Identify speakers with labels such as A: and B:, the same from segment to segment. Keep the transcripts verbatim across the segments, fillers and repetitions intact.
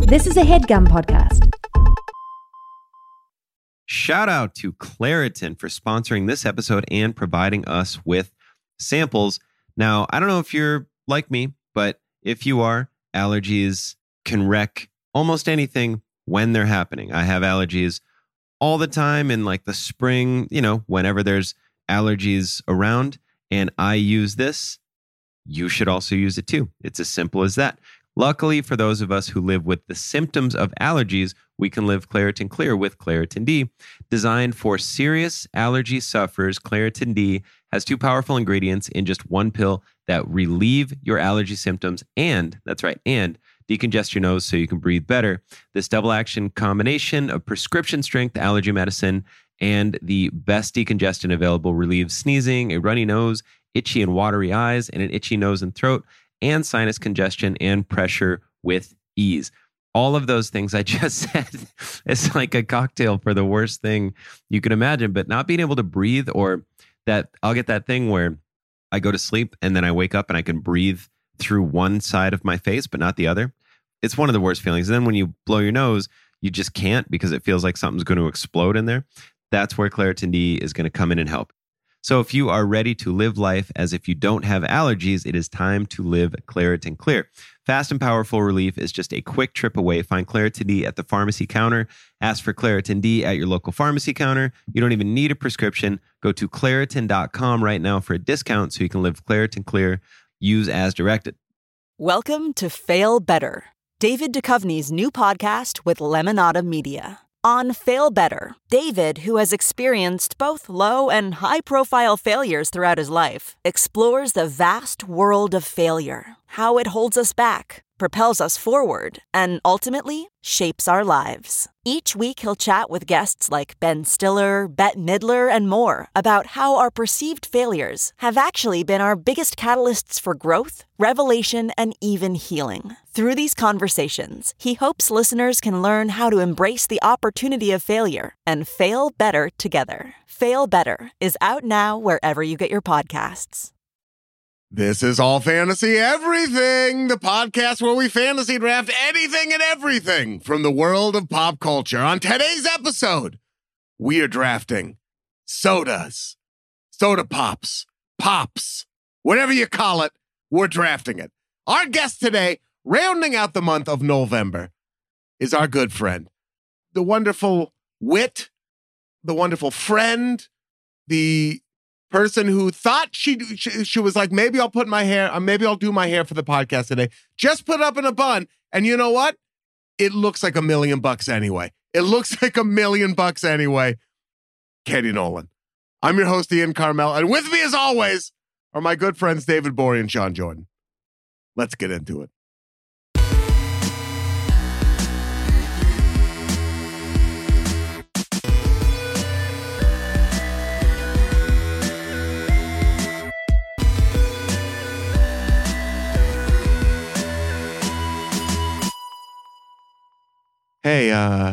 A: This is a HeadGum podcast.
B: Shout out to Claritin for sponsoring this episode and providing us with samples. Now, I don't know if you're like me, but if you are, allergies can wreck almost anything when they're happening. I have allergies all the time in like the spring, you know, whenever there's allergies around, and I use this. You should also use it too. It's as simple as that. Luckily, for those of us who live with the symptoms of allergies, we can live Claritin Clear with Claritin D. Designed for serious allergy sufferers, Claritin D has two powerful ingredients in just one pill that relieve your allergy symptoms and, that's right, and decongest your nose so you can breathe better. This double-action combination of prescription-strength allergy medicine and the best decongestant available relieves sneezing, a runny nose, itchy and watery eyes, and an itchy nose and throat, and sinus congestion and pressure with ease. All of those things I just said, it's like a cocktail for the worst thing you could imagine, but not being able to breathe, or that I'll get that thing where I go to sleep and then I wake up and I can breathe through one side of my face, but not the other. It's one of the worst feelings. And then when you blow your nose, you just can't because it feels like something's going to explode in there. That's where Claritin D is going to come in and help. So if you are ready to live life as if you don't have allergies, it is time to live Claritin Clear. Fast and powerful relief is just a quick trip away. Find Claritin D at the pharmacy counter. Ask for Claritin D at your local pharmacy counter. You don't even need a prescription. Go to Claritin dot com right now for a discount so you can live Claritin Clear. Use as directed.
C: Welcome to Fail Better, David Duchovny's new podcast with Lemonada Media. On Fail Better, David, who has experienced both low and high-profile failures throughout his life, explores the vast world of failure, how it holds us back, propels us forward, and ultimately shapes our lives. Each week, he'll chat with guests like Ben Stiller, Bette Midler, and more about how our perceived failures have actually been our biggest catalysts for growth, revelation, and even healing. Through these conversations, he hopes listeners can learn how to embrace the opportunity of failure and fail better together. Fail Better is out now wherever you get your podcasts.
D: This is All Fantasy Everything, the podcast where we fantasy draft anything and everything from the world of pop culture. On today's episode, we are drafting sodas, soda pops, pops, whatever you call it, we're drafting it. Our guest today, rounding out the month of November, is our good friend, the wonderful wit, the wonderful friend, the person who thought she, she she was like, maybe I'll put my hair, maybe I'll do my hair for the podcast today. Just put up in a bun. And you know what? It looks like a million bucks anyway. It looks like a million bucks anyway. Katie Nolan. I'm your host, Ian Carmel. And with me, as always, are my good friends, David Bory and Sean Jordan. Let's get into it. Hey, uh,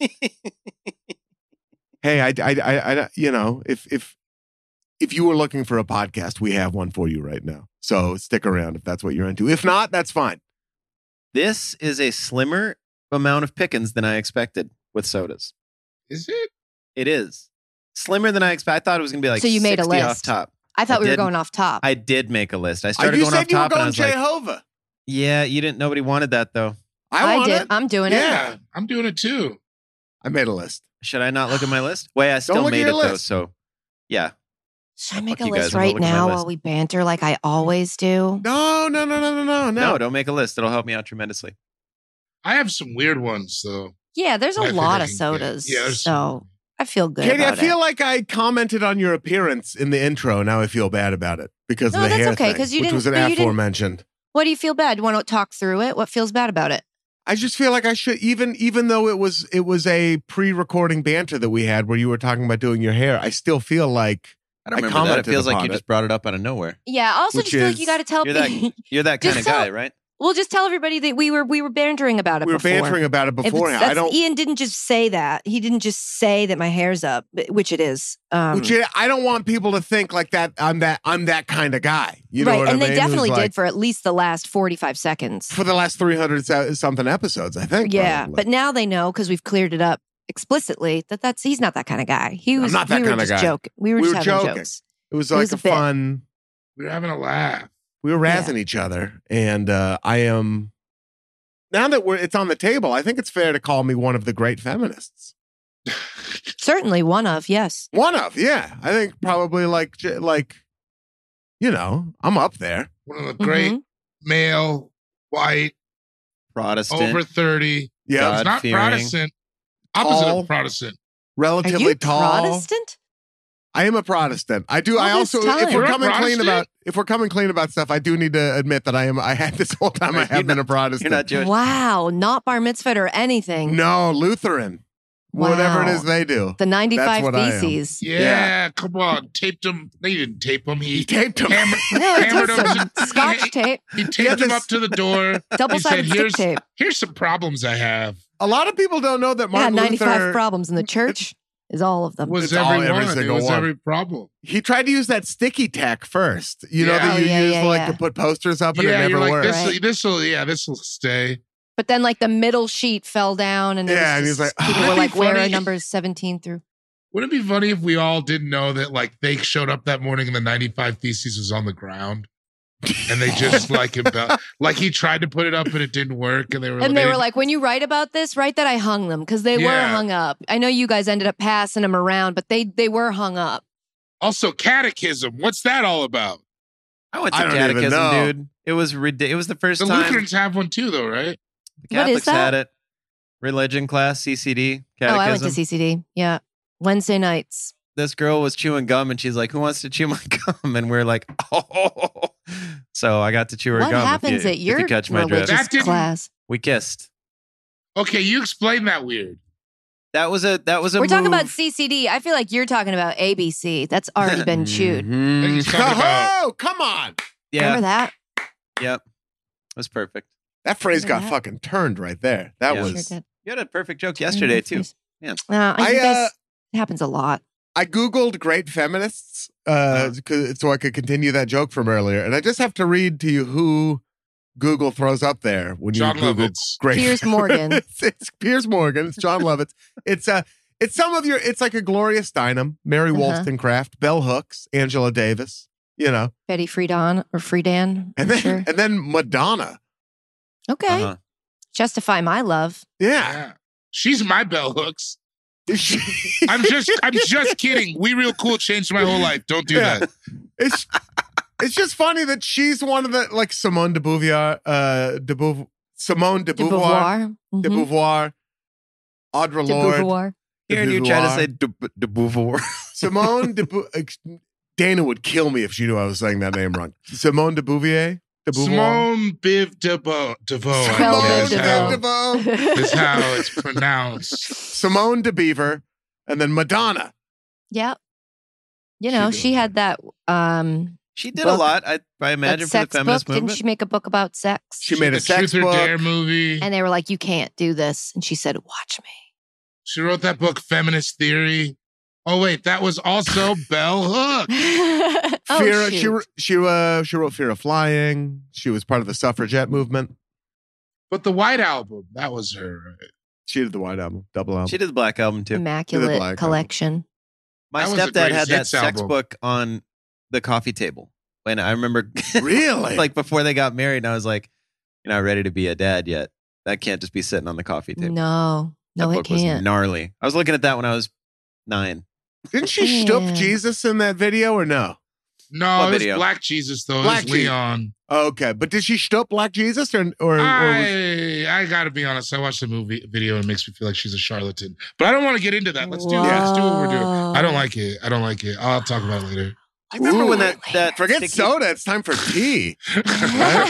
D: hey, I, I, I, I, you know, if, if, if you were looking for a podcast, we have one for you right now. So stick around if that's what you're into. If not, that's fine.
B: This is a slimmer amount of pickings than I expected with sodas.
E: Is it?
B: It is. Slimmer than I expected. I thought it was going to be like
F: so you made a list
B: off top.
F: I thought
B: I
F: we were
B: did,
F: going off top.
B: I did make a list. I
D: Uh,
B: started
D: you
B: going
D: said
B: off
D: you
B: top
D: were
B: and I
D: going
B: was like,
D: Jehovah.
B: yeah, you didn't, nobody wanted that though.
D: I,
F: I
D: want
F: did.
D: it.
F: I'm doing
D: Yeah.
F: it.
E: I'm doing it too.
D: I made a list.
B: Should I not look at my list? Wait, I still
D: look at
B: made
D: your
B: it though.
D: list.
B: So yeah.
F: Should I make
B: Fuck
F: a
B: you guys,
F: list
B: I'm gonna
F: right
B: look at my
F: now
B: list.
F: while we banter like I always do?
D: No, no, no, no, no, no,
B: No,
D: no.
B: don't make a list. It'll help me out tremendously.
E: I have some weird ones though.
F: Yeah, there's a
E: I think
F: lot
E: I
F: of
E: can get-
F: sodas.
E: yeah, there's
F: so
E: some-
F: I feel good
D: Katie, I
F: about
D: feel
F: it.
D: like I commented on your appearance in the intro. Now I feel bad about it because
F: No,
D: of the
F: that's
D: hair
F: okay,
D: thing,
F: 'cause you
D: which
F: didn't-
D: was an
F: but you didn't-
D: aforementioned.
F: What do you feel bad? You want to talk through it? What feels bad about it?
D: I just feel like I should, even even though it was it was a pre-recording banter that we had where you were talking about doing your hair, I still feel like
B: I don't
D: I
B: remember that. It
D: commented
B: feels like
D: upon
B: you
D: it.
B: just brought it up out of nowhere.
F: Yeah, I also
D: Which
F: just feel like
D: is-
F: you got to tell
B: You're that
F: people.
B: you're that kind
F: Just
B: of
F: tell-
B: guy, right?
F: We'll just tell everybody that we were we were bantering about it
D: We were
F: before.
D: bantering about it
F: If it's-
D: beforehand. I
F: that's-
D: don't.
F: Ian didn't just say that. He didn't just say that my hair's up, which it is. Um,
D: Which I I don't want people to think like that. I'm that. I'm that kind of guy. You know
F: right,
D: what
F: and
D: I mean?
F: they definitely
D: Who's
F: did
D: like-
F: for at least the last forty-five seconds.
D: for the last three hundred something episodes. I think.
F: Yeah,
D: probably.
F: but now they know because we've cleared it up explicitly that that's he's not that kind of guy. He was
D: not that
F: we were
D: kinda
F: just
D: guy.
F: joking. We were
D: We
F: just
D: were
F: having
D: joking.
F: jokes.
D: it was
F: it
D: like
F: was
D: a
F: a bit.
D: fun.
E: We're having a laugh.
D: We were
F: Yeah.
D: razzing each other, and uh, I am. Now that we're it's on the table, I think it's fair to call me one of the great feminists.
F: Certainly one of yes.
D: One of, yeah. I think probably like j- like, you know, I'm up there.
E: One of the great
F: Mhm.
E: male, white,
B: Protestant.
E: over thirty.
D: Yeah,
B: God.
E: It's not
B: fearing.
E: Protestant. Opposite
D: Tall.
E: of Protestant.
F: Are
D: relatively
F: you
D: tall.
F: Protestant?
D: I am a Protestant. I do.
F: All
D: I
F: this
D: also, if
F: time.
D: we're
E: You're a
D: coming clean
E: Protestant?
D: about, if we're coming clean about stuff, I do need to admit that I am. I had this whole time. I
B: You're
D: have been a
B: not-
D: Protestant.
B: You're not Jewish.
F: Wow, not bar mitzvah or anything.
D: No, Lutheran. Whatever it
F: Wow.
D: is they do.
F: The ninety-five
D: what I am.
F: theses.
E: Yeah,
D: Yeah.
E: come on. Taped him. No, you didn't tape him.
D: He
E: He
D: taped him.
E: hammered,
F: No, it
E: hammered
F: took
E: him.
F: some
E: to-
F: scotch
E: he,
F: tape,
E: he taped
D: Yeah,
E: him
D: this-
E: up to the door.
F: double-sided
E: he
F: stick
E: said, here's,
F: tape.
E: here's some problems I have.
D: A lot of people don't know that
F: Yeah,
D: Martin
F: ninety-five
D: Luther.
F: problems in the church is all of them.
E: Was
D: It's all-
E: every
D: every
E: one. It
D: single
E: was
D: one.
E: every problem.
D: He tried to use that sticky tack first. You know
E: Yeah.
D: that
F: Oh,
D: you
F: yeah,
D: use
F: yeah,
D: like
F: yeah.
D: to put posters up and
E: Yeah,
D: it never
E: you're like,
D: worked.
E: this,
F: Right.
E: this will, yeah, this will stay.
F: But then, like the middle sheet fell down, and it
D: Yeah, and
F: was
D: he's
F: just-
D: like,
F: people
E: "Oh,
F: were
E: that'd
F: like,
E: be
F: "Where are
E: funny."
F: numbers seventeen through?"
E: Wouldn't it be funny if we all didn't know that like they showed up that morning and the ninety-five Theses was on the ground? And they just like imbel- like he tried to put it up and it didn't work. And they were
F: And they were
E: didn't-
F: like, "When you write about this, write that I hung them because they were
E: Yeah.
F: hung up." I know you guys ended up passing them around, but they they were hung up.
E: also catechism. What's that all about?
B: I went
D: I
B: to
D: don't even
B: catechism,
D: know.
B: dude. It was ridiculous. It was the first
E: The
B: time
E: Lutherans have one too, though, right?
B: the
F: What is
B: Catholics
F: that?
B: had it. Religion class, C C D, catechism.
F: Oh, I went to C C D. Yeah, Wednesday nights.
B: This girl was chewing gum, and she's like, "Who wants to chew my gum?" And we're like, "Oh!" So I got to chew her
F: What
B: gum. if
F: happens
B: you-
F: at
B: if
F: your
B: you catch my drift?
F: religious
E: That didn't-
F: class?
B: We kissed.
E: Okay, you explain that weird.
B: That was a that was a.
F: We're talking
B: move.
F: about C C D. I feel like you're talking about A B C. That's already been chewed.
B: Mhm.
E: He's talking about
D: Oh, come on.
B: Yeah.
F: Remember that?
B: Yep. It was perfect.
D: That phrase got
F: Remember that?
D: fucking turned right there. That
B: Yeah.
D: was.
F: Sure did.
B: You had a perfect joke yesterday too. Yeah.
F: Uh,
D: I,
F: you guys,
D: uh,
F: it happens a lot.
D: I Googled great feminists uh, c- so I could continue that joke from earlier. And I just have to read to you who Google throws up there when you
E: John
D: Google
E: Lovitz.
D: great
F: Piers Morgan.
D: it's, it's Piers Morgan. It's John Lovitz. It's uh, it's some of your, it's like a Gloria Steinem, Mary
F: Uh-huh.
D: Wollstonecraft, Bell Hooks, Angela Davis, you know,
F: Betty Friedan or Friedan.
D: and
F: I'm
D: then,
F: sure.
D: and then Madonna.
F: Okay.
B: Uh-huh.
F: Justify my love.
D: Yeah.
E: yeah. She's my bell hooks.
D: She-
E: I'm just I'm just kidding. We Real Cool changed my whole life. Don't do
D: Yeah.
E: that.
D: it's it's just funny that she's one of the like Simone de Beauvoir, uh, de Beauvoir, Simone de
F: De
D: Beauvoir,
F: Beauvoir.
D: de
F: Mhm.
D: Beauvoir, Audre
F: De
D: Lorde,
F: Beauvoir.
D: de
B: Here, and you try to
D: Beauvoir.
B: say de, de Beauvoir.
D: Simone de Beau- ex- Dana would kill me if she knew I was saying that name wrong. Simone de Bouvier, de Beauvoir.
E: Simone Biv DeVoe. DeVoe
F: Spell
E: I
F: Biv
E: guess,
F: DeVoe.
E: how-
D: DeVoe.
E: is how it's pronounced.
D: Simone de Beaver, and then Madonna.
F: Yep. You
D: She
F: know,
D: does
F: she had that um
B: She did
F: Book.
B: a lot. I, I imagine
F: that
B: for the
F: sex
B: feminist
F: book.
B: movement.
F: Didn't she make a book about sex?
D: She made a
E: the
D: sex
E: Truth or
D: book.
E: Dare movie.
F: And they were like, "You can't do this," and she said, "Watch me."
E: She wrote that book, Feminist Theory. Oh wait, that was also Bell Hook.
F: oh,
D: Fear,
F: shoot.
D: she wr- she uh, she wrote Fear of Flying. She was part of the suffragette movement.
E: But the White Album, that was her. Right?
D: She did the White Album, double album.
B: She did the Black Album too.
F: Immaculate
D: Black
F: collection.
B: My
E: That was the
B: stepdad had
E: greatest
B: that
E: hits
B: sex
E: album.
B: book on the coffee table. And I remember
D: Really?
B: like before they got married, and I was like, you're not ready to be a dad yet. That can't just be sitting on the coffee table.
F: No, no,
B: that
F: it
B: book was
F: can't.
B: gnarly. I was looking at that when I was nine.
D: Didn't she stoop
F: Man.
D: Jesus in that video or no?
E: No,
B: What
E: it was
B: video?
E: Black Jesus though.
D: Black
E: it was
D: Jesus.
E: Leon.
D: Okay, but did she stoop Black Jesus or or, or was-
E: I I gotta be honest. I watched the movie video and it makes me feel like she's a charlatan. But I don't want to get into that. Let's do that. Let's do what we're doing. I don't like it. I don't like it. I'll talk about it later.
B: I remember when
D: Ooh.
B: that that
D: forget
B: sticky-
D: soda? It's time for tea,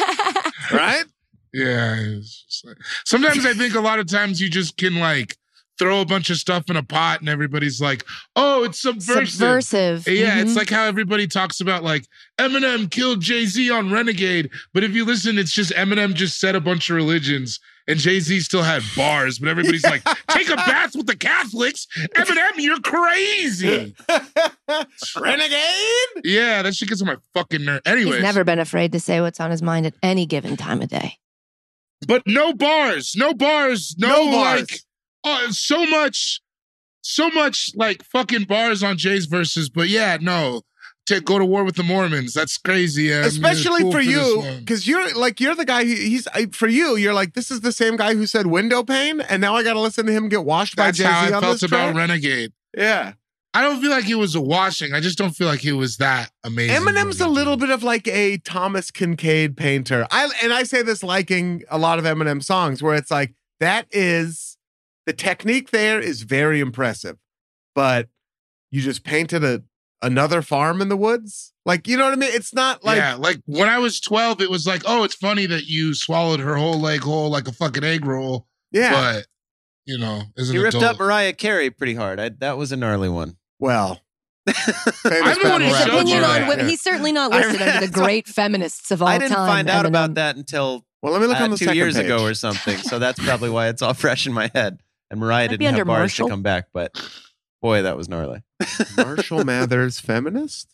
D: right?
E: Yeah. It's just like, sometimes I think a lot of times you just can like throw a bunch of stuff in a pot and everybody's like, oh, it's subversive.
F: Subversive.
E: Yeah,
F: Mhm.
E: it's like how everybody talks about like Eminem killed Jay-Z on Renegade. But if you listen, it's just Eminem just said a bunch of religions and Jay-Z still had bars. But everybody's like, take a bath with the Catholics. Eminem, you're crazy.
D: Renegade?
E: Yeah, that shit gets on my fucking nerve. Anyways.
F: He's never been afraid to say what's on his mind at any given time of day.
E: But no bars, no bars, no,
D: No bars.
E: like, oh, so much, so much like fucking bars on Jay's verses. But yeah, no, to go to war with the Mormons, that's crazy. I'm
D: Especially
E: cool
D: for
E: this
D: you,
E: one.
D: because you're like you're the guy who he's I- for you. You're like, this is the same guy who said window pane, and now I got to listen to him get washed
E: That's
D: by Jay-Z
E: how I
D: on
E: felt
D: this
E: about
D: track.
E: Renegade.
D: Yeah,
E: I don't feel like it was a washing. I just don't feel like it was that amazing.
D: Eminem's a little bit of like a Thomas Kincaid painter. I and I say this liking a lot of Eminem songs, where it's like that is the technique there is very impressive, but you just painted a another farm in the woods. Like, you know what I mean? It's not like
E: yeah, like when I was twelve, it was like, oh, it's funny that you swallowed her whole leg whole like a fucking egg roll.
D: yeah.
E: But you know, as an
B: He ripped
E: adult,
B: up Mariah Carey pretty hard. I, that was a gnarly one.
D: Well, famous
E: I'm the one who
D: battle
E: showed
D: rap.
E: you
F: Opinion
E: that.
F: on women. He's certainly not
B: I
F: listed
B: read-
F: under the great feminists of all
B: I didn't
F: time.
B: find out
F: Eminem.
B: about that until
D: Well, let me look
B: uh,
D: on the
B: two
D: second
B: years
D: page.
B: ago or something. So that's probably why it's all fresh in my head. And Mariah
F: Might be
B: didn't have
F: under
B: bars
F: Marshall.
B: to come back, but boy, that was gnarly.
D: Marshall Mathers, feminist.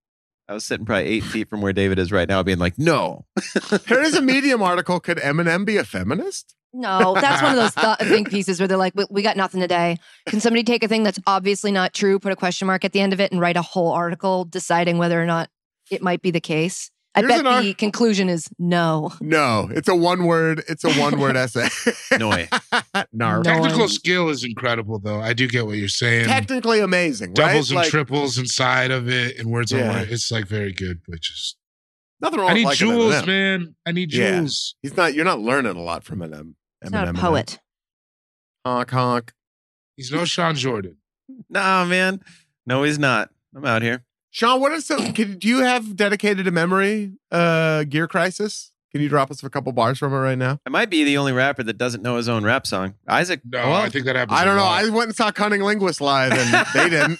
B: I was sitting probably eight feet from where David is right now, being like, "No."
D: Here is a Medium article. Could Eminem be a feminist?
F: No, that's one of those th- think pieces where they're like, we, we got nothing today. Can somebody take a thing that's obviously not true, put a question mark at the end of it, and write a whole article deciding whether or not it might be the case? I
D: Here's
F: bet
D: an ar-
F: the conclusion is no.
D: No, it's a one word. It's a one word essay.
B: Noi.
D: Nar.
F: No.
E: technical skill is incredible, though. I do get what you're saying.
D: Technically amazing, right?
E: Doubles and
D: Like,
E: triples inside of it, and words
D: Yeah.
E: on word. It's like very good, but just
D: nothing wrong
E: I
D: with
E: need
D: liking
E: jewels,
D: Eminem.
E: man. I need
D: Yeah.
E: jewels.
D: He's not. You're not learning a lot from Eminem.
F: He's not a
D: Eminem.
F: poet.
D: Honk honk.
E: He's no Sean Jordan.
B: Nah, man. No, he's not. I'm out here.
D: Sean, what is some? Can, do you have dedicated to memory? Uh, Gear Crisis. Can you drop us a couple bars from it right now?
B: I might be the only rapper that doesn't know his own rap song. Isaac.
E: No,
B: well,
E: I think that happens.
D: I
E: a
D: don't know.
E: lot.
D: I went and saw Cunning Linguist live, and they didn't.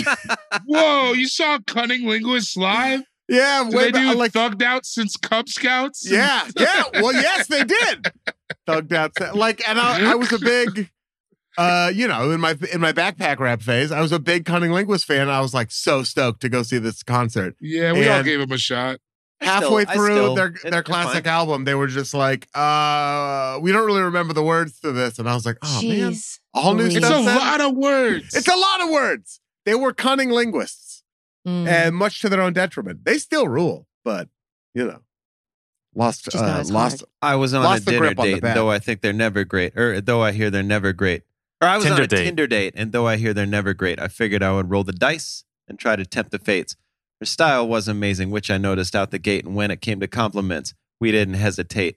E: Whoa, you saw Cunning Linguist live?
D: Yeah,
E: Did
D: way
E: they
D: back,
E: do
D: like
E: Thugged Out since Cub Scouts?
D: yeah, yeah. Well, yes, they did. Thugged out, like, and I, I was a big, uh, you know, in my in my backpack rap phase, I was a big Cunning Linguist fan. I was like so stoked to go see this concert.
E: Yeah, we all
D: And-
E: gave him a shot.
B: I still-
D: Halfway
B: I
D: through
B: still-
D: their
B: it-
D: their
B: it's
D: classic
B: fine.
D: album, they were just like, uh, we don't really remember the words to this, and I was like, oh man,
F: Jeez.
D: all new
F: Louise.
E: It's
D: stuff.
E: a
D: then?
E: lot of words.
D: It's a lot of words. They were cunning linguists,
F: Mm.
D: and much to their own detriment. They still rule, but you know, lost,
F: Just not
D: uh,
F: as
D: lost.
B: I was on
D: Lost
B: a
D: the
B: dinner
D: grip on the
B: date,
D: bat.
B: though I think they're never great. Or though I hear they're never great. Or I was
A: Tinder
B: on a
A: date.
B: Tinder date, and though I hear they're never great, I figured I would roll the dice and try to tempt the fates. Her style was amazing, which I noticed out the gate, and when it came to compliments, we didn't hesitate.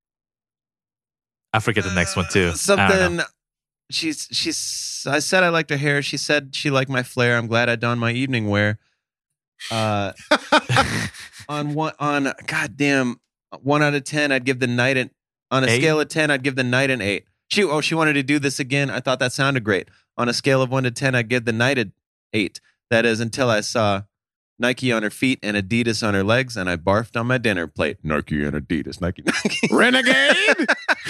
A: I forget the next one too.
B: Uh,
A: I don't know.
B: Something. She's she's. I said I liked her hair. She said she liked my flair. I'm glad I donned my evening wear. Uh, on one on goddamn one out of ten, I'd give the night an on a
A: Eight?
B: scale of ten, I'd give the night an eight. She oh she wanted to do this again. I thought that sounded great. On a scale of one to ten, I'd give the night an eight. That is until I saw Nike on her feet and Adidas on her legs, and I barfed on my dinner plate. Nike and Adidas, Nike, Nike.
D: Renegade.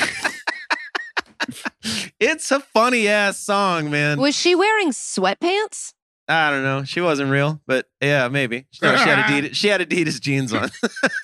B: It's a funny ass song, man.
F: Was she wearing sweatpants?
B: I don't know. She wasn't real, but yeah, maybe. No, she had Adidas. She had Adidas jeans on.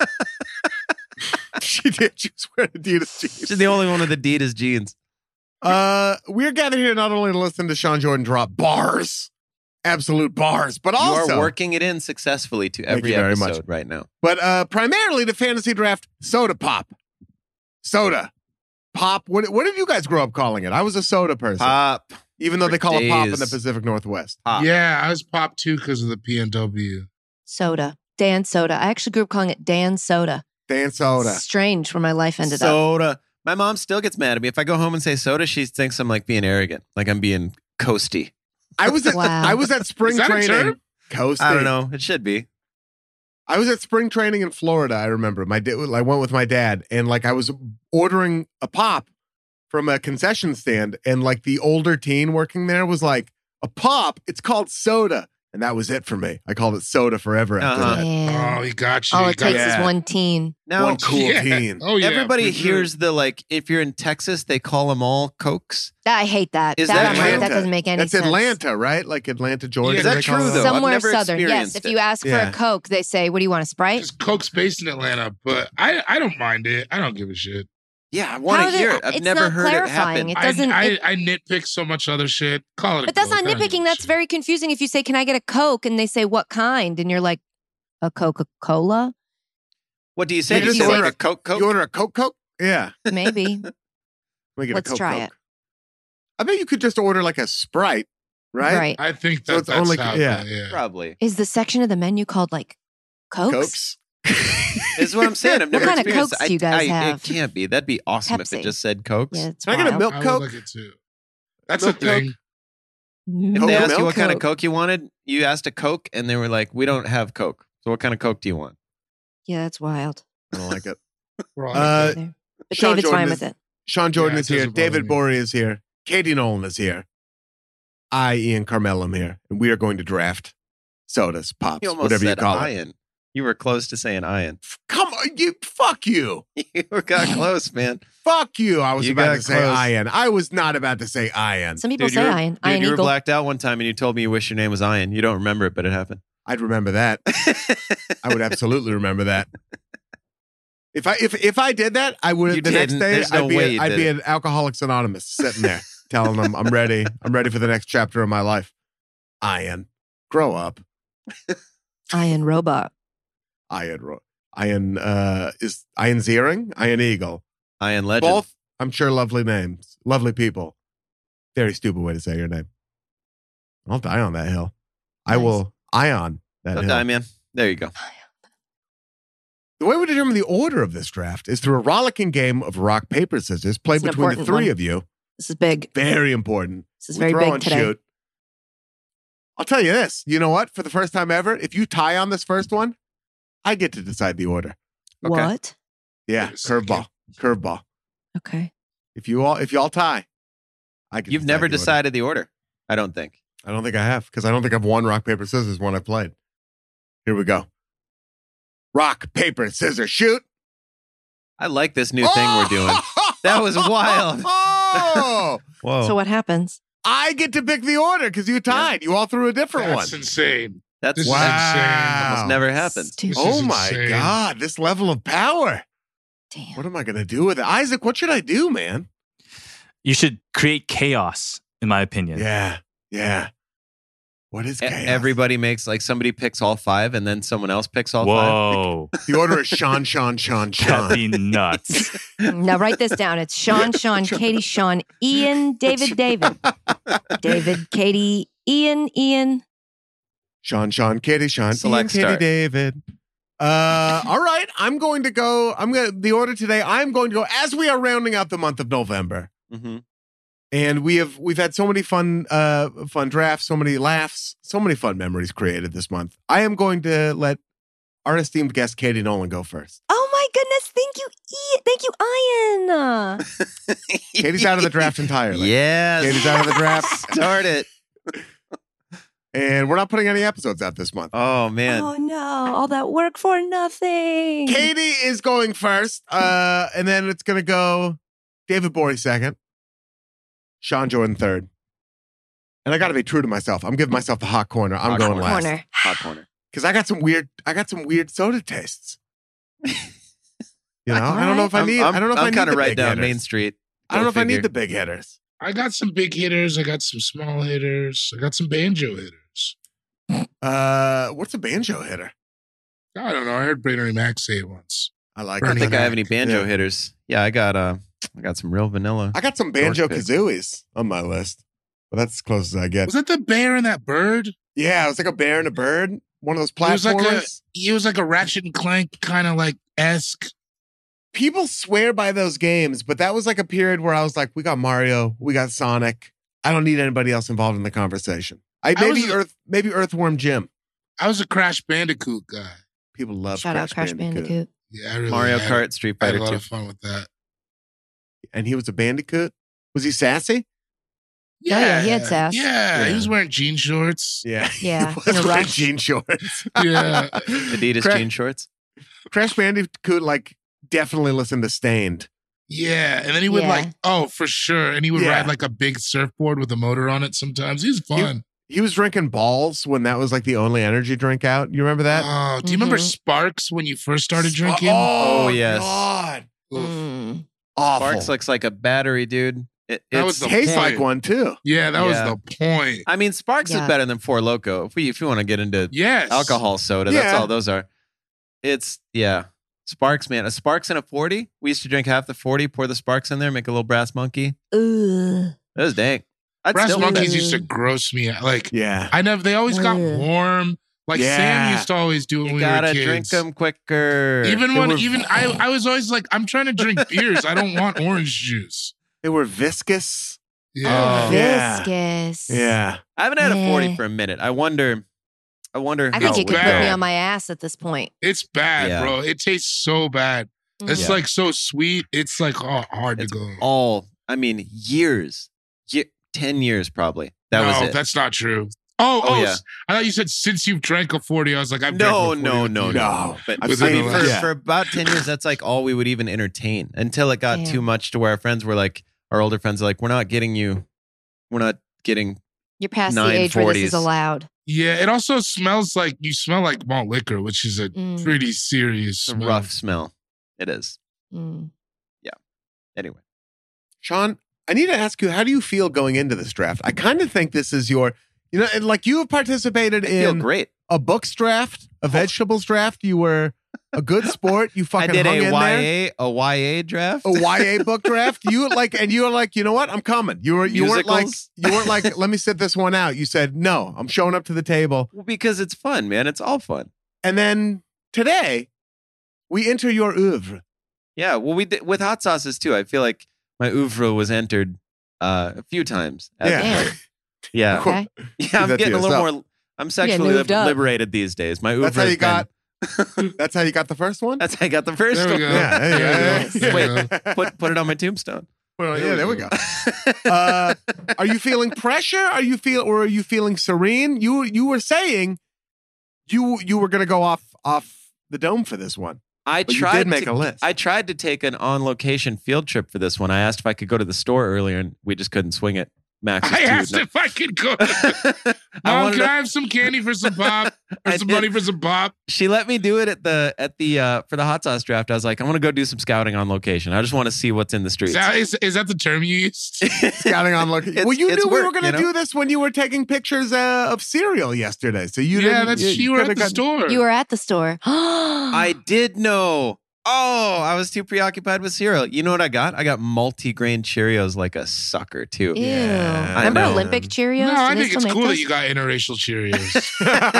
D: She did. She was wearing Adidas jeans.
B: She's the only one with Adidas jeans.
D: Uh, we're gathered here not only to listen to Sean Jordan drop bars, absolute bars, but
B: You
D: also
B: are working it in successfully to
D: Thank
B: every
D: you very
B: episode
D: much.
B: right now.
D: but uh, primarily to fantasy draft soda pop, soda pop. What what did you guys grow up calling it? I was a soda person,
B: Pop.
D: even though they call it pop in the
B: days.
D: Pacific Northwest.
B: Pop.
E: Yeah, I was pop too because of the P N W.
F: Soda. Dan Soda. I actually grew up calling it Dan Soda.
D: Dan soda.
F: Strange where my life ended up.
B: Soda. My mom still gets mad at me. If I go home and say soda, she thinks I'm like being arrogant, like I'm being coasty.
D: I was at
F: Wow.
D: I was at spring
E: Is that a
D: training.
E: term?
D: Coasting.
B: I don't know. It should be.
D: I was at spring training in Florida. I remember my da- I went with my dad, and like I was ordering a pop from a concession stand, and like the older teen working there was like, a pop, it's called soda. And that was it for me. I called it soda forever after
B: Uh-huh.
D: that.
F: Damn.
E: Oh, he got you.
F: All
E: He
F: it
E: got
F: takes
E: you.
F: is
D: Yeah.
F: one teen.
B: Now,
D: One cool
E: Yeah.
D: teen.
E: Oh, yeah.
B: everybody
E: for sure.
B: hears the like, if you're in Texas, they call them all Cokes.
F: I hate that.
B: Is
F: that,
B: that
F: I'm like,
D: Atlanta?
F: that doesn't make any
D: That's
F: sense.
D: Atlanta, right? Like Atlanta, Georgia.
E: Yeah,
B: Is that
D: they call
B: true,
D: it
B: though? I've
F: Somewhere
B: never
F: southern. Yes.
B: experienced
F: If
B: it.
F: you ask
D: Yeah.
F: for a Coke, they say, "What do you want, a Sprite?"
E: Because Coke's based in Atlanta, but I, I don't mind it. I don't give a shit.
B: Yeah, I want
F: How
B: to hear
F: did-
B: it. I've
F: it's
B: never
F: not
B: heard it
F: clarifying.
B: happen.
F: It doesn't-
E: I,
F: it-
E: I, I nitpick so much other shit. Call it a
F: But that's
E: Coke.
F: not
E: I don't give
F: nitpicking.
E: a
F: That's
E: shit.
F: very confusing. If you say, "Can I get a Coke?" and they say, "What kind?" and you're like, "A Coca-Cola?"
B: What do you say?
D: You
B: Do you
D: just
B: say
D: order
B: like
D: a-
B: a Coke Coke?
D: You order a Coke Coke? Yeah.
F: Maybe.
D: We get
F: Let's
D: a Coke
F: try
D: Coke.
F: it.
D: I bet you could just order like a Sprite, right?
F: Right.
E: I think
D: So
E: that,
D: it's
E: that's
D: only-
E: how,
D: yeah.
E: yeah.
B: Probably.
F: Is the section of the menu called like Cokes?
D: Cokes.
B: Is what I'm saying. I've
F: What
B: never
F: kind of
B: experienced
F: Cokes
B: it.
F: do you
B: I-
F: guys
B: I-
F: have?
B: It can't be. That'd be awesome if
F: Pepsi.
B: it just said Cokes.
F: Yeah, it's
D: Can I get a
F: wild.
D: milk
E: I would
D: Coke?
E: like it too. That's
D: Milk
E: a thing.
F: Mm.
B: If
D: Coke
B: they
D: or
B: asked you
D: milk
B: what kind of
F: Coke.
B: Coke you wanted, you asked a Coke, and they were like, "We don't have Coke. So what kind of Coke do you want?"
F: Yeah, that's wild.
D: I don't like it.
E: We're all
D: Uh,
E: like that.
F: There. But
D: Sean
F: David's
D: Jordan
F: fine
D: is-
F: with it.
D: Sean Jordan
E: Yeah, it
D: is here.
E: doesn't bother
D: David
E: me.
D: Bory is here. Katie Nolan is here. I, Ian Carmel, am here. And we are going to draft sodas, pops,
B: You almost
D: whatever you
B: said
D: call it.
B: iron. You were close to saying iron.
D: Come on, you fuck you.
B: You got close, man.
D: Fuck you. I was
B: You
D: about
B: got
D: to say
B: close.
D: iron. I was not about to say iron.
F: Some people
B: Dude,
F: say
B: you were,
F: iron.
B: Dude,
F: Iron
B: you were
F: Eagle.
B: blacked out one time, and you told me you wish your name was Iron. You don't remember it, but it happened.
D: I'd remember that. I would absolutely remember that. If I if if I did that, I would
B: You
D: the next
B: didn't.
D: day
B: There's no
D: I'd be
B: way
D: a,
B: you
D: I'd
B: did
D: be
B: it.
D: an Alcoholics Anonymous sitting there telling them I'm ready. I'm ready for the next chapter of my life. Iron, grow up.
F: Iron Robot.
D: Iron, ro- Iron uh, is Iron Ziering, Iron Eagle.
B: Iron Legend.
D: Both, I'm sure, lovely names, lovely people. Very stupid way to say your name. I'll die on that hill. I
F: Nice.
D: will ion that
B: Don't
D: hill.
B: die, man. There you go.
D: The way we determine the order of this draft is through a rollicking game of rock, paper, scissors played
F: It's an
D: between the
F: important
D: three
F: one.
D: of you.
F: This is big.
D: Very important.
F: This is
D: We
F: very
D: throw
F: big
D: and
F: today.
D: shoot. I'll tell you this. You know what? For the first time ever, if you tie on this first one, I get to decide the order.
B: Okay.
F: What?
D: Yeah,
E: Wait a second.
D: curveball, curveball.
F: Okay.
D: If you all, if you all tie, I get.
B: You've
D: to
B: never
D: decide the order.
B: decided the order. I don't think.
D: I don't think I have because I don't think I've won rock, paper, scissors one I've played. Here we go. Rock, paper, scissors, shoot.
B: I like this new thing we're doing. That was wild.
D: Oh,
B: Whoa.
F: So what happens?
D: I get to pick the order because you tied. You all threw a different
E: That's
D: one.
E: insane.
B: That's
E: This is
D: Wow.
E: insane.
B: almost never happened.
F: Stupid.
E: This
D: Oh
E: is
D: my
E: insane.
D: God, this level of power.
F: Damn.
D: What am I going to do with it? Isaac, what should I do, man?
A: You should create chaos, in my opinion.
D: Yeah, yeah. What is
B: E-
D: chaos?
B: Everybody makes like somebody picks all five, and then someone else picks all five.
A: Whoa.
D: The order is Sean, Sean, Sean,
A: That'd be
D: Sean.
A: nuts.
F: Now write this down. It's Sean, Sean, Katie, Sean, Ian, David, David. David, Katie, Ian, Ian.
D: Sean, Sean, Katie, Sean,
B: Select
D: Ian, Katie,
B: start.
D: David. Uh, all right, I'm going to go. I'm going to the order today. I'm going to go as we are rounding out the month of November,
B: Mm-hmm.
D: and we have we've had so many fun, uh, fun drafts, so many laughs, so many fun memories created this month. I am going to let our esteemed guest Katie Nolan go first.
F: Oh my goodness. Thank you, Ian. Thank you, Ian. Uh,
D: Katie's out of the draft entirely.
B: Yes.
D: Katie's out of the draft,
B: Start it.
D: and we're not putting any episodes out this month.
B: Oh man.
F: Oh no. All that work for nothing.
D: Katie is going first, uh, and then it's going to go David Bory second, Sean Jordan third. And I got to be true to myself. I'm giving myself the hot corner. I'm
B: Hot
D: going
B: corner.
D: last
F: Corner.
B: Hot corner.
D: because I got some weird. I got some weird soda tastes. You know, I don't know if I
B: I'm,
D: need.
B: I'm,
D: I don't know if
B: I'm
D: I need
B: kind
D: the
B: of right
D: big
B: down
D: hitters.
B: Main Street.
D: I don't
B: Go
D: know if I
B: figure.
D: need the big hitters.
E: I got some big hitters. I got some small hitters. I got some banjo hitters.
D: Uh, what's a banjo hitter?
E: I don't know. I heard Brainerd Mac say it once.
D: I like.
B: I don't
D: it.
B: think I have any
E: Mac.
B: banjo
D: Yeah.
B: hitters. Yeah, I got uh, I got some real vanilla.
D: I got some banjo kazooies on my list, but that's as close as I get.
E: Was that the bear and that bird?
D: Yeah, it was like a bear and a bird. One of those
E: It was like a,
D: platformers.
E: it was like a Ratchet and Clank kind of like esque.
D: People swear by those games, but that was like a period where I was like, we got Mario, we got Sonic. I don't need anybody else involved in the conversation. I
E: I
D: maybe
E: was-
D: Earth, maybe Earthworm Jim.
E: I was a Crash Bandicoot guy.
D: People love
F: Shout
D: Crash
F: out Crash
D: Bandicoot.
F: Bandicoot.
E: Yeah, I really
B: Mario
E: had,
B: Kart, Street
E: I had a
B: Fighter
E: lot
B: two.
E: of fun with that.
D: And he was a bandicoot. Was he sassy?
F: yeah, he had sass.
E: Yeah,
D: Yeah.
E: he was wearing jean shorts.
D: Yeah.
F: Yeah,
D: He
F: in
D: was
F: a
D: wearing
F: rush.
D: jean shorts.
E: Yeah.
B: Adidas
D: Cra-
B: jean shorts.
D: Crash Bandicoot, like, definitely listened to Stained.
E: Yeah, and then he would
F: Yeah.
E: like, oh, for sure. And he would
D: Yeah.
E: ride like a big surfboard with a motor on it sometimes. He's fun.
D: He was drinking balls when that was like the only energy drink out. You remember that?
E: Oh, do you remember
F: Mhm.
E: Sparks when you first started drinking?
D: Oh,
B: Oh, yes.
D: God.
E: Oof.
F: Mm.
D: Awful.
B: Sparks looks like a battery, dude. It,
E: That
B: it's-
E: was the
D: Tastes
E: point.
D: like one, too.
E: Yeah, that
B: Yeah.
E: was the point.
B: I mean, Sparks
F: Yeah.
B: is better than Four Loko. If we if you want to get into
E: Yes.
B: alcohol soda, that's
D: Yeah.
B: all those are. It's yeah. Sparks, man. A Sparks and a forty. We used to drink half the forty, pour the Sparks in there, make a little brass monkey.
F: Ugh.
B: That was dang. I'd
E: Brass
B: still do
E: monkeys
B: that.
E: used to gross me out. Like,
D: Yeah.
E: I never, they always got
F: Ugh.
E: warm. Like
D: Yeah.
E: Sam used to always do when
B: You
E: we
B: gotta
E: were kids.
B: drink them quicker.
E: Even
D: They
E: when,
D: were-
E: even I, I was always like, I'm trying to drink beers. I don't want orange juice.
D: They were viscous.
E: Yeah.
B: Oh.
D: Yeah.
F: Viscous.
D: Yeah.
B: I haven't had a forty
F: Yeah.
B: for a minute. I wonder. I wonder.
F: I
B: how
F: think you
B: it
F: could
B: would
F: put
B: go.
F: me on my ass at this point.
E: It's bad,
B: Yeah.
E: bro. It tastes so bad. It's
F: Mm.
E: like so sweet. It's like oh, hard
B: It's
E: to go.
B: all. I mean, years. Ye- Ten years probably. That
E: no,
B: was it.
E: that's not true. Oh,
B: Oh,
E: oh,
B: yeah.
E: s- I thought you said since you've drank a forty. I was like, I've
B: No,
E: drank a
B: no,
E: forty.
B: no,
E: with
B: no,
E: you.
D: No.
B: But
D: I've
E: Within
B: I mean,
E: the
B: for,
E: last-
D: yeah.
B: for about ten years, that's like all we would even entertain until it got
F: Damn.
B: too much to where our friends were like, our older friends are like, we're not getting you, we're not getting.
F: You're past the
B: nine
F: age where this is
B: forties.
F: allowed.
E: Yeah, it also smells like you smell like malt liquor, which is a
F: Mm.
E: pretty serious
B: It's a
E: smell.
B: rough smell. It is.
F: Mm.
B: Anyway,
D: Sean, I need to ask you, how do you feel going into this draft? I kind of think this is your, you know, and like you have participated
B: I feel
D: in
B: great.
D: a books draft, a vegetables draft. You were a good sport. You
B: I
D: fucking
B: did
D: hung
B: a
D: in
B: Y
D: there.
B: A a Y A draft.
D: A Y A book draft. You like, and you were like, you know what? I'm coming. You were, you weren't like,
B: Musicals?
D: you weren't like, let me sit this one out. You said, no, I'm showing up to the table.
B: Well, because it's fun, man. It's all fun.
D: And then today, we enter your oeuvre.
B: Yeah. Well, we did with hot sauces too. I feel like my oeuvre was entered uh, a few times.
D: Yeah.
F: Damn.
B: Yeah.
F: Okay.
B: Yeah. I'm
D: that to
B: getting a little
D: yourself.
B: more. I'm sexually
F: moved up.
B: liberated these days. My oeuvre.
D: That's how you
B: has
D: got.
B: been-
D: That's how you got the first one.
B: That's how I got the first
E: There we
B: one.
E: go.
D: Yeah, there you go.
E: There we go.
D: Yeah.
E: There we go.
B: Put put it on my tombstone.
D: Well,
E: There
D: yeah,
E: we
D: there we
E: go.
D: go. Uh, are you feeling pressure? Are you feel, or are you feeling serene? You you were saying you you were going to go off off the dome for this one.
B: I
D: But you
B: tried
D: did make
B: to,
D: a list.
B: I tried to take an on location field trip for this one. I asked if I could go to the store earlier, and we just couldn't swing it. Max, was
E: I
B: too-
E: asked
B: no.
E: if I could go.
B: I
E: Mom,
B: wanted
E: can
B: to-
E: I have some candy for some pop? Or
B: I
E: some
B: did.
E: money for some pop?
B: She let me do it at the at the uh, for the hot sauce draft. I was like, I want to go do some scouting on location. I just want to see what's in the
E: Is
B: streets.
E: that, is, is that the term you used?
D: Scouting on look.
B: It's-
D: Well, you
B: it's
D: knew we
B: work,
D: were going to
B: you know?
D: do this when you were taking pictures uh, of cereal yesterday. So you
E: yeah,
D: didn't,
E: that's you, were
D: coulda
E: at the
D: gotten-
E: store.
F: You were at the store.
B: I did know. Oh, I was too preoccupied with cereal. You know what I got? I got multi-grain Cheerios like a sucker too.
F: Ew.
D: Yeah,
B: I
F: Remember
B: know.
F: Olympic Cheerios?
E: no,
F: Do
E: I
F: they
E: think
F: still
E: it's
F: make
E: cool
F: those?
E: that you got interracial Cheerios.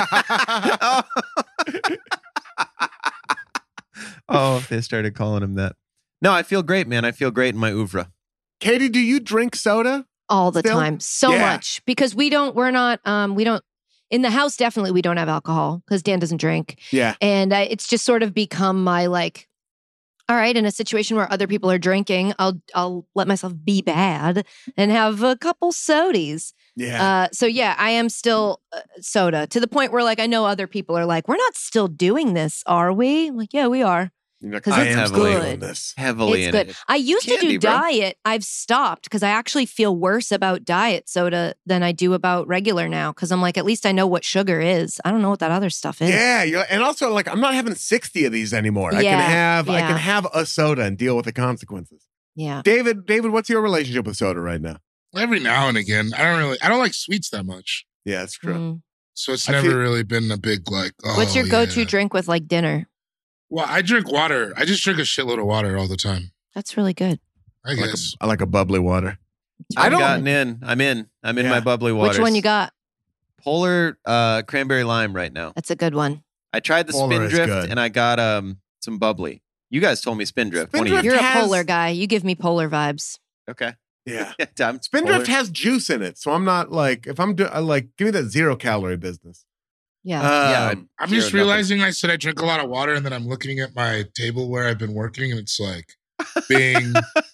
B: Oh, if they started calling him that. No, I feel great, man. I feel great in my oeuvre.
D: Katie, do you drink soda?
F: all the
D: Still?
F: time, so
D: Yeah.
F: much because we don't. We're not. Um, we don't. In the house, definitely, we don't have alcohol because Dan doesn't drink.
D: Yeah.
F: And uh, it's just sort of become my like, all right, in a situation where other people are drinking, I'll I'll let myself be bad and have a couple sodies.
D: Yeah.
F: Uh, so yeah, I am still uh, soda to the point where like I know other people are like, we're not still doing this, are we? I'm like, yeah, we are.
D: You're like,
F: 'cause
D: I
F: it's
D: am still
F: good.
D: doing this.
B: Heavily
F: It's
B: in
F: good.
B: it.
F: I used to
B: Candy,
F: do
B: bro.
F: diet. I've stopped because I actually feel worse about diet soda than I do about regular now. Because I'm like, at least I know what sugar is. I don't know what that other stuff is.
D: Yeah, you're, and also like I'm not having sixty of these anymore. I can
F: Yeah,
D: have I
F: yeah.
D: can have a soda and deal with the consequences.
F: Yeah.
D: David, David, what's your relationship with soda right now?
E: Every now and again, I don't really, I don't like sweets that much.
D: Yeah, it's true.
F: Mm.
E: So it's
D: I
E: never
D: feel-
E: really been a big like. Oh,
F: What's your go-to
E: yeah.
F: drink with like dinner?
E: Well, I drink water. I just drink a shitload of water all the time.
F: That's really good.
E: I
D: I like, a,
E: guess.
D: I like a bubbly water.
F: It's
D: I
B: I've
F: really
D: don't-
B: gotten in. I'm in. I'm in
D: Yeah.
B: my bubbly waters.
F: Which one you got?
B: Polar uh, cranberry lime right now.
F: That's a good one.
B: I tried the
D: Polar
B: spin
D: is
B: drift
D: good.
B: and I got um some bubbly. You guys told me spin drift. One of
D: Spindrift
B: you.
F: You're a
D: has-
F: polar guy. You give me polar vibes.
B: Okay.
D: Yeah.
B: I'm
D: Spindrift
B: polar.
D: has juice in it, so I'm not like if I'm do, I like give me that zero calorie business.
F: Yeah.
B: Yeah,
D: Um,
E: I'm
B: Zero
E: just
B: nothing.
E: realizing I said I drink a lot of water, and then I'm looking at my table where I've been working, and it's like, Bing,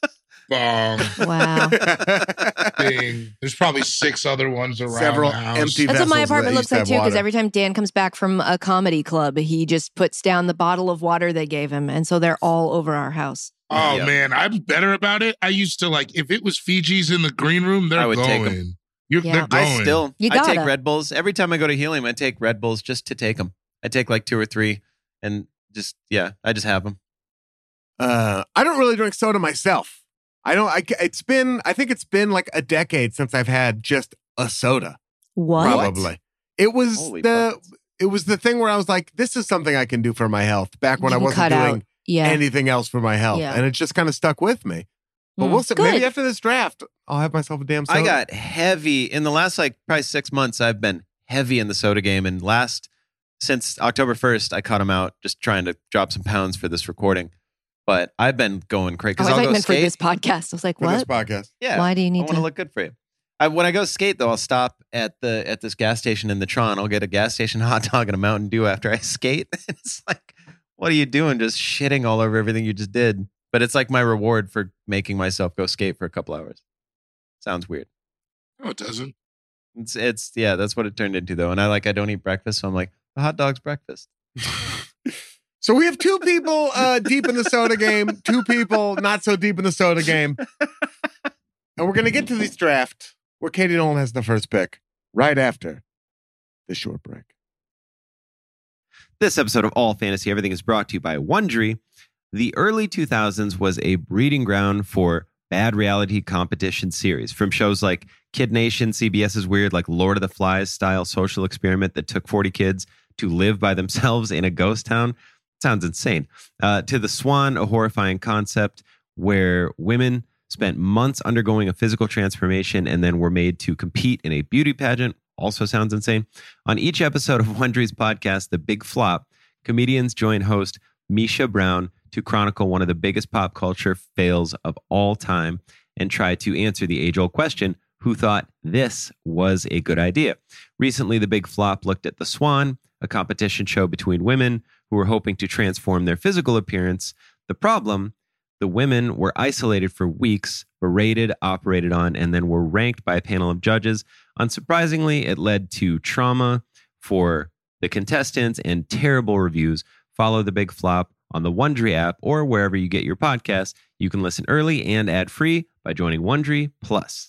E: Bong.
F: Wow.
E: Bing. There's probably six other ones around
D: Several
E: the house.
D: empty
F: That's what my
D: vessels
F: apartment
D: that
F: looks
D: used to
F: like
D: have
F: too. Because
D: water.
F: every time Dan comes back from a comedy club, he just puts down the bottle of water they gave him, and so they're all over our house.
E: Oh
B: Yep.
E: man, I'm better about it. I used to like if it was Fiji's in the green room, they're
B: I would take 'em.
E: going. You're,
F: Yeah.
E: They're going.
B: I still,
F: You
B: I take
F: gotta.
B: Red Bulls. Every time I go to Helium, I take Red Bulls just to take them. I take like two or three and just, yeah, I just have them.
D: Uh, I don't really drink soda myself. I don't. I, it's been. I think it's been like a decade since I've had just a soda.
F: What?
D: Probably. It was
B: Holy
D: the.
B: buckets.
D: It was the thing where I was like, "This is something I can do for my health." Back when
F: You
D: I
F: can
D: wasn't
F: cut
D: doing
F: out. Yeah.
D: anything else for my health,
F: Yeah.
D: and it just kind of stuck with me. But
F: Mm.
D: we'll see.
F: Good.
D: Maybe after this draft, I'll have myself a damn soda.
B: I got heavy in the last like probably six months. I've been heavy in the soda game, and last since October first, I cut them out just trying to drop some pounds for this recording. But I've been going crazy
F: Oh,
B: because
F: I
B: I'll
F: thought you
B: go
F: meant for
B: skate.
F: this podcast. I was like,
D: for this
F: what?
D: podcast.
B: Yeah,
F: Why do you
B: I
F: need
B: want
F: to?
B: to look good for you. I, when I go skate though, I'll stop at the at this gas station in the Tron. I'll get a gas station hot dog and a Mountain Dew after I skate. It's like, what are you doing? Just shitting all over everything you just did. But it's like my reward for making myself go skate for a couple hours. Sounds weird.
E: No, it doesn't.
B: It's it's yeah, that's what it turned into though. And I like I don't eat breakfast, so I'm like, the hot dog's breakfast.
D: So we have two people uh, deep in the soda game, two people not so deep in the soda game. And we're going to get to this draft where Katie Nolan has the first pick right after this short break.
B: This episode of All Fantasy Everything is brought to you by Wondery. The early two thousands was a breeding ground for bad reality competition series, from shows like Kid Nation, CBS's weird like Lord of the Flies style social experiment that took forty kids to live by themselves in a ghost town. Sounds insane. Uh, to The Swan, a horrifying concept where women spent months undergoing a physical transformation and then were made to compete in a beauty pageant. Also sounds insane. On each episode of Wondery's podcast, The Big Flop, comedians join host Misha Brown to chronicle one of the biggest pop culture fails of all time and try to answer the age-old question, who thought this was a good idea? Recently, The Big Flop looked at The Swan, a competition show between women who were hoping to transform their physical appearance. The problem, the women were isolated for weeks, berated, operated on, and then were ranked by a panel of judges. Unsurprisingly, it led to trauma for the contestants and terrible reviews. Follow The Big Flop on the Wondery app or wherever you get your podcasts. You can listen early and ad-free by joining Wondery Plus.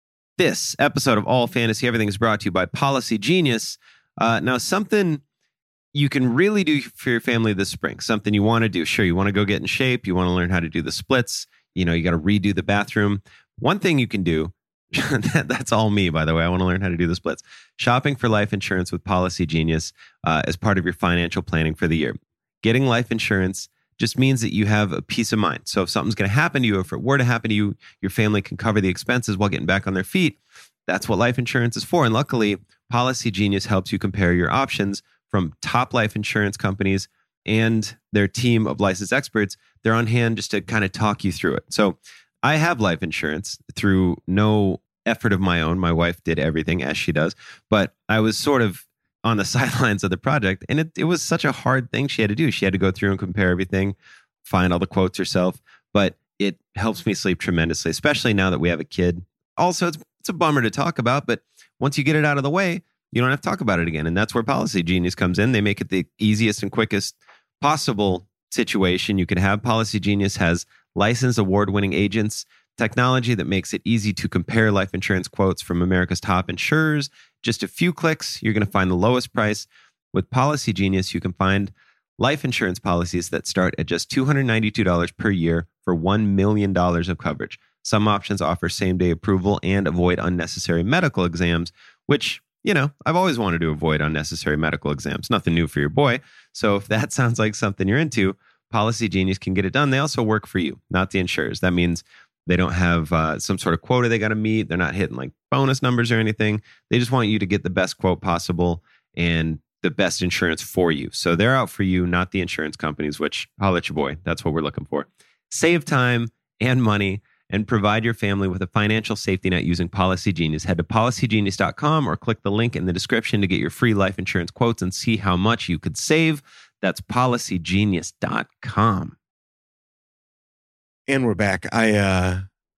B: This episode of All Fantasy Everything is brought to you by Policy Genius. Uh, now, something you can really do for your family this spring, something you want to do. Sure, you want to go get in shape. You want to learn how to do the splits. You know, you got to redo the bathroom. One thing you can do, that, that's all me, by the way. I want to learn how to do the splits. Shopping for life insurance with Policy Genius uh, as part of your financial planning for the year. Getting life insurance just means that you have a peace of mind. So if something's going to happen to you, if it were to happen to you, your family can cover the expenses while getting back on their feet. That's what life insurance is for. And luckily, Policy Genius helps you compare your options from top life insurance companies and their team of licensed experts. They're on hand just to kind of talk you through it. So I have life insurance through no effort of my own. My wife did everything as she does, but I was sort of on the sidelines of the project. And it, it was such a hard thing she had to do. She had to go through and compare everything, find all the quotes herself. But it helps me sleep tremendously, especially now that we have a kid. Also, it's, it's a bummer to talk about, but once you get it out of the way, you don't have to talk about it again. And that's where Policy Genius comes in. They make it the easiest and quickest possible situation you could have. Policy Genius has licensed award-winning agents, technology that makes it easy to compare life insurance quotes from America's top insurers. Just a few clicks, you're going to find the lowest price. With Policy Genius, you can find life insurance policies that start at just two hundred ninety-two dollars per year for one million dollars of coverage. Some options offer same-day approval and avoid unnecessary medical exams, which, you know, I've always wanted to avoid unnecessary medical exams. Nothing new for your boy. So if that sounds like something you're into, Policy Genius can get it done. They also work for you, not the insurers. That means they don't have uh, some sort of quota they got to meet. They're not hitting like bonus numbers or anything. They just want you to get the best quote possible and the best insurance for you. So they're out for you, not the insurance companies, which I'll let your boy. That's what we're looking for. Save time and money and provide your family with a financial safety net using Policy Genius. Head to policy genius dot com or click the link in the description to get your free life insurance quotes and see how much you could save. That's policy genius dot com.
D: And we're back. I uh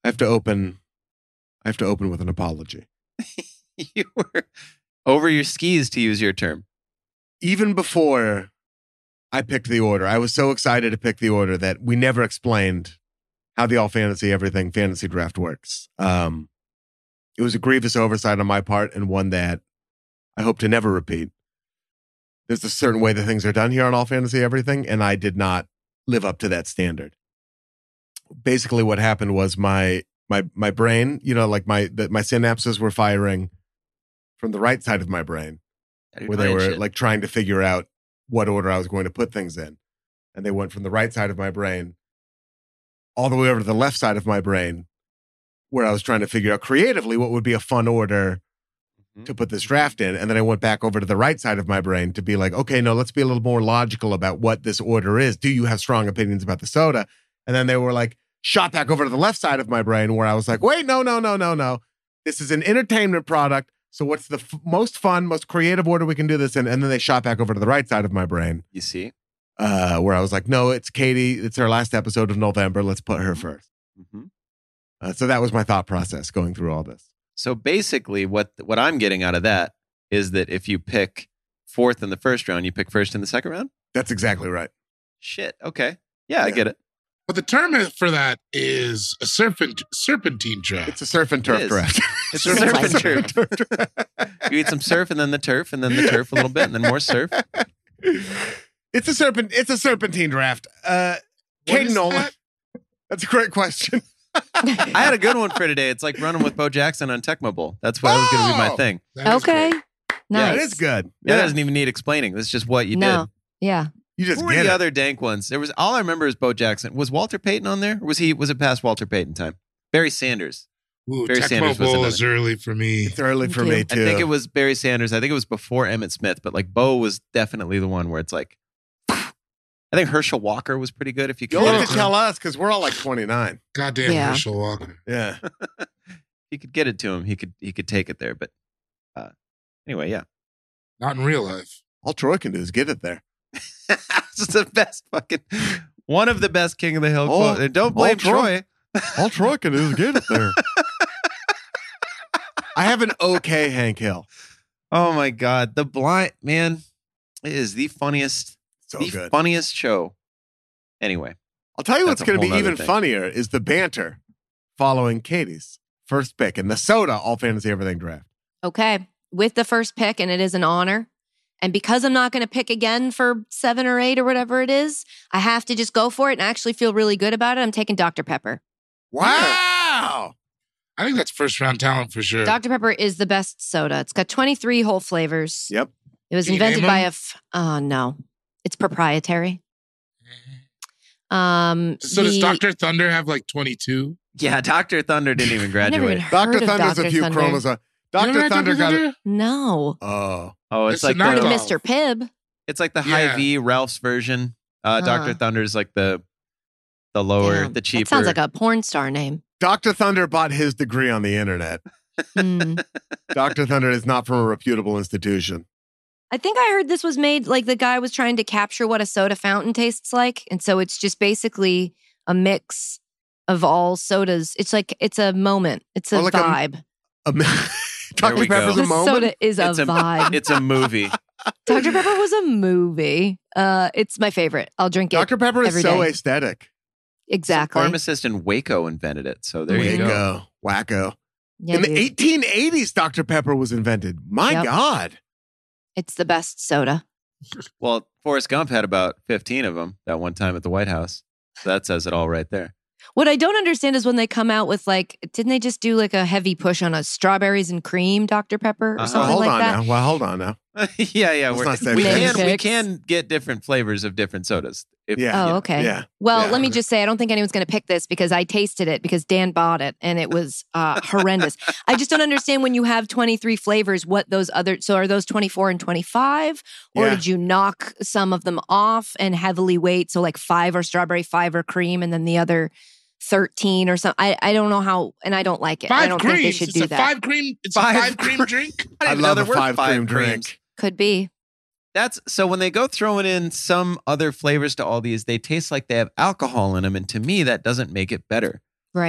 D: I have to open. I have to open with an apology.
B: You were over your skis, to use your term.
D: Even before I picked the order, I was so excited to pick the order that we never explained how the All Fantasy Everything fantasy draft works. Um, it was a grievous oversight on my part and one that I hope to never repeat. There's a certain way that things are done here on All Fantasy Everything, and I did not live up to that standard. Basically, what happened was my my my brain, you know, like my the, my synapses were firing from the right side of my brain, where they were
B: shit.
D: like trying to figure out what order I was going to put things in, and they went from the right side of my brain all the way over to the left side of my brain, where I was trying to figure out creatively what would be a fun order to put this draft in. And then I went back over to the right side of my brain to be like, okay, no, let's be a little more logical about what this order is. Do you have strong opinions about the soda? And then they were like, shot back over to the left side of my brain where I was like, wait, no, no, no, no, no. This is an entertainment product. So what's the f- most fun, most creative order we can do this in? And then they shot back over to the right side of my brain.
B: You see?
D: Uh, where I was like, no, it's Katie. It's her last episode of November. Let's put her first.
B: Mm-hmm.
D: Uh, so that was my thought process going through all this.
B: So basically, what what I'm getting out of that is that if you pick fourth in the first round, you pick first in the second round?
D: That's exactly right.
B: Shit. Okay. Yeah, I
D: Yeah.
B: get it.
E: But the term for that is a serpent serpentine draft.
D: It's a surf and turf
B: is.
D: draft.
B: It's a surf and turf. You eat some surf and then the turf and then the turf a little bit and then more surf.
D: It's a serpent. It's a serpentine draft. Uh,
E: What
D: Caden
E: is
D: Nolan.
E: that?
D: That's a great question.
B: I had a good one for today. It's like running with Bo Jackson on Tecmo Bowl. That's what was going to be my
D: Oh!
B: thing.
E: That is
F: Okay.
E: great.
F: Nice.
D: That is good.
B: That
D: Yeah,
B: doesn't even need explaining. That's just what you
F: No.
B: did.
F: Yeah.
D: you just
B: Who were
D: get
B: the
D: it.
B: other dank ones? There was all I remember is Bo Jackson. Was Walter Payton on there? Or was he? Was it past Walter Payton time? Barry Sanders.
E: Ooh,
B: Barry
E: Tecmo
B: Sanders was
E: Bowl
B: another.
E: is early for me.
D: It's early for
F: Me
D: me
F: too.
D: too.
B: I think it was Barry Sanders. I think it was before Emmett Smith, but like Bo was definitely the one where it's like. I think Herschel Walker was pretty good. If you could,
D: You'll
B: get
D: have
B: it
D: to
B: to
D: tell
B: him.
D: us because we're all like twenty-nine.
E: Goddamn
F: Yeah.
E: Herschel Walker.
D: Yeah.
B: If you could get it to him, he could he could take it there. But uh, anyway, yeah,
E: Not in real life.
D: All Troy can do is get it there.
B: it's the best fucking one of the best King of the Hill
D: Oh,
B: quotes. And don't blame
D: oh, Troy.
B: Troy.
D: All Troy can do is get it there. I have an okay Hank Hill.
B: Oh my god, the blind man is the funniest,
D: So
B: the
D: good.
B: funniest show. Anyway,
D: I'll tell you
B: That's
D: what's
B: a
D: going to
B: whole
D: be
B: nother
D: even
B: thing.
D: funnier is the banter following Katie's first pick in the soda All Fantasy Everything draft.
F: Okay. With the first pick, and it is an honor. And because I'm not going to pick again for seven or eight or whatever it is, I have to just go for it and actually feel really good about it. I'm taking Doctor Pepper.
D: Wow.
E: I think that's first round talent for sure.
F: Doctor Pepper is the best soda. It's got twenty-three whole flavors.
D: Yep.
F: It was
E: Can you
F: invented
E: name
F: by
E: them?
F: a. F- oh no, it's proprietary. Um,
E: So does
F: the-
E: Doctor Thunder have like twenty-two?
B: yeah, Doctor Thunder didn't even
F: I've never
B: graduate.
F: even heard
D: Doctor
F: of
D: Thunder's
F: Doctor
D: a few
F: Thunder.
D: chromosomes.
E: You never
D: Doctor
E: had
D: Thunder got it.
F: No,
D: Oh.
B: Oh,
E: It's
B: it's
E: a
B: like
F: heard of
E: knockoff.
B: the,
F: Mister Pibb.
B: it's like the
E: Yeah.
B: high V Ralph's version. Uh,
F: Huh.
B: Doctor Thunder is like the the lower,
F: Damn,
B: the cheaper.
F: That sounds like a porn star name.
D: Doctor Thunder bought his degree on the internet.
F: Hmm.
D: Doctor Thunder is not from a reputable institution.
F: I think I heard this was made like the guy was trying to capture what a soda fountain tastes like. And so it's just basically a mix of all sodas. It's like, it's a moment, it's a
D: Or like a-
F: vibe.
D: A mi- Doctor
B: we go.
D: Pepper's a
F: The
D: moment.
F: soda is a
B: It's a-
F: vibe.
B: it's a movie.
F: Doctor Pepper was a movie. Uh, it's my favorite. I'll drink it.
D: Doctor Pepper is
F: every
D: so
F: day.
D: aesthetic.
F: Exactly.
B: Pharmacist in Waco invented it. So there you go.
D: Bingo. Wacko.
F: Yeah,
D: In the
F: dude.
D: eighteen eighties, Doctor Pepper was invented. My
F: Yep.
D: God.
F: It's the best soda.
B: Well, Forrest Gump had about fifteen of them that one time at the White House. So that says it all right there.
F: What I don't understand is when they come out with like, didn't they just do like a heavy push on a strawberries and cream Doctor Pepper or
B: Uh-huh.
D: Well,
F: something
D: hold
F: like
D: on
F: that?
D: now. Well, hold on now.
B: yeah, yeah.
D: Let's
B: We're,
D: not say
B: we
F: that.
B: can we
F: Picks.
B: can get different flavors of different sodas. If,
D: Yeah.
F: Oh,
B: you know.
F: okay.
D: Yeah.
F: Well,
D: Yeah.
F: let me just say, I don't think anyone's going to pick this because I tasted it because Dan bought it and it was uh, horrendous. I just don't understand when you have twenty-three flavors, what those other, so are those twenty-four and twenty-five? Or
D: Yeah.
F: did you knock some of them off and heavily weight? So like five are strawberry, five are cream, and then the other thirteen or something. I, I don't know how, and I don't like it. I
E: Five
F: don't
E: creams.
F: think they should
E: it's
F: do
E: a
F: that.
E: five cream. It's
B: Five
E: a five cream
B: cre-
E: drink.
B: I,
D: I
B: didn't know
D: love
B: there
D: a
B: were
D: five cream
B: creams.
D: drink.
F: Could be.
B: That's so when they go throwing in some other flavors to all these, they taste like they have alcohol in them, and to me, that doesn't make it better.
F: Right.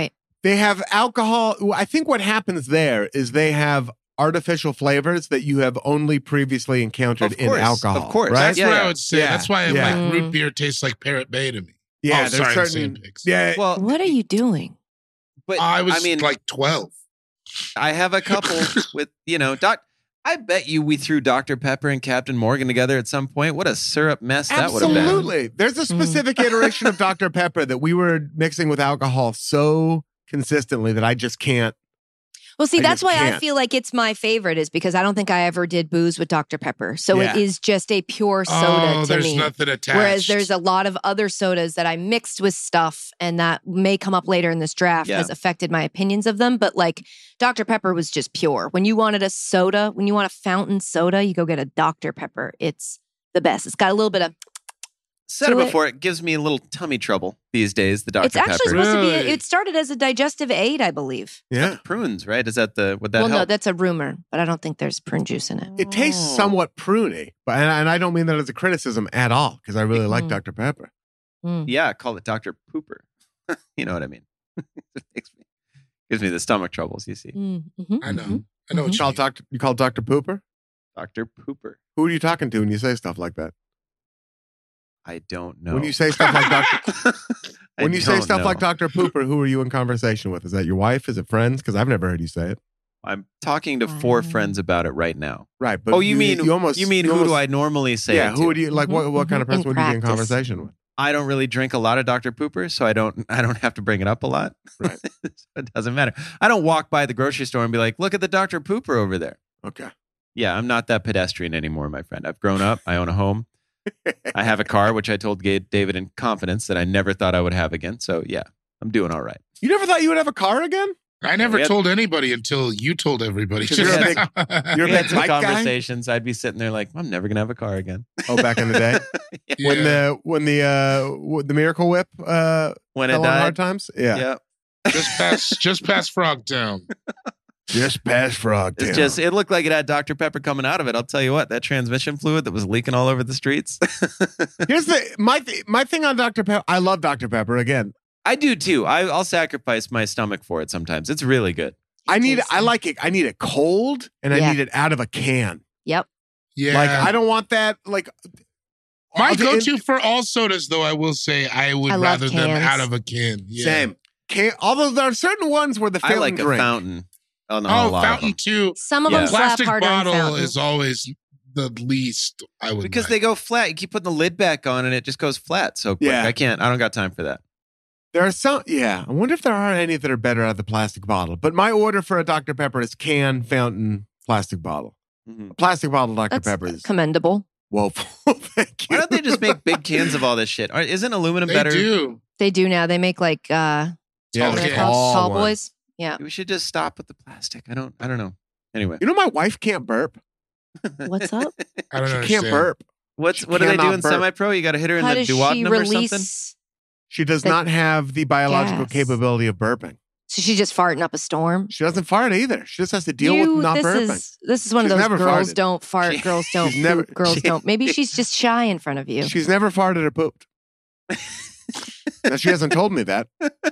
D: They have alcohol. I think what happens there is they have artificial flavors that you have only previously encountered
B: Of
D: in
B: course,
D: alcohol.
B: of course.
D: right?
E: That's
B: Yeah,
E: what
B: yeah.
E: I would say.
D: Yeah,
E: That's why
D: yeah.
E: like root
F: Mm.
E: beer tastes like Parrot Bay to me.
D: Yeah,
E: Oh,
D: there's
E: sorry, the
D: certain.
E: same pigs.
D: Yeah,
B: Well,
F: What are you doing?
B: but
E: I was
B: I mean,
E: like twelve.
B: I have a couple with, you know, Doc. I bet you we threw Doctor Pepper and Captain Morgan together at some point. What a syrup mess that would have been.
D: absolutely. There's a
F: Mm.
D: specific iteration of Doctor Pepper that we were mixing with alcohol so consistently that I just can't.
F: Well, see,
D: I
F: that's
D: just
F: why I
D: can't.
F: feel like it's my favorite is because I don't think I ever did booze with Doctor Pepper. So
D: Yeah.
F: it is just a pure soda
E: Oh,
F: to
E: there's
F: me.
E: nothing attached.
F: Whereas there's a lot of other sodas that I mixed with stuff and that may come up later in this draft
B: Yeah.
F: has affected my opinions of them. But like Doctor Pepper was just pure. When you wanted a soda, when you want a fountain soda, you go get a Doctor Pepper. It's the best. It's got a little bit of,
B: Said
F: So
B: it
F: it-
B: before, it gives me a little tummy trouble these days, the Doctor
F: it's actually
B: Pepper.
F: supposed to be,
E: Really?
F: it started as a digestive aid, I believe.
D: Yeah.
B: Prunes, right? Is that the, would that
F: well, no,
B: help?
F: that's a rumor, but I don't think there's prune juice in it.
D: It tastes
B: Oh.
D: somewhat pruny, but and, and I don't mean that as a criticism at all because I really like
F: Mm.
D: Doctor Pepper.
F: Mm.
B: Yeah, call it Doctor Pooper. You know what I mean? It makes me, gives me the stomach troubles, you see.
F: Mm, mhm,
E: I know.
F: mhm.
E: I know
F: Mhm.
E: what
D: You
E: you
D: call
E: mean.
D: Doctor you call Doctor Pooper?
B: Doctor Pooper.
D: Who are you talking to when you say stuff like that?
B: I don't know.
D: When you say stuff like Doctor
B: I
D: When you say
B: don't
D: stuff like
B: know.
D: Doctor Pooper, who are you in conversation with? Is that your wife? Is it friends? Because I've never heard you say it.
B: I'm talking to four
F: Wow.
B: friends about it right now.
D: Right. But
B: oh, you, mean
D: you almost
B: you mean
D: you
B: who
D: almost,
B: do I normally say
D: Yeah,
B: it
D: who
B: to?
D: would you like? What what kind of
F: Mhm.
D: person
F: In
D: would you be in
F: practice.
D: conversation with?
B: I don't really drink a lot of Doctor Pooper, so I don't I don't have to bring it up a lot.
D: Right.
B: So it doesn't matter. I don't walk by the grocery store and be like, look at the Doctor Pooper over there.
D: Okay.
B: Yeah, I'm not that pedestrian anymore, my friend. I've grown up. I own a home. I have a car, which I told Ga- David in confidence that I never thought I would have again. So yeah, I'm doing all right.
D: You never thought you would have a car again?
E: I never
B: We had-
E: told anybody until you told everybody.
D: Because you're a
E: just
D: big-
E: now.
D: you're a
B: We had
D: big
B: some
D: bike guy?
B: conversations. I'd be sitting there like, I'm never gonna have a car again.
D: Oh, back in the day
E: Yeah.
D: when the when the uh w- the Miracle Whip uh
B: When
D: fell
B: it
D: on
B: died.
D: hard times. Yeah.
B: Yeah.
E: just past just past Frogtown.
D: Just past Frog
B: It's just it looked like it had Doctor Pepper coming out of it. I'll tell you what, that transmission fluid that was leaking all over the streets.
D: Here's the my th- my thing on Doctor Pepper. I love Doctor Pepper. Again,
B: I do too. I, I'll sacrifice my stomach for it sometimes. It's really good.
D: I need
F: tastes
D: I
F: good.
D: like it. I need it cold and I
F: Yeah.
D: need it out of a can.
F: Yep.
E: Yeah.
D: Like I don't want that. Like
E: My
D: I'll-
E: go-to for all sodas, though, I will say I would
F: I love
E: rather them
F: cans.
E: out of a can. Yeah.
D: Same. Can although there are certain ones where the
B: I
D: fountain
B: like
D: drink.
B: a fountain. Oh no, a
E: Oh,
B: lot of
E: fountain
B: them.
E: too.
F: Some of
B: Yeah.
F: them slap
E: Plastic
F: harder than
E: bottle
F: fountain.
E: is always the least I would
B: Because
E: like.
B: they go flat. You keep putting the lid back on and it just goes flat so quick.
D: Yeah.
B: I can't. I don't got time for that.
D: There are some. Yeah, I wonder if there are any that are better out of the plastic bottle. But my order for a Doctor Pepper is can, fountain, plastic bottle.
B: Mhm.
D: A plastic bottle Doctor
F: That's
D: Pepper is
F: commendable.
D: whoa. Thank you.
B: Why don't they just make big cans of all this shit? Or Isn't aluminum
E: They
B: better?
E: do.
F: They do now. They make like uh
D: Yeah,
E: Oh,
F: what are
D: the
F: they
E: yeah.
F: called?
D: tall
F: Tall
D: one.
F: boys. Yeah.
B: We should just stop with the plastic. I don't. I don't know. Anyway,
D: You know, my wife can't burp.
F: What's up?
E: I don't
D: She
E: understand.
D: can't burp.
B: what's
D: She
B: what do they do
D: cannot
B: in
D: burp.
B: semi-pro? You got to hit her in
F: How
B: the
F: does she
B: duodenum or something.
F: release?
D: She does
F: The
D: not have the biological
F: gas.
D: capability of burping.
F: So she's just farting up a storm.
D: She doesn't fart either. She just has to deal
F: You-
D: with not
F: this
D: burping.
F: is this is one
D: She's
F: of those
D: never
F: girls
D: farted.
F: don't fart,
B: She-
F: girls don't
D: she's never-
F: poop, girls
B: she-
F: don't. Maybe she's just shy in front of you.
D: She's never farted or pooped. Now, she hasn't told me that.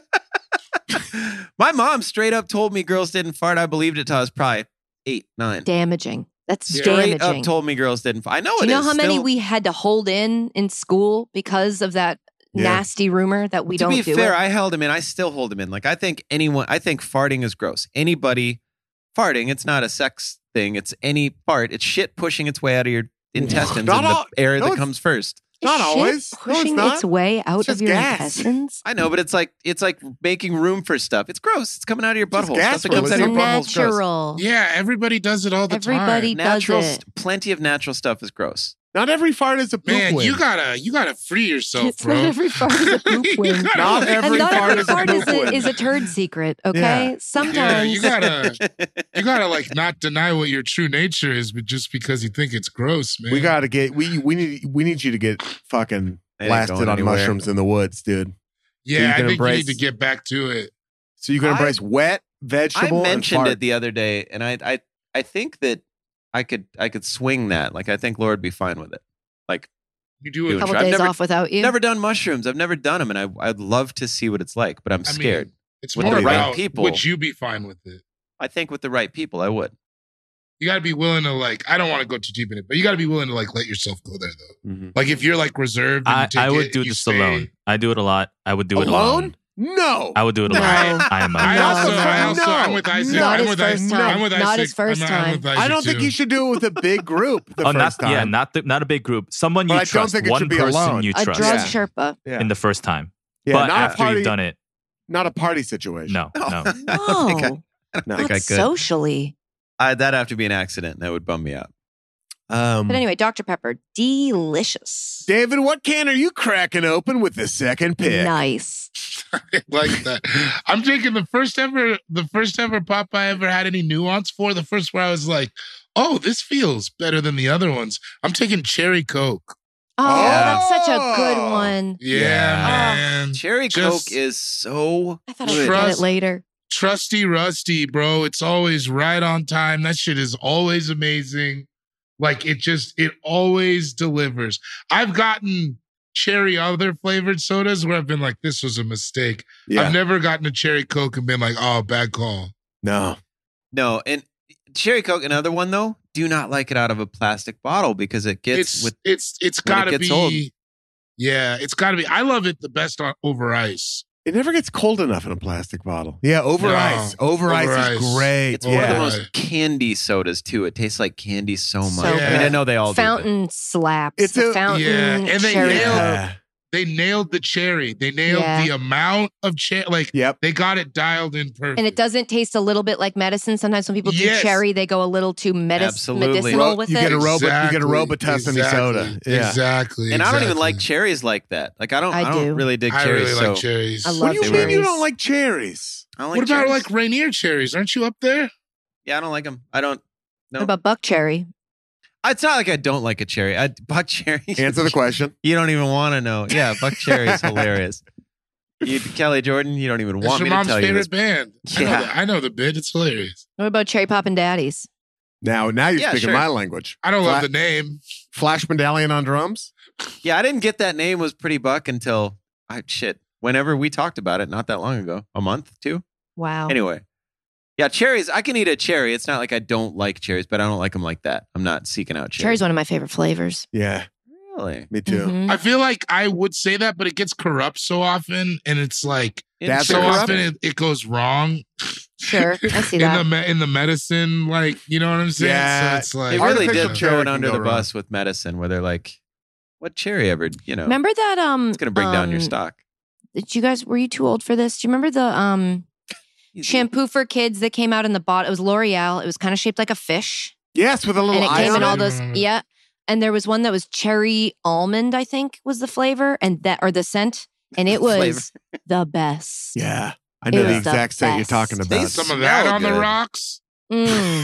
B: My mom straight up told me girls didn't fart. I believed it till I was probably eight, nine.
F: Damaging. That's
B: Straight
F: damaging.
B: up told me girls didn't fart. I know
F: Do
B: it
F: you know
B: is.
F: how many
B: Still-
F: we had to hold in in school because of that
D: Yeah.
F: nasty rumor that we
B: to
F: don't
B: be
F: do
B: fair,
F: it?
B: I held him in. I still hold him in. Like I think anyone, I think farting is gross. Anybody farting, it's not a sex thing. It's any fart. It's shit pushing its way out of your intestines
D: Not
B: and
D: all-
B: the air
D: no,
B: that
D: it's-
B: comes first.
F: Is
D: Not
F: shit
D: always. No, it's
F: pushing
D: not.
F: its way out
D: It's
F: of
D: just
F: your
D: gas.
F: intestines.
B: I know, but it's like it's like making room for stuff. It's gross. It's coming out of your
D: Just
B: butthole.
D: gas
B: Stuff that comes
D: release.
B: out of
F: It's
B: your butthole is gross.
F: natural.
E: Yeah, everybody does it all the
F: Everybody
E: time.
F: does
B: Natural,
F: it.
B: st- plenty of natural stuff is gross.
D: Not every fart is a poop
E: Man,
D: win.
E: you gotta you gotta free yourself,
F: It's
E: bro.
F: not every fart is a poop
E: You
F: win.
E: gotta,
D: Not
E: like-
D: every
F: and not
D: fart
F: every
D: is a
F: fart is
D: poop
F: a,
D: win.
F: is a turd secret, okay?
D: Yeah.
F: Sometimes
E: you gotta you gotta like not deny what your true nature is, but just because you think it's gross, man.
D: We gotta get we we need we need you to get fucking
B: It ain't
D: blasted
B: going
D: on
B: anywhere.
D: mushrooms in the woods, dude.
E: yeah,
D: you
E: I
D: can
E: think
D: embrace-
E: you need to get back to it.
D: So you can
B: I-
D: embrace wet
B: I
D: vegetable.
B: mentioned
D: and
B: it
D: fart.
B: the other day, and I, I, I think that I could, I could swing that. Like I think Laura would be fine with it. Like
E: You do
B: Dude,
E: it.
F: a couple
B: I've
F: days
B: never-
F: off without you.
B: never done mushrooms. I've never done them, and I, I'd love to see what it's like, but I'm
E: I mean,
B: scared.
E: It's
B: with
E: more
B: the right
E: about
B: people.
E: would you be fine with it?
B: I think with the right people, I would.
E: You got to be willing to like. I don't want to go too deep in it, but you got to be willing to like let yourself go there though.
B: Mm-hmm.
E: Like if you're like reserved, and
A: I,
E: you take
A: I would
E: it
A: do
E: and you
A: this
E: stay-
A: alone. I do it a lot. I would do it
D: Alone?
A: alone.
D: No.
A: I would do it alone.
F: No.
A: I am
E: I
A: alone.
E: also,
F: No.
E: I also,
D: No.
E: I'm with Isaac.
F: Not
E: I'm
F: his
E: with
F: first
E: Isaac.
F: time.
E: I'm with
F: Not
E: Isaac.
F: his first
E: I'm,
F: time.
E: I'm with Isaac
D: I don't
E: too.
D: think you should do it with a big group the
A: Oh,
D: first
A: not
D: time.
A: yeah, not the, not a big group. Someone you
D: But I don't
A: trust.
D: think it
A: One
D: should be
A: person
D: alone.
A: you
F: A
A: trust
F: drug
D: Yeah.
F: Sherpa.
D: Yeah.
A: in the first time.
D: Yeah,
A: but
D: not a
A: after
D: party,
A: you've done it,
D: not a party situation.
A: no, no.
B: I don't think I,
F: No,
B: I, don't
D: No.
B: think
F: not
B: I could.
F: socially.
B: I, that'd have to be an accident. That would bum me out.
D: Um,
F: But anyway, Doctor Pepper, delicious.
D: David, what can are you cracking open with the second pick?
F: Nice.
E: I like that. I'm taking the first ever, the first ever pop I ever had any nuance for. The first where I was like, "Oh, this feels better than the other ones." I'm taking Cherry Coke.
F: Oh,
D: Yeah.
F: that's such a good one.
E: Yeah,
D: Yeah.
E: man.
B: Cherry
E: Just-
B: Coke is so
F: I thought I'd
B: good.
F: get
E: Trust-
F: it later.
E: Trusty Rusty, bro. It's always right on time. That shit is always amazing. Like it just, it always delivers. I've gotten cherry other flavored sodas where I've been like, this was a mistake.
D: Yeah.
E: I've never gotten a Cherry Coke and been like, oh, bad call.
D: No.
B: No, and Cherry Coke, another one though, do not like it out of a plastic bottle because it gets
E: It's
B: with
E: it's it's
B: when it
E: gotta
B: gets
E: be.
B: old.
E: Yeah, it's gotta be. I love it the best on over ice.
D: It never gets cold enough in a plastic bottle. Yeah, over
E: No.
D: ice. Over,
E: Over
D: ice,
E: ice.
D: is great.
B: it's one of the
D: yeah.
B: most candy sodas too. It tastes like candy so much.
F: So
B: I mean, I know they all
F: Fountain slaps.
D: It's
F: the
D: a-
F: fountain
E: Yeah, and they
F: cherry
E: nailed-
F: Coke.
D: Yeah.
E: They nailed the cherry. They nailed
F: Yeah.
E: the amount of cherry. Like
D: Yep.
E: they got it dialed in perfect.
F: And it doesn't taste a little bit like medicine. Sometimes when people
E: Yes.
F: do cherry, they go a little too medis-
B: Absolutely.
F: medicinal
D: Ro-
F: with
D: you
F: it.
D: get a Robo- you get a
E: Exactly,
D: Robitussin
E: exactly,
D: soda. Yeah.
E: Exactly.
B: And I don't even
E: exactly.
B: like cherries like that. Like I don't.
F: I
B: I, don't
F: do.
B: really dig
E: I
B: cherries.
E: really
B: so
E: like cherries.
F: I love
D: What do you
B: they
D: mean
B: were-
D: you don't like cherries?
B: I don't like
E: What about
B: cherries.
E: like Rainier cherries? Aren't you up there?
B: Yeah, I don't like them. I don't. No,
F: What about buck cherry?
B: it's not like I don't like a cherry. I buck cherry.
D: Answer the question.
B: You don't even want to know. Yeah, buck cherry is hilarious. You, Kelly Jordan, you don't even
E: It's
B: want
E: your
B: me to
E: mom's
B: tell you
E: favorite
B: this.
E: band. I, know
B: Yeah.
E: the, I know the bit. It's hilarious.
F: What about cherry poppin' daddies?
D: Now, now you're
B: Yeah,
D: speaking
B: sure.
D: my language.
E: I don't
D: Fla-
E: love the name.
D: Flash Medallion on drums.
B: Yeah, I didn't get that name was pretty buck until I shit. Whenever we talked about it, not that long ago, a month, two.
F: Wow.
B: Anyway, yeah, cherries. I can eat a cherry. It's not like I don't like cherries, but I don't like them like that. I'm not seeking out cherries.
F: Cherry's one of my favorite flavors.
D: Yeah,
B: Really?
D: me too.
F: Mhm.
E: I feel like I would say that, but it gets corrupt so often, and it's like
D: That's
E: so
D: a corrupt-
E: often it, it goes wrong
F: Sure, I see
E: in
F: that.
E: the me- in the medicine. Like you know what I'm saying?
D: Yeah.
E: So it's like
B: They really
D: Artificial
B: did
D: cherry
B: throw it
D: can
B: under
D: go
B: the
D: wrong.
B: bus with medicine, where they're like, "What cherry ever?" You know,
F: Remember that? Um,
B: it's going to bring down your
F: um,
B: stock.
F: Did you guys? Were you too old for this? Do you remember the um
B: Easy.
F: shampoo for kids that came out in the bottle? It was L'Oreal. It was kind of shaped like a fish,
D: Yes, with a little
F: and it
D: eye
F: came
D: on
F: in all
D: it.
F: those.
E: Mm.
F: Yeah, and there was one that was cherry almond. I think was the flavor, and that or the scent, and it was
B: Flavor.
F: the best.
D: Yeah, I know
F: It
D: the
F: was the
D: exact scent you're
F: best.
D: talking
B: They
D: about.
E: some of that
B: smell
E: on the
B: good.
E: rocks.
F: Mm.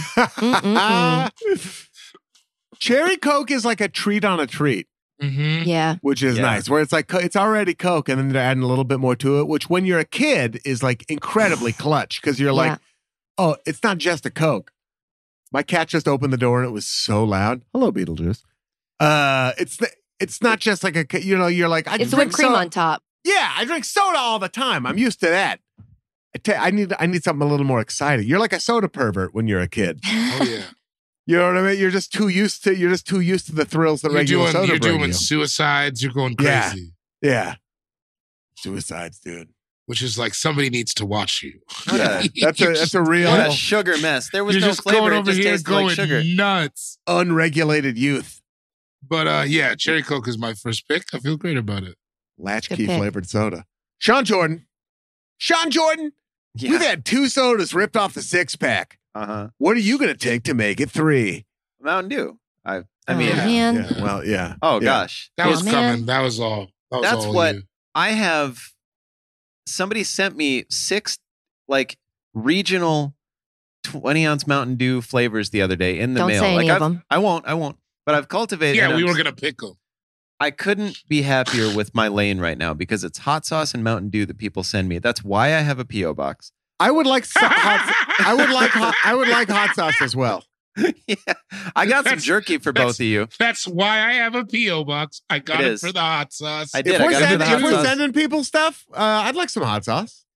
F: Mm-mm-mm.
D: Cherry Coke is like a treat on a treat,
E: Mm-hmm.
F: Yeah,
D: which is
B: Yeah.
D: nice. Where it's like co- it's already Coke, and then they're adding a little bit more to it. Which, when you're a kid, is like incredibly clutch because you're
F: Yeah.
D: like, oh, it's not just a Coke. My cat just opened the door and it was so loud. Hello, Beetlejuice. Uh, it's the, it's not just like a ca- you know you're like I
F: it's
D: drink
F: whipped cream
D: soda.
F: on top.
D: Yeah, I drink soda all the time. I'm used to that. I, ta- I need I need something a little more exciting. You're like a soda pervert when you're a kid.
E: Oh yeah.
D: You know what I mean? You're just too used to you're just too used to the thrills that
E: You're
D: regular
E: doing
D: soda
E: you're
D: bring
E: doing
D: you.
E: suicides. You're going
D: Yeah.
E: crazy.
D: Yeah, suicides, dude.
E: Which is like somebody needs to watch you.
B: Yeah.
D: That's a
E: You're
D: that's
E: just-
D: a real
B: What a sugar mess. There was
E: You're
B: no
E: just
B: flavor.
E: going
B: It
E: over
B: just
E: here
B: tasted
E: going
B: like sugar.
E: nuts.
D: unregulated youth.
E: But uh, yeah, Cherry Coke is my first pick. I feel great about it.
D: Latchkey
F: Good pick.
D: flavored soda. Sean Jordan. Sean Jordan.
B: Yeah.
D: We've had two sodas ripped off the six pack.
B: Uh huh.
D: What are you going to take to make it three?
B: Mountain Dew. I. I
F: Oh,
B: mean,
E: Yeah.
F: man.
D: Yeah, well, yeah.
B: oh
D: Yeah.
B: gosh.
E: That was
F: man.
E: coming. That was all. That was
B: That's
E: all
B: what-
E: you.
B: I have. Somebody sent me six like regional twenty ounce Mountain Dew flavors the other day in the
F: Don't
B: mail.
F: say
B: like
F: any of
B: I've-
F: them.
B: I won't. I won't. But I've cultivated.
E: Yeah,
B: and
E: we
B: I'm
E: were
B: s-
E: gonna pick them.
B: I couldn't be happier with my lane right now because it's hot sauce and Mountain Dew that people send me. That's why I have a P O box.
D: I would like so- hot, I would like hot, I would like hot sauce as well.
B: Yeah, I got some
E: That's-
B: jerky for
E: that's-
B: both of you.
E: That's why I have a P O box. I got
B: It
E: it,
B: is.
E: for the hot sauce.
B: I did.
D: If
B: I
D: we're,
B: got it for
D: send,
B: the
D: if
B: hot
D: we're
B: sauce.
D: sending people stuff, uh, I'd like some hot sauce.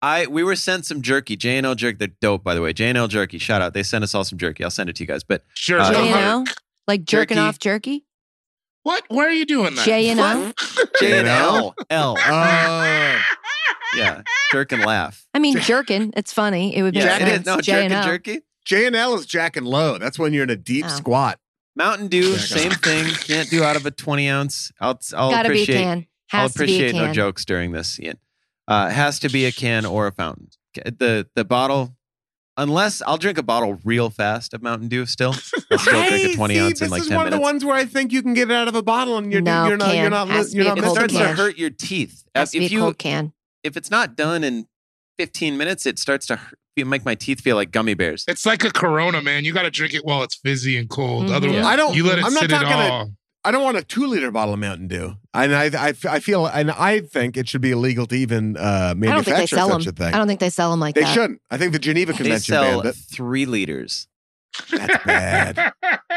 B: I we were sent some jerky, J and L jerky. They're dope, by the way. J and L jerky, shout out. They sent us all some jerky. I'll send it to you guys. But
E: Sure.
B: Uh,
E: so
F: J and L?
E: Mark,
F: Like jerking
B: Jerky.
F: off jerky?
E: What? Why are you doing that?
F: J and L?
B: J and L, L,
D: Oh.
B: yeah, jerk and laugh.
F: I mean, jerkin. It's funny. It would be
B: Yeah, it is.
F: sense.
B: No,
F: J
B: jerk
F: and
B: and
F: L.
B: jerky.
D: J and L is Jack and Low. That's when you're in a deep
F: Oh.
D: squat.
B: Mountain Dew,
D: Jack
B: same
D: and-
B: thing. Can't do out of a twenty ounce. I'll I'll
F: Gotta be a
B: appreciate.
F: can.
B: I'll
F: Has to be a
B: appreciate
F: can.
B: no jokes during this, Ian. Uh, has to be a can or a fountain. The the bottle, unless I'll drink a bottle real fast of Mountain Dew. Still, I'll still drink
D: Hey,
B: a twenty
D: see,
B: ounce in
D: this
B: like
D: is
B: ten
D: one
B: minutes.
D: of the ones where I think you can get it out of a bottle and you're
F: No,
D: you're not
F: can.
D: you're not
F: Has to
D: you're
F: be
D: not
F: a
B: It
F: cold
B: starts
D: missing
B: to
F: can.
D: much.
B: hurt your teeth.
F: Has to be
B: if
F: a
B: you
F: cold can.
B: if it's not done in fifteen minutes, it starts to hurt, make my teeth feel like gummy bears.
E: It's like a Corona, man. You got to drink it while it's fizzy and cold.
F: Mhm.
E: Otherwise,
D: I don't.
E: you let it
D: I'm not
E: sit in
D: talking. A,
E: all.
D: I don't want a two liter bottle of Mountain Dew. And I, I, I feel, and I think it should be illegal to even uh,
F: I don't think they
D: manufacture
F: sell them.
D: such a thing.
F: I don't think they sell them like
D: They
F: that.
D: shouldn't. I think the Geneva
B: They
D: Convention
B: sell
D: banned it.
B: three liters.
D: That's bad.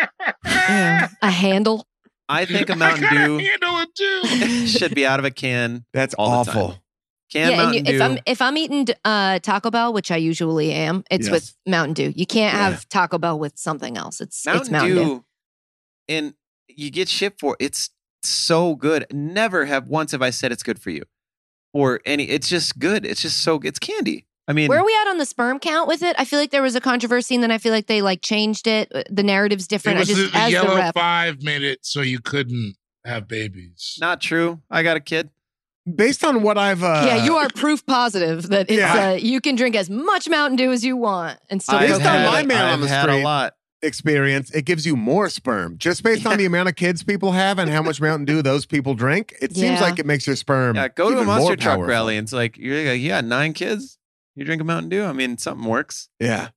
F: Yeah. A handle.
B: I think a
E: I
B: Mountain
E: gotta
B: Dew
E: handle it too.
B: should be out of a can.
D: That's
B: All the time.
D: awful.
B: Can
F: yeah, and
B: Mountain
F: you,
B: Dew.
F: if I'm if I'm eating uh, Taco Bell, which I usually am, it's
D: Yes.
F: with Mountain Dew. You can't
D: Yeah.
F: have Taco Bell with something else. It's
B: Mountain,
F: it's Mountain
B: Dew,
F: Dew.
B: and you get shit for it. It's so good. Never have once have I said it's good for you, or any. It's just good. It's just so. It's candy. I mean,
F: Where are we at on the sperm count with it? I feel like there was a controversy, and then I feel like they like changed it. The narrative's
E: It
F: different. I
E: was
F: just
E: the, the
F: as
E: yellow
F: the rep.
E: five made it so you couldn't have babies.
B: not true. I got a kid.
D: Based on what I've, uh,
F: yeah, you are proof positive that it's
D: Yeah.
F: uh, you can drink as much Mountain Dew as you want and still
B: I've
D: Based
F: feel
D: on
B: had,
D: my
F: good.
D: man on
B: I've
D: the
B: had a
D: street.
B: lot.
D: experience, it gives you more sperm just based on the amount of kids people have and how much Mountain Dew those people drink. It seems
F: Yeah.
D: like it makes your sperm.
B: Yeah, go to a
D: even more
B: monster truck
D: powerful.
B: rally and it's like you're like, yeah, nine kids. You drink a Mountain Dew. I mean, something works.
D: Yeah,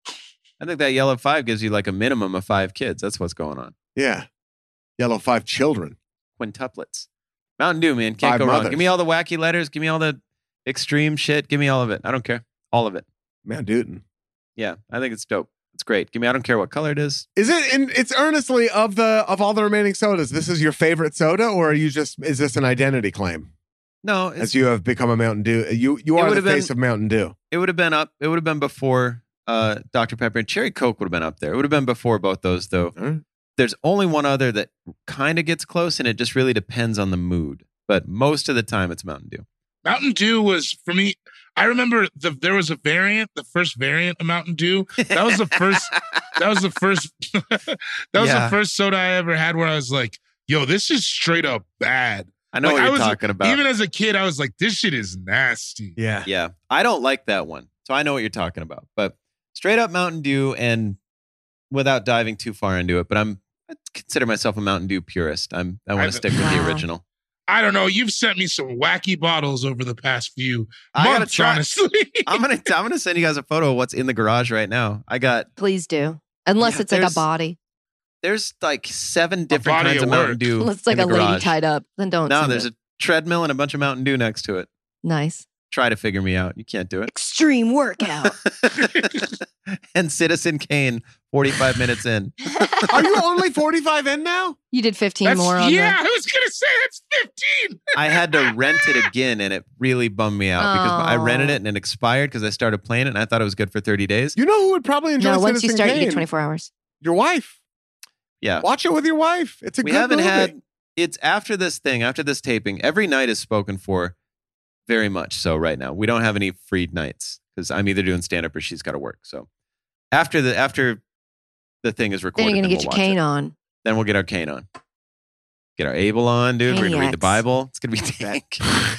B: I think that yellow five gives you like a minimum of five kids. That's what's going on.
D: yeah. Yellow five children.
B: Quintuplets. Mountain Dew, man, can't
D: Five
B: go wrong.
D: mothers.
B: Give me all the wacky letters. Give me all the extreme shit. Give me all of it. I don't care. All of it.
D: Mount Newton.
B: Yeah, I think it's dope. It's great. Give me. I don't care what color it is.
D: Is it? And it's earnestly of the of all the remaining sodas. This is your favorite soda, or are you just? Is this an identity claim?
B: No, it's,
D: As you have become a Mountain Dew, you you
B: It
D: are the
B: would've been-
D: face of Mountain Dew.
B: it would have been up. It would have been before uh, Doctor Pepper and Cherry Coke would have been up there. It would have been before both those, though.
D: All right.
B: There's only one other that kind of gets close, and it just really depends on the mood. But most of the time, it's Mountain Dew.
E: Mountain Dew was for me. I remember the, there was a variant, the first variant of Mountain Dew. That was the first. that was the first. that was
B: Yeah.
E: the first soda I ever had where I was like, "Yo, this is straight up bad."
B: I know
E: Like,
B: what
E: I
B: you're
E: was-
B: talking about.
E: Even as a kid, I was like, "This shit is nasty."
D: Yeah.
B: Yeah, I don't like that one, so I know what you're talking about. But straight up Mountain Dew, and without diving too far into it, but I'm I consider myself a Mountain Dew purist. I'm I want
E: I've-
B: to stick with the
F: Wow.
B: original.
E: I don't know. You've sent me some wacky bottles over the past few
B: I gotta
E: months,
B: try-
E: honestly.
B: I'm gonna I'm gonna send you guys a photo of what's in the garage right now. I got
F: Please do. Unless
B: Yeah,
F: it's like a
B: there's-
F: body.
B: there's like seven different
E: body
B: kinds
E: of
B: of Mountain
E: work.
B: Dew.
F: Unless it's like
B: in
F: a
B: the
F: lady
B: garage.
F: tied up. Then don't.
B: No,
F: send
B: there's
F: it.
B: a treadmill and a bunch of Mountain Dew next to it.
F: Nice.
B: Try to figure me out. You can't do it.
F: Extreme workout.
B: And Citizen Kane, forty-five minutes in.
D: Are you only forty-five in now?
F: You did fifteen
E: That's-
F: more on
E: yeah,
F: the.
E: I was gonna say that's fifteen.
B: I had to rent it again, and it really bummed me out because I rented
F: Oh.
B: it and it expired because I started playing it and I thought it was good for thirty days.
D: You know who would probably enjoy
F: No, once you
D: Citizen
F: start, you
D: Kane?
F: get twenty-four hours.
D: Your wife.
B: Yeah.
D: Watch it with your wife. It's a
B: We
D: good
B: haven't
D: movie.
B: had, it's after this thing, after this taping, every night is spoken for very much so right now. We don't have any free nights because I'm either doing stand up or she's got to work. So after the, after the thing is
F: Then
B: recorded,
F: you're gonna
B: then
F: get
B: we'll
F: your
B: watch
F: cane
B: it.
F: on.
B: Then we'll get our cane on. Get our Abel on, dude. We're going to read the
F: Maniacs.
B: Bible. It's going to be dank.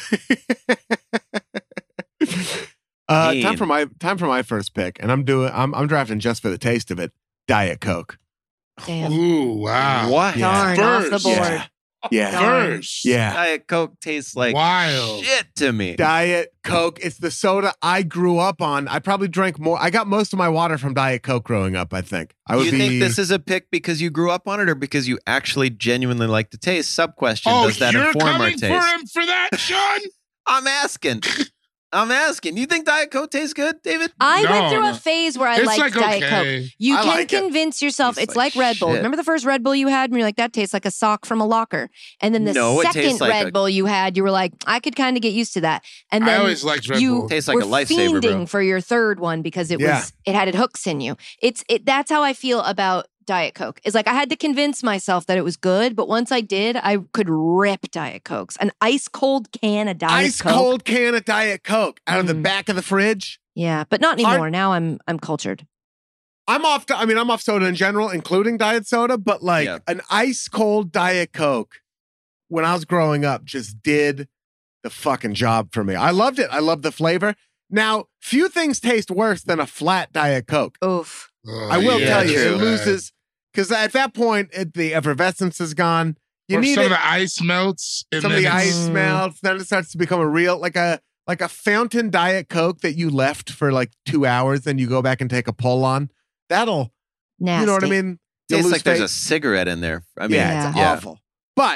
D: uh,
B: Kane.
D: time for my time for my first pick, and I'm doing. I'm I'm drafting just for the taste of it. Diet Coke.
F: Damn.
E: Ooh, wow.
B: What?
D: Yeah.
F: Darn, off the
E: First.
F: board.
D: Yeah. Yeah.
E: First.
D: Yeah.
B: Diet Coke tastes like
E: Wild.
B: shit to me.
D: Diet Coke. It's the soda I grew up on. I probably drank more. I got most of my water from Diet Coke growing up, I think. I
B: Do
D: would
B: you
D: be
B: think this is a pick because you grew up on it or because you actually genuinely like the taste? Sub question.
E: Oh,
B: Does that
E: you're
B: inform our
E: coming
B: taste?
E: for him for that, Sean?
B: I'm asking. I'm asking. You think Diet Coke tastes good, David?
F: I
E: No,
F: went through
E: no.
F: a phase where I
E: It's
F: liked
E: like
F: Diet
E: okay.
F: Coke. You
D: I
F: can
D: like it.
F: convince yourself
B: Tastes
F: it's
B: like
F: like, Red Bull.
B: shit.
F: Remember the first Red Bull you had, and you're like, that tastes like a sock from a locker. And then the
B: No, it tastes
F: second
B: like
F: Red
B: a-
F: Bull you had, you were like, I could kind of get used to that. And
E: I
F: then
E: always liked Red
F: you
E: Bull.
B: Tastes like
F: were
B: a lifesaver,
F: fiending
B: bro.
F: for your third one because it
D: Yeah.
F: was it had it hooks in you. It's it. That's how I feel about Diet Coke. It's like I had to convince myself that it was good, but once I did, I could rip Diet Cokes. An ice cold can of Diet
D: Ice
F: Coke.
D: cold can of Diet Coke out of the
F: Mm.
D: back of the fridge.
F: Yeah, but not
D: Hard-
F: anymore. Now I'm I'm cultured.
D: I'm off. I mean, I'm off soda in general, including diet soda. But like
B: Yeah.
D: an ice cold Diet Coke, when I was growing up, just did the fucking job for me. I loved it. I loved the flavor. Now, few things taste worse than a flat Diet Coke.
F: Oof.
E: Oh,
D: I will
B: yeah,
D: tell you,
B: true.
D: it loses because at that point, it, the effervescence is gone. You
E: Or
D: need
E: some
D: it.
E: of the ice melts. And
D: Some of
E: then
D: the
E: it's-
D: ice
F: Mm.
D: melts. Then it starts to become a real like a like a fountain Diet Coke that you left for like two hours, then you go back and take a pull on. That'll,
F: Nasty.
D: you know what I mean? You'll
B: Tastes
D: lose
B: like there's a
D: faith.
B: cigarette in there. I mean,
D: yeah, it's
B: yeah.
D: awful. But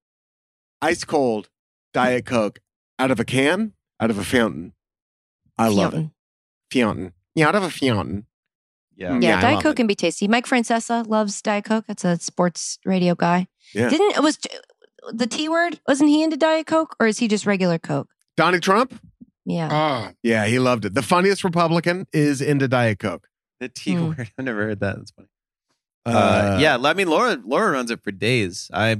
D: ice cold Diet Coke out of a can, out of a fountain. I love it.
F: Fountain.
D: Fountain. Yeah, out of a fountain.
B: Yeah.
D: Mm.
F: Yeah,
D: Yeah, I
F: Diet
D: love
F: Coke
D: it.
F: can be tasty. Mike Francesa loves Diet Coke. That's a sports radio guy.
D: Yeah.
F: Didn't it was the T word? Wasn't he into Diet Coke, or is he just regular Coke?
D: Donnie Trump?
F: Yeah.
E: Ah,
D: Yeah, he loved it. The funniest Republican is into Diet Coke.
B: The T
F: Hmm.
B: word. I've never heard that. That's funny. Uh, yeah, I mean, Laura Laura runs it for days. I,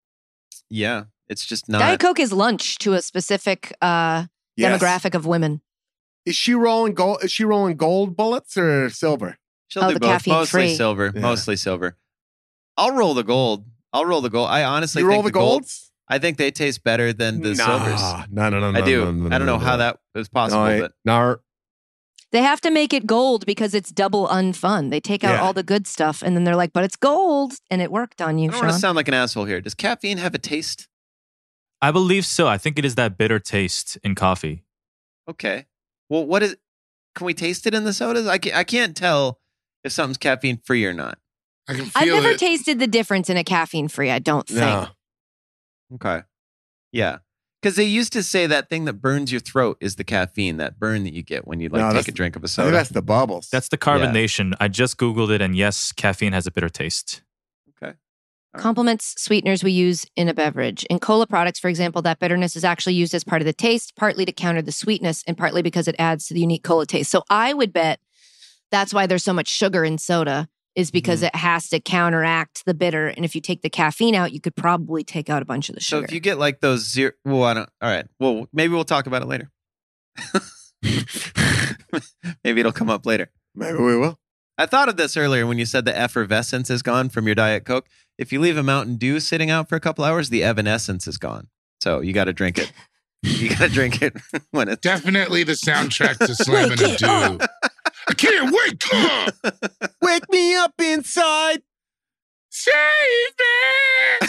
B: yeah, it's just not.
F: Diet Coke is lunch to a specific uh,
D: yes.
F: demographic of women.
D: Is she rolling gold? Is she rolling gold bullets or silver?
B: She'll
F: Oh,
B: do
F: the
B: both.
F: caffeine
B: Mostly
F: free.
B: silver.
D: Yeah.
B: Mostly silver. I'll roll the gold. I'll roll the gold. I honestly
D: you
B: think
D: roll the
B: gold-
D: golds?
B: I think they taste better than the
D: Nah.
B: silvers.
D: No, no, no, no.
B: I do.
D: no, no, no,
B: I don't know
D: no,
B: how
D: no.
B: that was possible,
D: No,
B: but
D: no.
F: They have to make it gold because it's double unfun. They take out
D: Yeah.
F: all the good stuff and then they're like, but it's gold. And it worked on you,
B: I don't want to
F: Sean.
B: sound like an asshole here. Does caffeine have a taste?
A: I believe so. I think it is that bitter taste in coffee.
B: Okay. Well, what is? Can we taste it in the sodas? I can't, I can't tell if something's caffeine free or not.
E: I can
F: I've
E: feel
F: never
E: it.
F: tasted the difference in a caffeine free, I don't think.
D: No.
B: Okay. Yeah. Because they used to say that thing that burns your throat is the caffeine, that burn that you get when you like
D: No,
B: take
D: that's-
B: a drink of a
D: I think
B: soda.
D: that's the bubbles.
A: That's the carbonation. I just Googled it, and yes, caffeine has a bitter taste.
B: Okay.
F: Complements sweeteners we use in a beverage. In cola products, for example, that bitterness is actually used as part of the taste, partly to counter the sweetness and partly because it adds to the unique cola taste. So I would bet that's why there's so much sugar in soda, is because
B: Mm-hmm.
F: it has to counteract the bitter. And if you take the caffeine out, you could probably take out a bunch of the
B: So
F: sugar.
B: if you get like those zero, well, I don't. All right. Well, maybe we'll talk about it later. Maybe it'll come up later.
D: Maybe we will.
B: I thought of this earlier when you said the effervescence is gone from your Diet Coke. If you leave a Mountain Dew sitting out for a couple hours, the evanescence is gone. So you got to drink it. You got to drink it when it's
E: Definitely the soundtrack to Slam and
F: Wake it
E: a Dew. I can't wake up.
D: Wake me up inside.
E: Save me.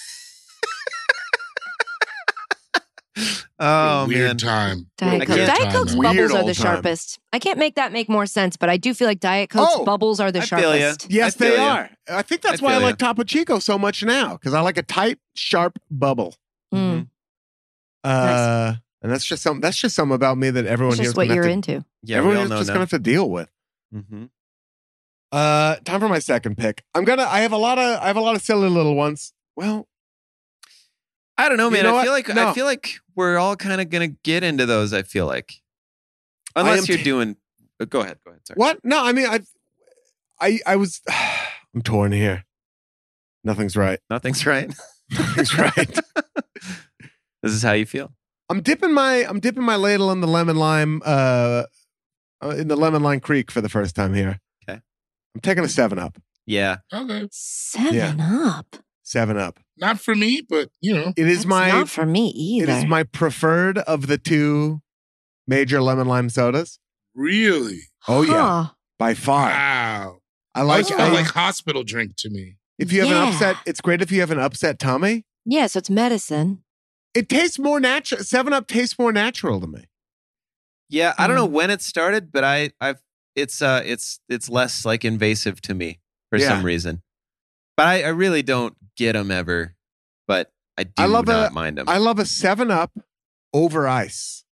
B: Oh
E: Weird
B: man.
E: time.
F: Diet
B: I
F: Coke.
B: can't-
F: Diet Coke's
E: Time,
D: Weird
F: bubbles are
D: old
F: the
D: time.
F: sharpest. I can't make that make more sense, but I do feel like Diet Coke's
D: Oh,
F: bubbles are the
B: I feel ya.
F: sharpest.
D: Yes,
B: I feel
D: they
B: ya.
D: are. I think that's
B: I
D: why I
B: feel
D: like Topo Chico so much now, because I like a tight, sharp bubble.
F: Mm.
D: Uh, and that's just some. That's just something about me that everyone
F: It's
D: here
F: just
D: is
F: what
D: gonna
F: you're
D: have
F: into.
D: to,
B: Yeah, we
D: everyone
B: all
D: is
B: know
D: just
B: now.
D: gonna have to deal with.
B: Mm-hmm.
D: Uh, time for my second pick. I'm gonna. I have a lot of. I have a lot of silly little ones. Well,
B: I don't know,
D: You
B: man.
D: know
B: I
D: what?
B: feel like
D: No.
B: I feel like we're all kind of gonna get into those. I feel like,
D: I
B: unless
D: am
B: you're
D: t-
B: doing. uh, Go ahead. Go ahead. Sorry.
D: what? No, I mean, I, I, I was. I'm torn here. Nothing's right.
B: Nothing's right.
D: Nothing's right.
B: This is how you feel.
D: I'm dipping my. I'm dipping my ladle in the lemon lime. Uh, uh, in the lemon lime creek for the first time here.
B: Okay.
D: I'm taking a seven up.
B: Yeah.
E: Okay.
F: Seven up.
D: Seven up.
E: Not for me, but you know.
D: It is
F: That's
D: my.
F: not for me
D: It
F: either.
D: is my preferred of the two major lemon lime sodas.
E: Really?
D: Oh yeah,
F: Huh.
D: by far.
E: Wow.
D: I
E: Like,
D: like.
E: felt
D: I-
E: like hospital drink to me.
D: if you have
F: Yeah.
D: an upset, it's great if you have an upset tummy.
F: Yeah, so it's medicine.
D: It tastes more natural. Seven Up tastes more natural to me.
B: Yeah. I don't know
F: Mm.
B: when it started, but I, I've, it's, uh, it's, it's less like invasive to me for
D: Yeah.
B: some reason. But I, I really don't get them ever. But I do
D: I love
B: not
D: a-
B: mind them.
D: I love a Seven Up over ice.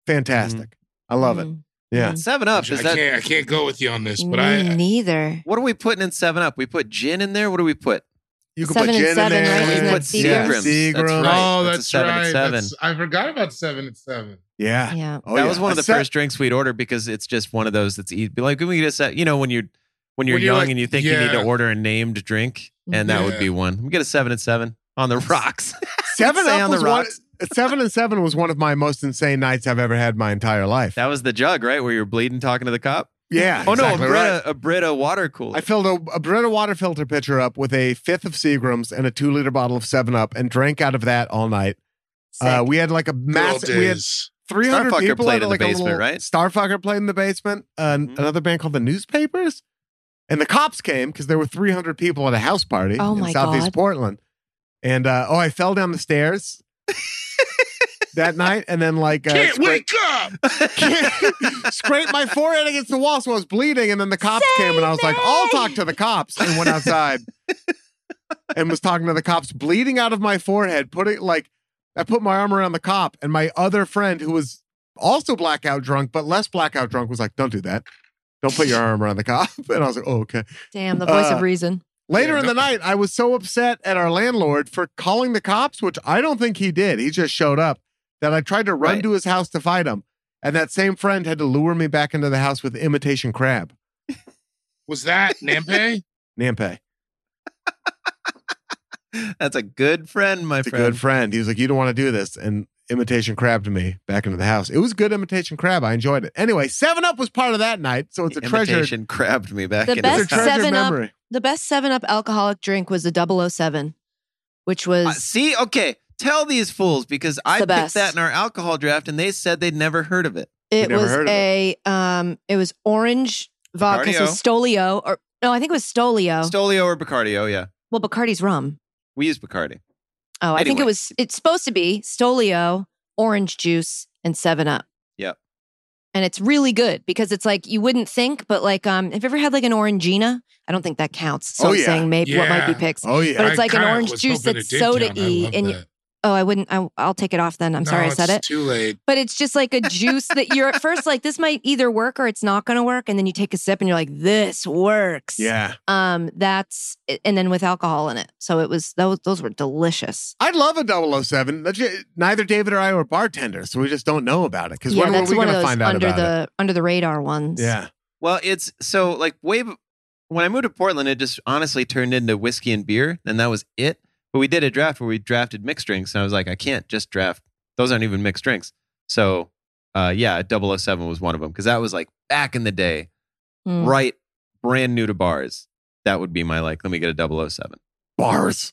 D: fantastic. I love it.
F: Mm.
D: Yeah.
F: Mm.
B: Seven Up, is
E: I
B: that...
E: can't I can't go with you on this, but
F: Me
E: I
F: neither.
B: What are we putting in seven Up? We put gin in there? What do we put?
D: You can
F: Seven
D: put
F: and
D: gin
F: seven,
D: in there.
F: right?
B: We
F: Isn't
B: put
F: that Seagram's?
B: Seagram's. That's
D: Seagram's.
B: right.
E: Oh,
B: That's a
E: that's
B: seven and
E: right.
B: seven.
E: That's- I forgot about seven and seven.
D: Yeah.
F: Yeah.
D: Oh,
B: that
D: yeah.
B: was one of
D: A
B: the
D: se-
B: first drinks we'd order because it's just one of those that's eat. Be like, we just, you know, when you're when you're
E: When you're
B: young
E: like,
B: and you think you need to
E: yeah.
B: order a named drink, and that would
E: Yeah.
B: be one. We get a seven and seven on the rocks.
D: Seven
B: Say
D: Up
B: on
D: was
B: the
D: one.
B: rocks.
D: Seven and seven was one of my most insane nights I've ever had in my entire life.
B: That was the jug, right? Where you're bleeding, talking to the cop.
D: yeah.
B: Oh
D: exactly
B: no, a Brita,
D: right.
B: a Brita water cooler.
D: I filled a, a Brita water filter pitcher up with a fifth of Seagram's and a two liter bottle of seven Up and drank out of that all night. Uh, we had like a
E: Good old
D: massive. We had
E: days.
D: three hundred
B: Starfucker
D: people
B: played
D: at
B: in the
D: like a
B: basement,
D: little-
B: right?
D: Starfucker played in the basement. Uh,
B: Mhm.
D: Another band called the Newspapers, and the cops came because there were three hundred people at a house party
F: Oh
D: in
F: my
D: Southeast
F: God.
D: Portland. And uh, oh, I fell down the stairs that night, and then like uh,
E: Can't
D: scraped,
E: wake up.
D: scraped my forehead against the wall, so I was bleeding. And then the cops came, and I was like, "I'll talk to the cops," and went outside and was talking to the cops, bleeding out of my forehead. Putting like, I put my arm around the cop, and my other friend, who was also blackout drunk but less blackout drunk, was like, "Don't do that. Don't put your arm around the cop." And I was like, "Oh, okay."
F: Damn, the voice
D: Uh,
F: of reason.
D: Later
E: Yeah,
D: in the
E: no-
D: night, I was so upset at our landlord for calling the cops, which I don't think he did. He just showed up, that I tried to run
B: Right.
D: to his house to fight him. And that same friend had to lure me back into the house with imitation crab.
E: Was that Nampe?
D: Nampe.
B: That's a good friend, my
D: It's a
B: friend.
D: good friend. He was like, "You don't want to do this." And imitation crab to me back into the house. It was good imitation crab. I enjoyed it. Anyway, seven Up was part of that night. So it's a treasure,
B: Imitation crabbed me back
F: The
B: into
F: best
D: it's a
B: the house.
D: treasure
F: seven Up-
D: memory.
F: The best seven Up alcoholic drink was the double oh seven, which was
B: Uh, see, okay, tell these fools because I
F: the
B: picked
F: best.
B: that in our alcohol draft, and they said they'd never heard of it.
F: it
D: never
F: was
D: heard of
F: a um it was orange vodka, so
B: Bacardio.
F: Stolio or no, I think it was Stolio.
B: Stolio or Bacardi? Oh yeah,
F: well, Bacardi's rum.
B: we use Bacardi.
F: Oh, I think
B: Anyway.
F: it was. It's supposed to be Stolio, orange juice, and seven Up.
B: Yep.
F: And it's really good because it's like you wouldn't think, but like um, have you ever had like an Orangina? I don't think that counts. So
D: Oh,
F: I'm
D: yeah.
F: saying maybe what might be
E: Yeah.
F: picks.
D: Oh, yeah.
F: But it's
E: I
F: like an
E: kinda
F: orange
E: was
F: juice
E: hoping
F: that's
E: it did count. I
F: soda-y,
E: love
F: and you-
E: that.
F: Oh, I wouldn't. I, I'll take it off then. I'm sorry
E: No,
F: I said
E: it's
F: it.
E: Too late.
F: But it's just like a juice that you're at first like this might either work or it's not going to work, and then you take a sip and you're like, this works.
D: Yeah.
F: Um. That's and then with alcohol in it, so it was those. Those were delicious.
D: I'd love a double oh seven. That's ju- Neither David or I were bartenders, so we just don't know about it. Because
F: Yeah,
D: when were
F: that's
D: we
F: one
D: going
F: of
D: to
F: those
D: find out
F: under
D: about
F: the
D: it?
F: under the radar ones.
D: Yeah.
B: Well, it's so like way b- when I moved to Portland, it just honestly turned into whiskey and beer, and that was it. But we did a draft where we drafted mixed drinks, and I was like, I can't just draft. Those aren't even mixed drinks. So, uh, yeah, double oh seven was one of them because that was like back in the day,
F: Mm.
B: right? Brand new to bars. That would be my like. Let me get a double oh seven.
D: Bars.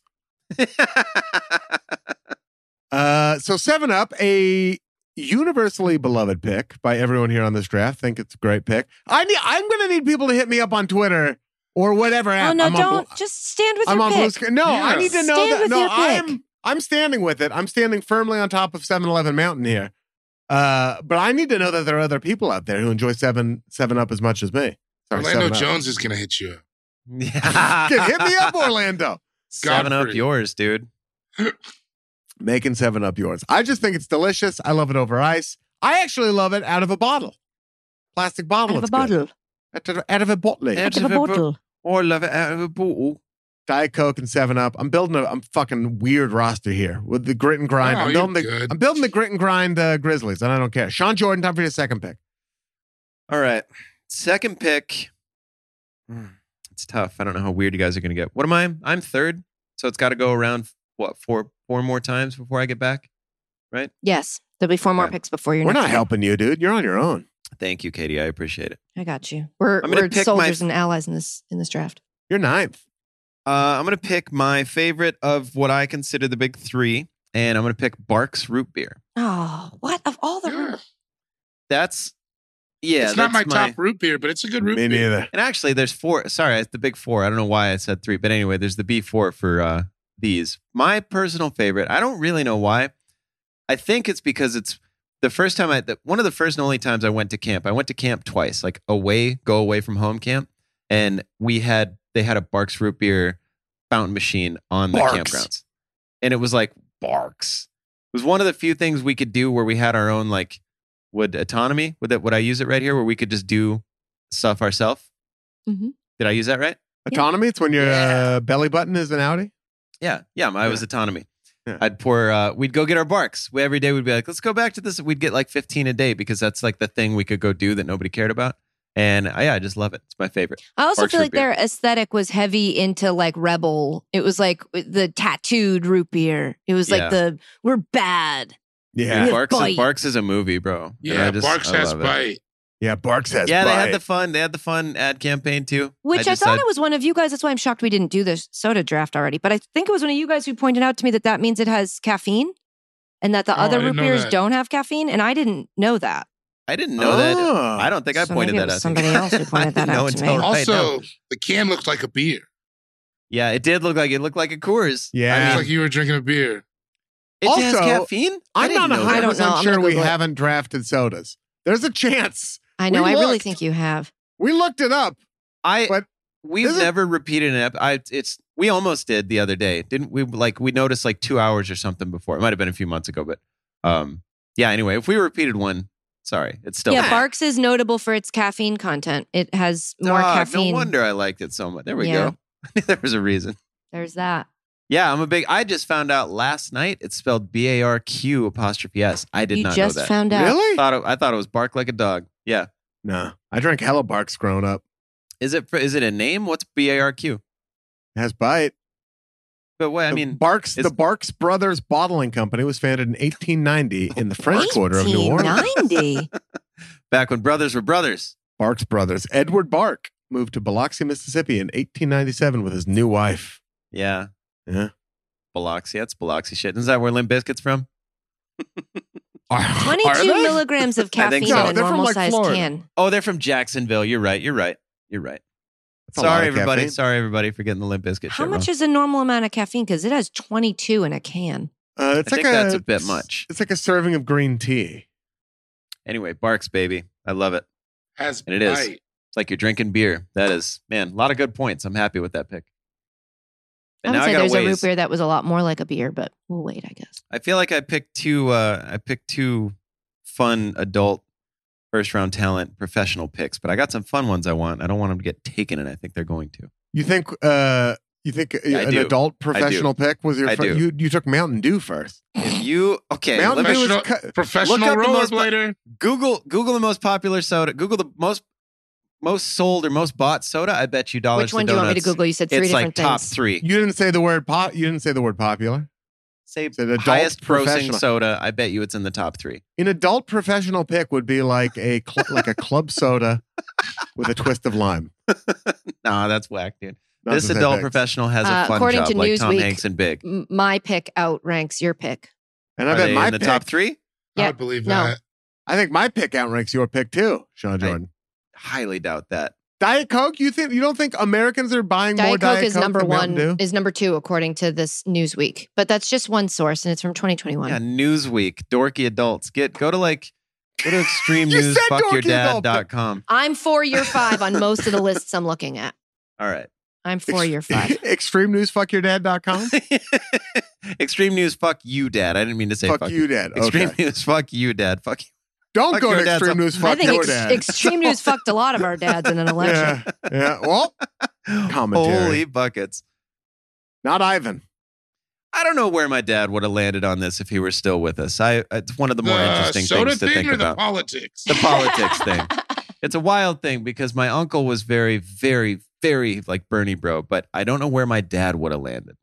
D: Uh, so seven Up, a universally beloved pick by everyone here on this draft. Think it's a great pick. I need, I'm going to need people to hit me up on Twitter or whatever app.
F: Oh no!
D: I'm on
F: Don't
D: Blue-
F: just stand with
D: I'm
F: your
D: on Blue
F: pick.
D: Sky. No, I
E: Yeah.
D: need to know
F: Stand
D: that.
F: with
D: No,
F: your pick.
D: I'm I'm standing with it. I'm standing firmly on top of seven eleven Mountain here. Uh, but I need to know that there are other people out there who enjoy seven seven Up as much as me. Sorry,
E: Orlando
D: seven Up.
E: Jones is gonna hit you up.
B: Yeah.
D: Get- hit me up, Orlando.
B: Seven up
E: Godfrey.
B: yours, dude.
D: Making seven Up yours. I just think it's delicious. I love it over ice. I actually love it out of a bottle, plastic bottle.
F: Out of a
D: it's good.
F: bottle.
D: Out of, out of a bottle.
B: Out
F: Out of a bottle.
B: Oh, I love it out of a bottle.
D: Diet Coke and seven Up. I'm building a I'm fucking weird roster here with the grit and grind.
E: Oh,
D: I'm
E: you're
D: building the
E: good.
D: I'm building the grit and grind uh, Grizzlies, and I don't care. Sean Jordan, time for your second pick.
B: All right. Second pick. Hmm, It's tough. I don't know how weird you guys are going to get. What am I? I'm third. So it's got to go around, what, four four more times before I get back? Right?
F: Yes, there'll be four more
B: Okay.
F: picks before you're.
D: We're not helping you, dude. You're on your own.
B: Thank you, Katie. I appreciate it.
F: I got you. We're
B: I'm gonna
F: we're
B: pick my-
F: soldiers and allies in this in this draft.
D: You're ninth.
B: Uh, I'm going to pick my favorite of what I consider the big three, and I'm going to pick Barks Root Beer.
F: Oh, what of all the
E: Yeah.
B: That's, yeah.
E: it's not my,
B: that's
E: top root beer, but it's a good root
D: Me
E: beer.
D: neither.
B: And actually, there's four. Sorry, it's the big four. I don't know why I said three, but anyway, there's the B four for uh, these. My personal favorite. I don't really know why. I think it's because it's the first time I, the, one of the first and only times I went to camp. I went to camp twice, like away, go away from home camp, and we had they had a Barks Root Beer fountain machine on the
D: Barks.
B: campgrounds, and it was like Barks. It was one of the few things we could do where we had our own like would autonomy, would that, would I use it right here where we could just do stuff ourselves?
F: Mm-hmm.
B: Did I use that right?
D: Autonomy? It's when your
B: Yeah.
D: uh, belly button is an Audi?
B: Yeah. Yeah. I was
D: Yeah.
B: autonomy.
D: Yeah.
B: I'd pour, uh, we'd go get our barks. We, every day we'd be like, let's go back to this. We'd get like fifteen a day because that's like the thing we could go do that nobody cared about. And uh, yeah, I just love it. It's my favorite.
F: I also
B: Barks
F: feel
B: root
F: like
B: beer.
F: their aesthetic was heavy into like rebel. It was like the tattooed root beer. It was
B: Yeah.
F: like the we're bad.
D: Yeah.
F: Yeah.
B: Barks, is,
F: Bite.
B: Barks is a movie, bro. And
E: Yeah,
B: I just-
E: Barks
B: I
E: has
B: love it.
E: bite.
D: Yeah, Barks has
B: Yeah, they
D: bite.
B: had the fun. They had the fun ad campaign too.
F: Which I,
B: just-
F: thought it was one of you guys. That's why I'm shocked we didn't do the soda draft already. But I think it was one of you guys who pointed out to me that that means it has caffeine, and that the
E: Oh, I
F: other
E: didn't
F: root
E: know
F: beers
E: that.
F: don't have caffeine. And I didn't know that.
B: I didn't know that.
D: Oh.
B: I don't think I
F: So
B: pointed
F: maybe it
B: that
F: was
B: out. to you.
F: somebody else who pointed
B: I
F: that
B: didn't know
F: out to
B: until
F: me.
B: right now.
E: Also, the can looked like a beer.
B: Yeah, it did look like it looked like a Coors.
D: Yeah.
B: I
E: It's
B: mean,
E: like you were drinking a beer.
B: it has
D: Also,
B: caffeine. I
D: I'm
B: didn't
D: not
B: know
D: one
B: that.
F: I
D: hundred
F: don't know.
D: percent
F: I'm
D: sure
F: gonna
D: we
F: Google it.
D: haven't drafted sodas. There's a chance.
F: I know.
D: We
F: I really
D: looked.
F: think you have.
D: We looked it up.
B: I
D: But
B: we've
D: is it-
B: never repeated an ep. I it's we almost did the other day, didn't we? Like we noticed like two hours or something before. It might have been a few months ago, but um, yeah. Anyway, if we repeated one, sorry, it's still
F: Yeah, Barks is notable for its caffeine content. It has more
B: Ah,
F: caffeine.
B: No wonder I liked it so much. There we
F: Yeah.
B: go. There was a reason.
F: There's that.
B: Yeah, I'm a big. I just found out last night it's spelled B A R Q apostrophe S. I did
F: you
B: not
F: just
B: know that.
F: found out.
D: Really?
B: Thought it, I thought it was bark like a dog. Yeah.
D: No. I drank hella Barks growing up.
B: Is it? Is it a name? What's B A R Q?
D: It has bite.
B: But what I
D: The
B: mean,
D: Barks,
B: it's-
D: the Barks Brothers Bottling Company was founded in eighteen ninety in the French Quarter of New Orleans.
F: eighteen ninety.
B: back when brothers were brothers.
D: Barks Brothers. Edward Bark moved to Biloxi, Mississippi in eighteen ninety-seven with his new wife.
B: Yeah.
D: Yeah.
B: Biloxi. That's Biloxi shit. Is that where Limp Bizkit's from?
D: Are, are
F: twenty-two
D: they?
F: milligrams of
B: I think
F: caffeine
B: so.
F: in
D: No,
F: a
D: they're from,
F: normal
D: like,
F: sized
D: Florida.
F: can.
B: Oh, they're from Jacksonville. You're right. You're right. You're right.
D: That's a lot
B: Sorry,
D: of
B: everybody.
D: caffeine.
B: Sorry, everybody, for getting the Limp Bizkit
F: How
B: shit
F: much
B: wrong.
F: is a normal amount of caffeine? Because it has twenty-two in a can.
D: Uh, it's
B: I
D: like
B: think
D: a,
B: that's a bit much.
D: It's like a serving of green tea.
B: Anyway, Barks, baby. I love it.
E: Has
B: And it is.
E: bite.
B: It's like you're drinking beer. That is, man, a lot of good points. I'm happy with that pick.
F: I
B: And
F: would
B: now I
F: say
B: got
F: there's
B: to
F: a root
B: waste.
F: beer that was a lot more like a beer, but we'll wait, I guess.
B: I feel like I picked two. Uh, I picked two fun adult first round talent professional picks, but I got some fun ones I want. I don't want them to get taken, and I think they're going to.
D: You think uh you think
B: Yeah, I
D: an
B: do.
D: adult professional pick was your
B: I
D: first?
B: do.
D: You you took Mountain Dew first.
B: If you okay,
D: Mountain
B: let me
D: Dew is
E: Professional-
D: cu-
E: Professional
B: Look up the most-
E: rollerblader.
B: Google Google the most popular soda. Google the most most sold or most bought soda. I bet you dollars.
F: Which one
B: to
F: do you want me to
B: donuts.
F: Google? You said three
B: It's
F: different
B: like top
F: things.
B: three.
D: you didn't say the word pop. You didn't say the word popular.
B: Say
D: It's an adult
B: highest grossing
D: professional.
B: soda. I bet you it's in the top three.
D: An adult professional pick would be like a cl- like a club soda with a twist of lime.
B: Nah, that's whack, dude.
D: Not
B: this
D: the same
B: adult
D: picks.
B: professional has
F: Uh,
B: a fun
F: according
B: job
F: to
B: like Tom
F: Newsweek-
B: Hanks and Big.
F: M- My pick outranks your pick.
D: And I
B: Are
D: bet
B: they
D: my
B: in the
D: pick,
B: top three?
F: Yeah,
E: I believe
F: no.
E: that.
D: I think my pick outranks your pick too, Sean Jordan.
B: Highly doubt that.
D: Diet Coke. You think you don't think Americans are buying more
F: Diet Coke
D: Diet
F: is
D: Coke
F: number
D: than Mountain
F: one,
D: Dew?
F: is number two, according to this Newsweek. But that's just one source, and it's from twenty twenty-one.
B: Yeah, Newsweek, dorky adults. Get go to like go to extreme
D: You
B: news
D: said
B: fuck your
D: dorky
B: dad
D: adult.
B: dot com.
F: I'm four year five on most of the lists I'm looking at.
B: All right.
F: I'm four year five.
D: Extreme News Fuck Your Dad dot com.
B: Extreme news fuck you dad. I didn't mean to say
D: Fuck,
B: fuck,
D: you, Dad.
B: Extreme
D: Okay.
B: news fuck you dad. Fuck you.
D: Don't
B: fuck
D: go
B: your
D: to
B: dad's
D: Extreme
B: up.
D: News
F: I
D: Fuck
F: think
D: Your
F: ex-
D: Dad.
F: Extreme News fucked a lot of our dads in an election.
D: yeah, yeah. Well, Commentary.
B: Holy buckets.
D: not Ivan.
B: I don't know where my dad would have landed on this if he were still with us. I it's one of the more interesting
E: soda
B: things to
E: thing
B: think
E: or
B: about.
E: the politics?
B: The politics thing. It's a wild thing because my uncle was very, very, very like Bernie bro, but I don't know where my dad would have landed.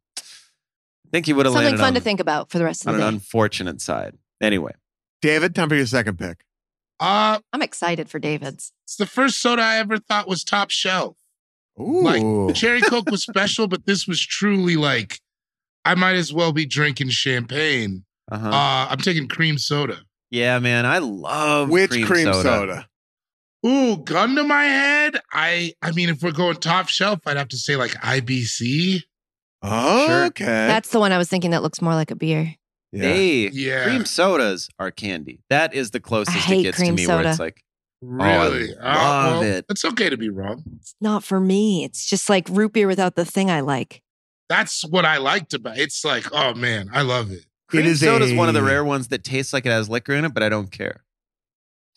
B: I think he would have
F: Something
B: landed
F: fun
B: on,
F: to think about for the rest
B: on
F: of
B: an
F: the day.
B: unfortunate side. Anyway,
D: David, time for your second pick.
E: Uh,
F: I'm excited for David's.
E: it's the first soda I ever thought was top shelf.
D: Ooh.
E: Like the cherry Coke was special, but this was truly like I might as well be drinking champagne.
B: uh-huh.
E: Uh, I'm taking cream soda.
B: yeah, man, I love
D: Which
B: cream,
D: cream,
B: soda.
D: soda?
E: Ooh, gun to my head. I I mean, if we're going top shelf, I'd have to say like I B C.
D: Oh,
B: Sure.
D: okay.
F: That's the one I was thinking that looks more like a beer.
D: yeah.
B: Hey,
E: Yeah.
B: cream sodas are candy. That is the closest
F: I
B: it
F: hate
B: gets to
F: cream
B: me where
F: soda.
B: it's like,
E: Really?
B: Oh, I love it.
E: It's okay to be wrong.
F: It's not for me. It's just like root beer without the thing I like.
E: That's what I liked about it. It's like, oh man, I love it.
B: cream
D: is
B: soda is
D: a-
B: one of the rare ones that tastes like it has liquor in it, but I don't care.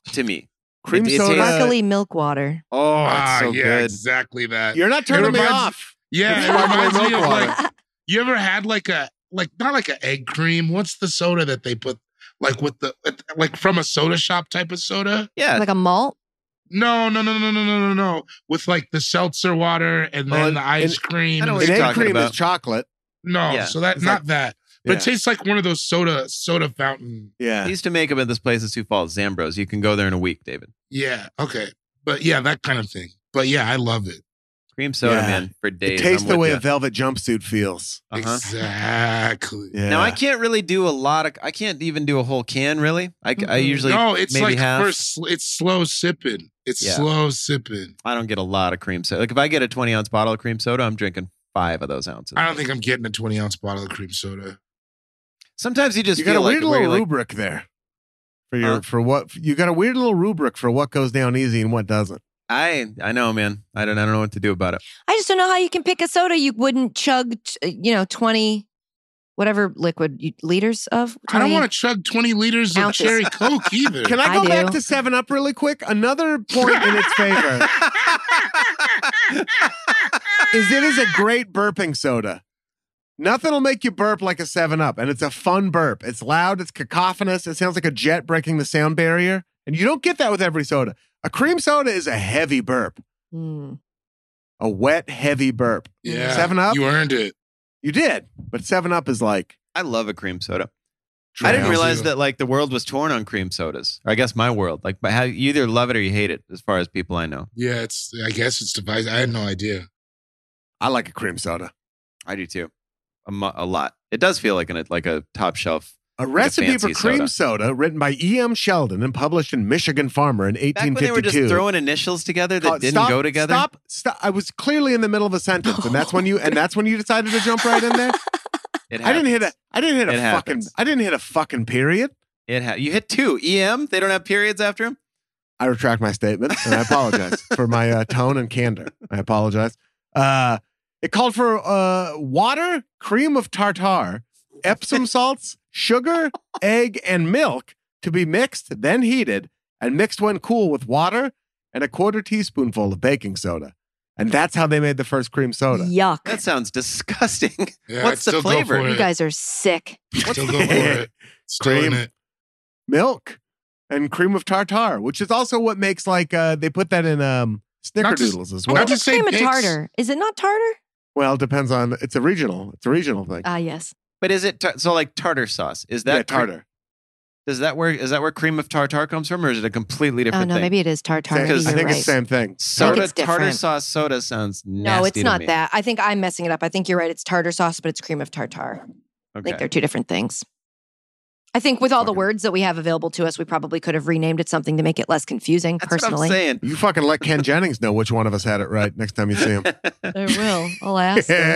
B: to me.
D: Cream
B: It- it
D: soda.
B: tastes-
F: Sparkly milk water.
B: Oh, it's
E: ah,
B: so
E: yeah,
B: good.
E: exactly that.
D: You're not turning me
E: reminds-
D: off.
E: Yeah,
D: It's
E: it
D: sparkling
E: reminds me
D: milk
E: of
D: water.
E: like, you ever had like a, like, not like an egg cream. What's the soda that they put, like with the, like from a soda shop type of soda?
B: Yeah.
F: Like a malt.
E: No, no, no, no, no, no, no, no. With like the seltzer water and then
D: Oh,
E: the ice
D: and-
E: cream.
B: I know
E: and
B: what
D: An
B: you're
E: the-
D: egg
B: talking
D: cream
B: about.
D: is chocolate.
E: No,
B: Yeah.
E: so that
D: It's
E: not
D: like-
E: that. But
D: Yeah.
E: it tastes like one of those soda soda fountain.
D: Yeah.
B: They used to make them at this place in Sioux Falls, Zambros. You can go there in a week, David.
E: Yeah, okay. But yeah, that kind of thing. But yeah, I love it.
B: Cream soda,
D: Yeah.
B: man, for days.
D: It tastes
B: I'm
D: the
B: with
D: way
B: ya.
D: a velvet jumpsuit feels.
B: Uh-huh.
E: Exactly.
D: Yeah.
B: Now I can't really do a lot of. I can't even do a whole can, really. I, I
F: Mhm.
B: usually
E: No, it's
B: maybe
E: like
B: half.
E: first. It's slow sipping. It's
B: Yeah.
E: slow sipping.
B: I don't get a lot of cream soda. Like if I get a twenty ounce bottle of cream soda, I'm drinking five of those ounces.
E: I don't think I'm getting a twenty ounce bottle of cream soda.
B: Sometimes you just
D: You got
B: feel
D: a
B: like
D: weird
B: where
D: little
B: you're like,
D: rubric there for your
B: Huh?
D: for what you got a weird little rubric for what goes down easy and what doesn't.
B: I I know, man. I don't I don't know what to do about it.
F: I just don't know how you can pick a soda you wouldn't chug, t- you know, twenty, whatever liquid you, liters of.
E: I don't
F: twenty
E: want to chug twenty liters
F: Ounces.
E: of cherry Coke either.
D: Can I
F: I
D: go back
F: do.
D: to seven up really quick? Another point in its favor is it is a great burping soda. Nothing will make you burp like a seven up, and it's a fun burp. It's loud, it's cacophonous, it sounds like a jet breaking the sound barrier, and you don't get that with every soda. A cream soda is a heavy burp,
F: Mm.
D: a wet, heavy burp.
E: Yeah,
D: seven up?
E: You earned it.
D: You did, but seven up is like.
B: I love a cream soda. I didn't
E: Drown
B: realize
E: you.
B: that like the world was torn on cream sodas. Or I guess my world. Like how you either love it or you hate it, as far as people I know.
E: Yeah, it's. I guess it's device. I had no idea.
D: I like a cream soda.
B: I do too. A, mo- a lot. It does feel like an like a top shelf.
D: A recipe for
B: fancy
D: cream soda. written by E M. Sheldon and published in Michigan Farmer in
B: Back
D: eighteen
B: when they were just
D: fifty-two.
B: throwing initials together that
D: Uh,
B: didn't
D: stop,
B: go together.
D: Stop! Stop! I was clearly in the middle of a sentence, and that's when you and that's when you decided to jump right in there.
B: It
D: I didn't hit a.
B: happens.
D: I didn't hit a
B: It
D: fucking.
B: happens.
D: I didn't hit a fucking period.
B: It ha- you hit two. E M. They don't have periods after them.
D: I retract my statement, and I apologize for my uh, tone and candor. I apologize. Uh, it called for uh, water, cream of tartar, Epsom salts, sugar, egg, and milk to be mixed, then heated, and mixed when cool with water and a quarter teaspoonful of baking soda. And that's how they made the first cream soda.
F: Yuck.
B: That sounds disgusting.
E: Yeah,
B: What's
E: I'd
B: the
E: still go
B: flavor?
E: for
F: You
E: it.
F: guys are sick.
E: Still go for it. Still in
D: Cream.
E: it.
D: Milk and cream of tartar, which is also what makes like uh, they put that in um,
E: Not to-
D: snickerdoodles as
E: not
D: well.
E: to
F: It's
E: say
F: cream of
E: pigs.
F: tartar. Is it not tartar?
D: Well, it depends on. It's a regional. It's a regional thing.
F: Ah, yes.
B: But is it tar- so like tartar sauce? Is that
D: yeah,
B: cre-
D: tartar.
B: Is that where is that where cream of tartar comes from, or is it a completely
F: Oh,
B: different
F: no,
B: thing?
F: maybe it is tartar. Maybe
B: Because
D: I
F: you're
D: think
F: right.
D: it's the same thing.
B: Soda
F: it's
B: tartar
F: different.
B: sauce soda sounds nasty.
F: No, it's
B: to
F: not
B: me.
F: that. I think I'm messing it up. I think you're right. It's tartar sauce, but it's cream of tartar. I
B: Okay.
F: think they're two different things. I think with all the
D: Fucking-
F: words that we have available to us, we probably could have renamed it something to make it less confusing,
B: That's
F: personally.
B: what I'm saying.
D: You fucking let Ken Jennings know which one of us had it right next time you see him.
F: I will. I'll ask her.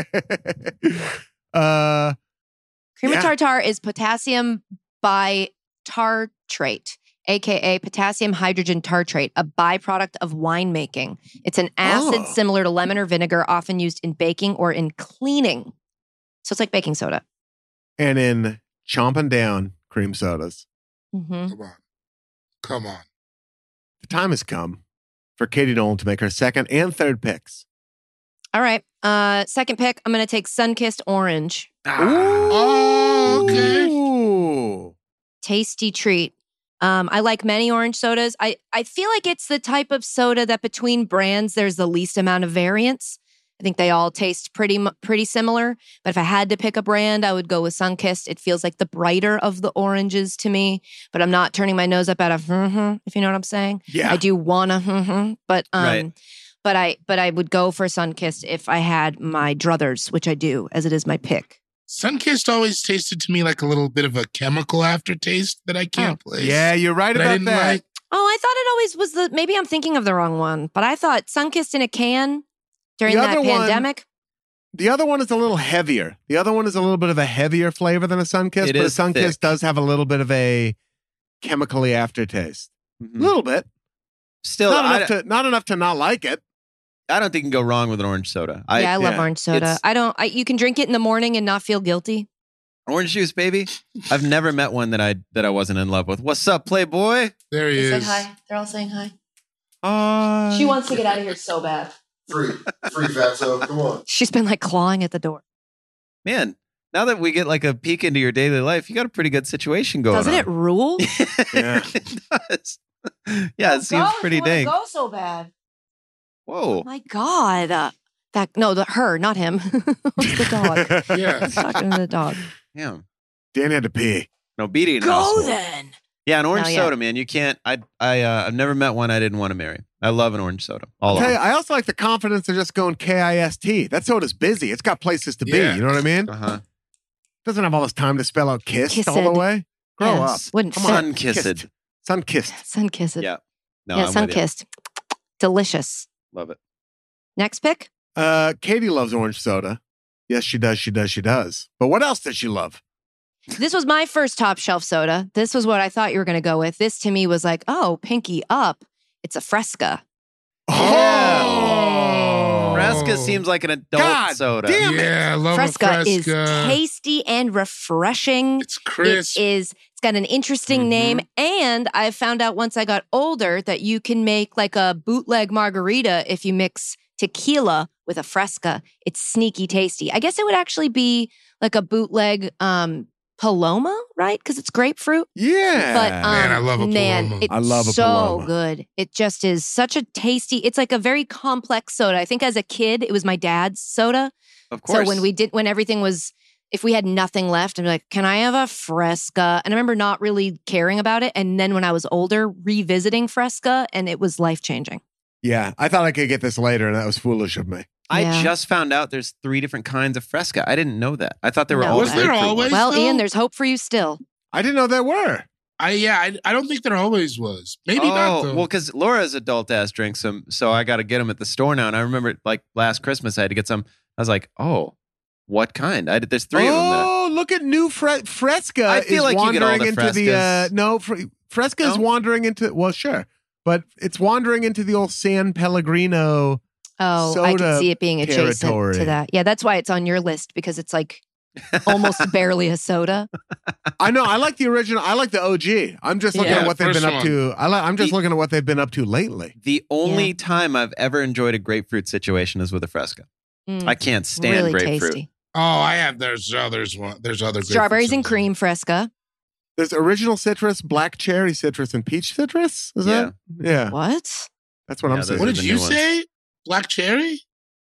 D: uh,
F: Cream
D: Yeah.
F: of tartar is potassium bitartrate, aka potassium hydrogen tartrate, a byproduct of winemaking. It's an acid
D: Oh.
F: similar to lemon or vinegar, often used in baking or in cleaning. So it's like baking soda.
D: and in chomping down cream sodas,
F: hmm
E: Come on. Come on.
D: the time has come for Katie Nolan to make her second and third picks.
F: All right. Uh, second pick, I'm going to take Sunkissed Orange.
E: Oh, okay.
D: Ooh.
F: Tasty treat. Um, I like many orange sodas. I, I feel like it's the type of soda that between brands, there's the least amount of variance. I think they all taste pretty mu- pretty similar. But if I had to pick a brand, I would go with Sunkissed. It feels like the brighter of the oranges to me. But I'm not turning my nose up at a mm-hmm, if you know what I'm saying.
D: Yeah.
F: I do wanna mm-hmm, but um,
B: Right.
F: but I but I would go for Sunkissed if I had my druthers, which I do, as it is my pick.
E: Sunkissed always tasted to me like a little bit of a chemical aftertaste that I can't place.
D: Yeah, you're right
E: That I
D: about
E: didn't
D: that.
E: like.
F: Oh, I thought it always was the. Maybe I'm thinking of the wrong one, but I thought Sunkissed in a can during
D: The
F: that
D: other one-
F: pandemic.
D: The other one is a little heavier. The other one is a little bit of a heavier flavor than a Sunkissed,
B: It
D: but a
B: is
D: Sunkissed
B: thick.
D: does have a little bit of a chemically aftertaste. A
B: Mhm.
D: little bit.
B: Still,
D: not,
B: I,
D: enough to, not enough to not like it.
B: I don't think you can go wrong with an orange soda.
F: yeah, I love
D: yeah,
F: orange soda.
B: it's-
F: I don't. I, you can drink it in the morning and not feel guilty.
B: Orange juice, baby. I've never met one that I that I wasn't in love with. What's up, Playboy?
E: There he
F: They said
E: is.
F: hi. They're all saying hi.
B: Uh,
F: She wants to get out of here so bad.
G: Free. Free, fatso. Come on.
F: She's been like clawing at the door.
B: Man, now that we get like a peek into your daily life, you got a pretty good situation going
F: Doesn't
B: on.
F: it rule?
D: Yeah.
B: It does. Yeah, it seems pretty dang.
F: Go so bad.
B: Whoa.
F: My God. Uh, that no, the her, not him. It's the dog.
E: Yeah.
F: He's talking to the dog.
B: Yeah.
D: Dan had to pee.
B: No beating.
F: Go
B: household.
F: then.
B: Yeah, an orange
F: No, yeah.
B: soda, man. You can't. I. I. Uh, I've never met one I didn't want to marry. I love an orange soda. All
D: I'll tell
B: of
D: you,
B: them.
D: I also like the confidence of just going K I S T. That soda's busy. It's got places to be.
E: Yeah.
D: You know what I mean?
B: Uh huh.
D: Doesn't have all this time to spell out kissed all the
F: Kissed.
D: way. Grow
F: Yes.
D: up.
F: Wouldn't
D: Come
F: fit.
D: on.
B: Sun kissed.
D: Kissed. Sun kissed.
F: Sun kissed.
B: Yeah. No,
F: yeah,
B: I'm
F: sun
B: with you.
F: kissed. Delicious.
B: Love it.
F: Next pick.
D: Uh, Katie loves orange soda. Yes, she does. She does. She does. But what else does she love?
F: This was my first top shelf soda. This was what I thought you were going to go with. This to me was like, oh, pinky up. It's a Fresca.
B: Oh. Fresca seems like an adult
D: God
B: soda.
D: damn it.
E: Yeah, I love
F: Fresca,
E: a Fresca.
F: is tasty and refreshing.
E: It's crisp.
F: It is. It's got an interesting
E: Mhm.
F: name, and I found out once I got older that you can make like a bootleg margarita if you mix tequila with a Fresca. It's sneaky tasty. I guess it would actually be like a bootleg um, Paloma, right? Because it's grapefruit.
D: Yeah.
F: But um,
E: Man, I love a
F: man,
E: Paloma.
F: it's
D: I love a
F: so
D: Paloma.
F: good. It just is such a tasty. It's like a very complex soda. I think as a kid, it was my dad's soda.
B: Of course.
F: So when we did, when everything was, if we had nothing left, I'd be like, "Can I have a Fresca?" And I remember not really caring about it. And then when I was older, revisiting Fresca, and it was life changing.
D: yeah, I thought I could get this later, and that was foolish of me.
B: I
F: Yeah.
B: just found out there's three different kinds of Fresca. I didn't know that. I thought they were
F: No,
B: all
F: Was there
B: grapefruit
E: always-
B: ones.
F: Well,
E: so-
F: Ian, there's hope for you still.
D: I didn't know there were.
E: I yeah, I, I don't think there always was. Maybe
B: oh,
E: not though.
B: well, because Laura's adult ass drinks them, so I got to get them at the store now. And I remember, like last Christmas, I had to get some. I was like, "Oh, what kind?" I did. There's three of them. There.
D: Oh, look at new Fre- Fresca.
B: I feel
D: is
B: like you get all
D: wandering
B: the
D: into the uh,
B: Frescas.
D: no. Fre- Fresca is
B: No?
D: wandering into well, sure, but it's wandering into the old San Pellegrino.
F: Oh, I
D: Soda
F: can see it being adjacent
D: territory.
F: to that. Yeah, that's why it's on your list because it's like almost barely a soda.
D: I know. I like the original. I like the O G. I'm just looking
F: Yeah,
D: at what they've
E: first
D: been up
E: one.
D: to. I like. I'm just
B: The-
D: looking at what they've been up to lately.
B: The only
F: Yeah.
B: time I've ever enjoyed a grapefruit situation is with a Fresca.
F: Mm,
B: I can't stand
F: really
B: grapefruit.
F: tasty.
E: oh, I have. There's others. One. There's other grapefruit
F: Strawberries and
E: sodas.
F: cream Fresca.
D: There's original citrus, black cherry citrus, and peach citrus. Is that? Yeah,
F: What?
D: that's what
B: Yeah,
D: I'm
B: those
D: saying.
E: What
B: are
E: did
B: the
E: you
B: new ones.
E: say? Black cherry?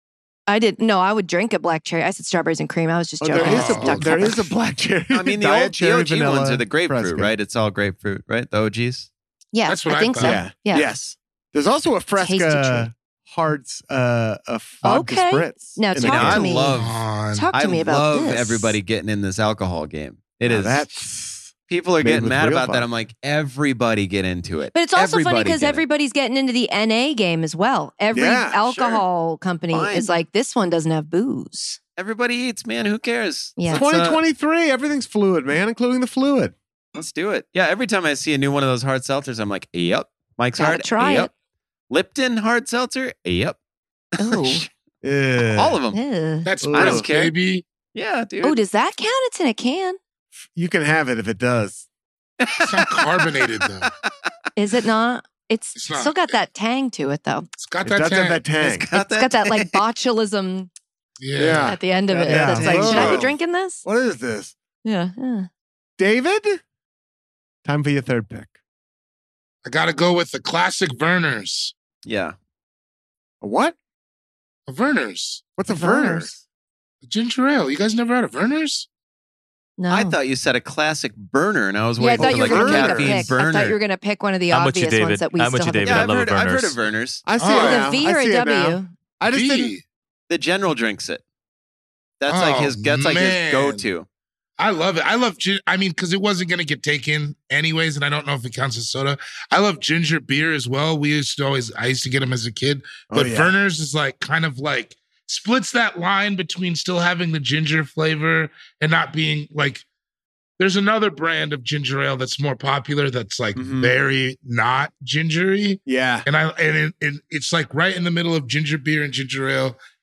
F: I did no. I would drink a black cherry. I said strawberries and cream. I was just
D: Oh,
F: joking.
D: there is
E: Oh,
D: a
F: Duck
D: there
F: pepper.
D: is a black cherry.
B: I mean, the,
D: diet
B: old, the
D: cherry
B: O G
D: vanilla
B: ones are the grapefruit,
D: Fresca.
B: right? It's all grapefruit, right? The O Gs.
F: Yeah,
E: That's what
F: I
E: I
F: think
E: thought.
F: so.
D: Yeah.
F: Yeah.
D: Yes. There's also a
F: Tasty
D: Fresca
F: treat.
D: Hearts, uh, a vodka
F: Okay.
D: spritz.
F: Now
D: in
F: talk
D: the
F: to
B: I
D: can.
F: me.
B: love.
E: On.
F: Talk to
B: I
F: me about
B: love
F: this.
B: everybody getting in this alcohol game. It
D: Now
B: is.
D: That's
B: People are
D: made
B: getting
D: with
B: mad
D: real
B: about that.
D: fun.
B: I'm like, everybody get into it.
F: But it's also funny
B: Everybody
F: because
B: get it.
F: everybody's getting into the N A game as well. Every
D: Yeah,
F: alcohol company
B: Fine.
F: is like, this one doesn't have booze.
B: Everybody eats, man. Who cares?
F: Yeah.
B: Let's, uh,
D: twenty twenty-three. Everything's fluid, man, including the fluid.
B: let's do it. Yeah. Every time I see a new one of those hard seltzers, I'm like, yep. Mike's
F: Gotta
B: hard.
F: try
B: yep.
F: it.
B: Lipton hard seltzer. Yep.
F: Oh,
D: Yeah.
B: All of them.
F: Ew.
E: That's
D: I
B: don't
E: Brits,
B: care.
E: baby.
B: Yeah, dude.
F: Oh, does that count? It's in a can.
D: You can have it if it does.
E: It's not carbonated though.
F: Is it not? It's,
E: It's not.
F: still got that tang to it, though.
E: It's got
D: It
E: that
D: does have
E: tang.
D: that tang.
B: It's got
F: It's
B: that.
F: got that like botulism
E: Yeah.
D: Yeah.
F: at the end of it.
D: Yeah.
F: That's like, should I be
D: Whoa.
F: drinking this?
D: What is this?
F: Yeah. yeah.
D: David? Time for your third pick.
E: I gotta go with the classic Vernors.
B: Yeah.
D: A what?
E: A Vernors.
D: What's a
F: Vernors.
D: Vernors?
E: The ginger ale. You guys never had a Vernors?
F: No.
B: I thought you said a classic burner, and I was
F: yeah, I
B: waiting
F: thought
B: for
F: you were
B: like
F: going
B: a
F: to pick a
B: caffeine
F: pick.
B: burner.
F: I thought you were going to pick one of the
A: I'm with you,
F: obvious
A: David.
F: ones that we
A: I'm with
F: still
A: you,
F: have.
A: David.
B: yeah,
A: I
B: I've
A: love
B: heard,
A: a
B: I've heard of
A: Vernors.
B: Vernors.
D: I see
E: Oh.
D: it
E: Is it
D: now.
F: a V
D: I
F: or
D: see
F: a
D: it now.
F: W?
D: I just
E: V.
D: didn't.
B: The general drinks it. That's like
E: Oh,
B: his. That's like
E: man.
B: his go-to.
E: I love it. I love gin. I mean, because it wasn't going to get taken anyways, and I don't know if it counts as soda. I love ginger beer as well. We used to always, I used to get them as a kid.
D: Oh,
E: But
D: yeah.
E: Vernors is like kind of like splits that line between still having the ginger flavor and not being like. There's another brand of ginger ale that's more popular that's like
B: Mhm.
E: very not gingery,
D: Yeah.
E: and I and it, it, it's like right in the middle of ginger beer and ginger ale,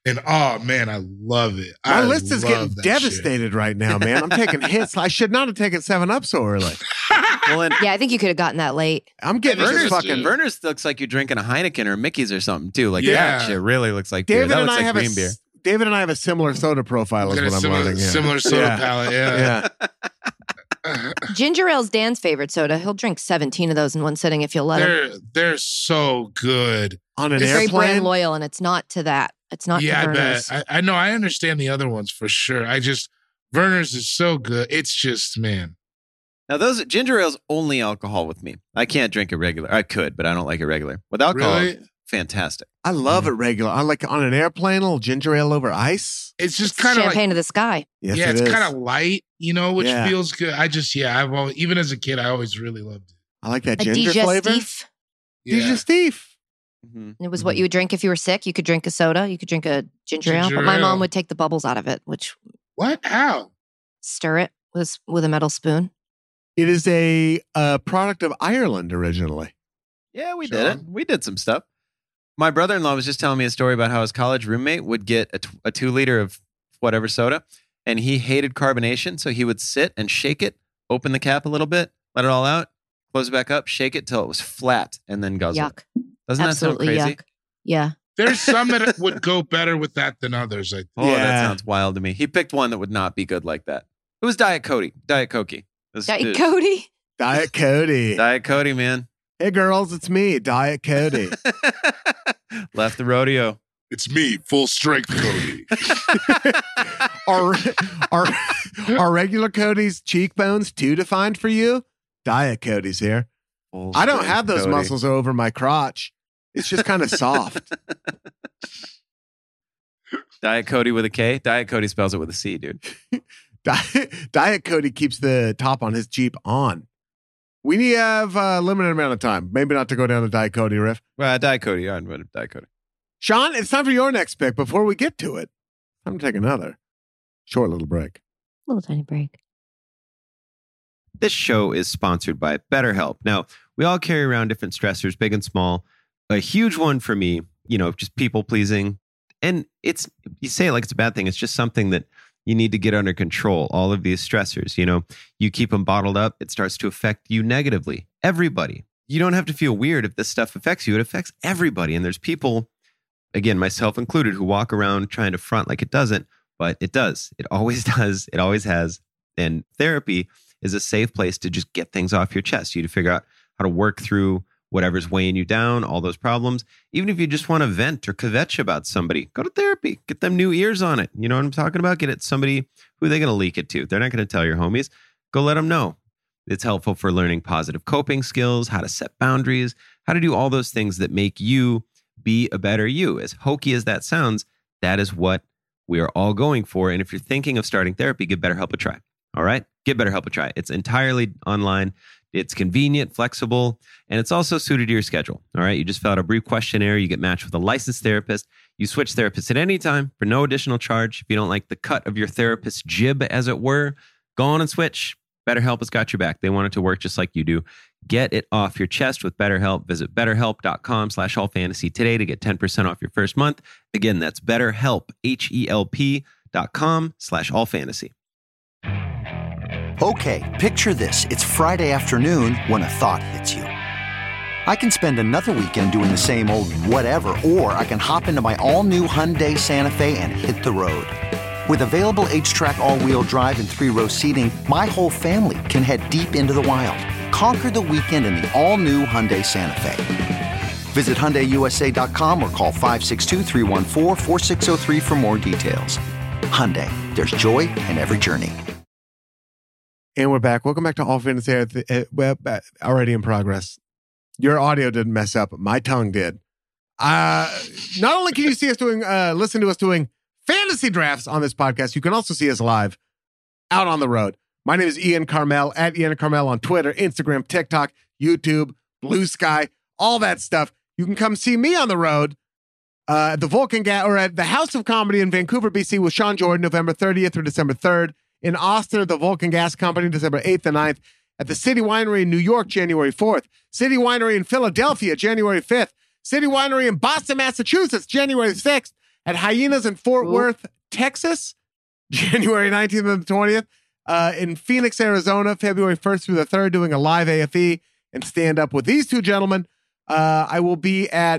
E: And oh man, I love it.
D: My
E: I
D: list is
E: love
D: getting
E: that
D: devastated right now, man. I'm taking hits. I should not have taken seven up so early.
B: Well, and
F: Yeah, I think you could have gotten that late.
D: I'm getting
E: I think
D: this
E: it's
D: fucking.
E: just-
B: Verner's looks like you're drinking a Heineken or Mickey's or something too. Like
E: Yeah.
B: that shit really looks like beer.
D: David
B: That
D: and
B: looks
D: I
B: like
D: have a
B: green
D: s-
B: beer.
D: David and I have a similar soda profile,
E: shit.
D: is
E: Got a
D: what I'm
E: similar,
D: learning. Yeah.
E: similar soda
D: Yeah.
E: palette. Yeah.
D: Yeah.
F: Ginger ale's Dan's favorite soda. He'll drink seventeen of those in one sitting if you'll let him.
E: They're they're so good.
D: On an
F: It's very brand
D: airplane.
F: loyal, and it's not to that. It's not
E: yeah,
F: to
E: I bet.
F: Verner's.
E: I, I know. I understand the other ones for sure. I just Verner's is so good. It's just man.
B: Now those ginger ale's only alcohol with me. I can't drink it regular. I could, but I don't like it regular. With alcohol,
E: Really?
B: fantastic.
D: I love it regular. I like on an airplane, a little ginger ale over ice.
E: It's just
F: It's
E: kind of like
F: champagne to the sky.
D: Yes,
E: yeah,
D: it
E: it's
D: is.
E: kind of light, you know, which
D: Yeah.
E: feels good. I just yeah, I've always, even as a kid, I always really loved it.
D: I like that
F: A
D: ginger flavor.
F: digestif.
E: Yeah.
D: Digestif.
B: Mhm.
F: It was what you would drink if you were sick. You could drink a soda. You could drink a ginger, ale.
E: Ginger
F: But my
E: ale.
F: mom would take the bubbles out of it, which
E: What? How?
F: stir it with with a metal spoon.
D: It is a uh, product of Ireland originally.
B: Yeah, we
E: Sean?
B: did it. We did some stuff. My brother-in-law was just telling me a story about how his college roommate would get a, t- a two liter of whatever soda, and he hated carbonation, so he would sit and shake it, open the cap a little bit, let it all out, close it back up, shake it till it was flat, and then guzzle.
F: Yuck.
B: it. Doesn't
F: Absolutely
B: that sound crazy?
F: yuck. Yeah.
E: There's some that would go better with that than others. I think.
B: Oh,
D: Yeah.
B: that sounds wild to me. He picked one that would not be good like that. It was Diet Cody. Diet Cokey. It was-
F: Diet
B: dude,
F: Cody.
D: Diet Cody.
B: Diet Cody, man.
D: Hey, girls, it's me, Diet Cody.
B: Left the rodeo.
E: It's me, full strength Cody.
D: are, are, are regular Cody's cheekbones too defined for you? Diet Cody's here.
B: Full
D: I don't
B: strength
D: have those
B: Cody.
D: muscles over my crotch. It's just kind of soft.
B: Diet Cody with a K. Diet Cody spells it with a C, dude.
D: Diet, Diet Cody keeps the top on his Jeep on. We need to have a limited amount of time. Maybe not to go down the Diet Cody riff.
B: Well, Diet Cody. I'm going to Diet Cody.
D: Sean, it's time for your next pick. Before we get to it, I'm going to take another short little break.
F: Little tiny break.
B: This show is sponsored by BetterHelp. Now, we all carry around different stressors, big and small. A huge one for me, you know, just people pleasing. And it's, you say it like it's a bad thing. It's just something that you need to get under control. All of these stressors, you know, you keep them bottled up, it starts to affect you negatively. Everybody. You don't have to feel weird if this stuff affects you. It affects everybody. And there's people, again, myself included, who walk around trying to front like it doesn't, but it does. It always does. It always has. And therapy is a safe place to just get things off your chest. You to figure out how to work through whatever's weighing you down, all those problems. Even if you just want to vent or kvetch about somebody, go to therapy. Get them new ears on it. You know what I'm talking about? Get it somebody who they're going to leak it to. They're not going to tell your homies. Go let them know. It's helpful for learning positive coping skills, how to set boundaries, how to do all those things that make you be a better you. As hokey as that sounds, that is what we are all going for. And if you're thinking of starting therapy, give BetterHelp a try. All right? Give BetterHelp a try. It's entirely online. It's convenient, flexible, and it's also suited to your schedule. All right. You just fill out a brief questionnaire. You get matched with a licensed therapist. You switch therapists at any time for no additional charge. If you don't like the cut of your therapist's jib, as it were, go on and switch. BetterHelp has got your back. They want it to work just like you do. Get it off your chest with BetterHelp. Visit betterhelp.com slash allfantasy today to get ten percent off your first month. Again, that's BetterHelp, H-E-L-P dot com slash allfantasy.
H: Okay, picture this. It's Friday afternoon when a thought hits you. I can spend another weekend doing the same old whatever, or I can hop into my all-new Hyundai Santa Fe and hit the road. With available H-Track all-wheel drive and three-row seating, my whole family can head deep into the wild. Conquer the weekend in the all-new Hyundai Santa Fe. Visit Hyundai U S A dot com or call five six two, three one four, four six zero three for more details. Hyundai, there's joy in every journey.
D: And we're back. Welcome back to All Fantasy uh, well, uh, already in progress. Your audio didn't mess up, but my tongue did. Uh, not only can you see us doing, uh, listen to us doing fantasy drafts on this podcast, you can also see us live out on the road. My name is Ian Carmel, at Ian Carmel on Twitter, Instagram, TikTok, YouTube, Blue Sky, all that stuff. You can come see me on the road uh, at the Vulcan Ga- or at the House of Comedy in Vancouver, B C with Sean Jordan, November thirtieth through December third. In Austin at the Vulcan Gas Company, December eighth and ninth. At the City Winery in New York, January fourth. City Winery in Philadelphia, January fifth. City Winery in Boston, Massachusetts, January sixth. at Hyenas in Fort
F: Ooh.
D: Worth, Texas, January nineteenth and twentieth. Uh, in Phoenix, Arizona, February first through the third, doing a live A F E and stand up with these two gentlemen. Uh, I will be at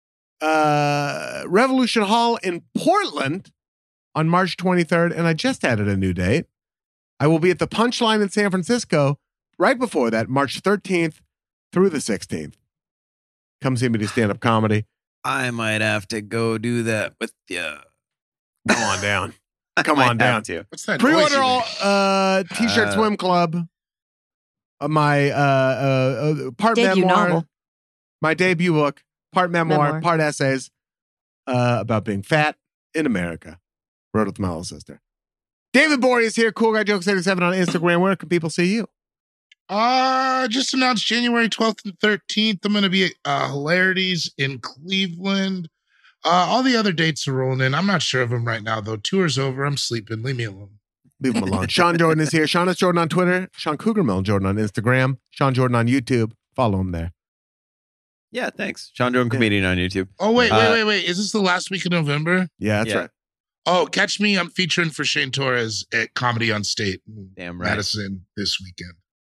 D: uh, Revolution Hall in Portland on March twenty-third, and I just added a new date. I will be at the Punchline in San Francisco right before that, March thirteenth through the sixteenth. Come see me do stand-up comedy.
B: I might have to go do that with you.
D: Come on down. Come
B: Might
D: on down.
B: have to.
E: What's that noise
D: Pre-order
E: you
D: all
E: make?
D: uh, T-shirt
B: Uh,
D: swim club. Uh, my uh, uh, uh, part
F: Debut
D: memoir,
F: novel.
D: my debut book, part memoir,
F: Memoir.
D: part essays uh, about being fat in America. Wrote with my little sister. David Bory is here. Cool Guy Jokes eighty-seven on Instagram. Where can people see you?
E: Uh, just announced January twelfth and thirteenth. I'm going to be at uh, Hilarities in Cleveland. Uh, all the other dates are rolling in. I'm not sure of them right now, though. Tour's over. I'm sleeping. Leave me alone.
D: Leave him alone. Sean Jordan is here. Sean is Jordan on Twitter. Sean Cougar Milne Jordan on Instagram. Sean Jordan on YouTube. Follow him there.
B: Yeah, thanks. Sean Jordan, comedian on YouTube.
E: Oh, wait,
B: Uh,
E: wait, wait, wait. Is this the last week of November?
D: Yeah, that's
B: Yeah.
D: right.
E: Oh, catch me. I'm featuring for Shane Torres at Comedy on State in
B: Damn right.
E: Madison this weekend.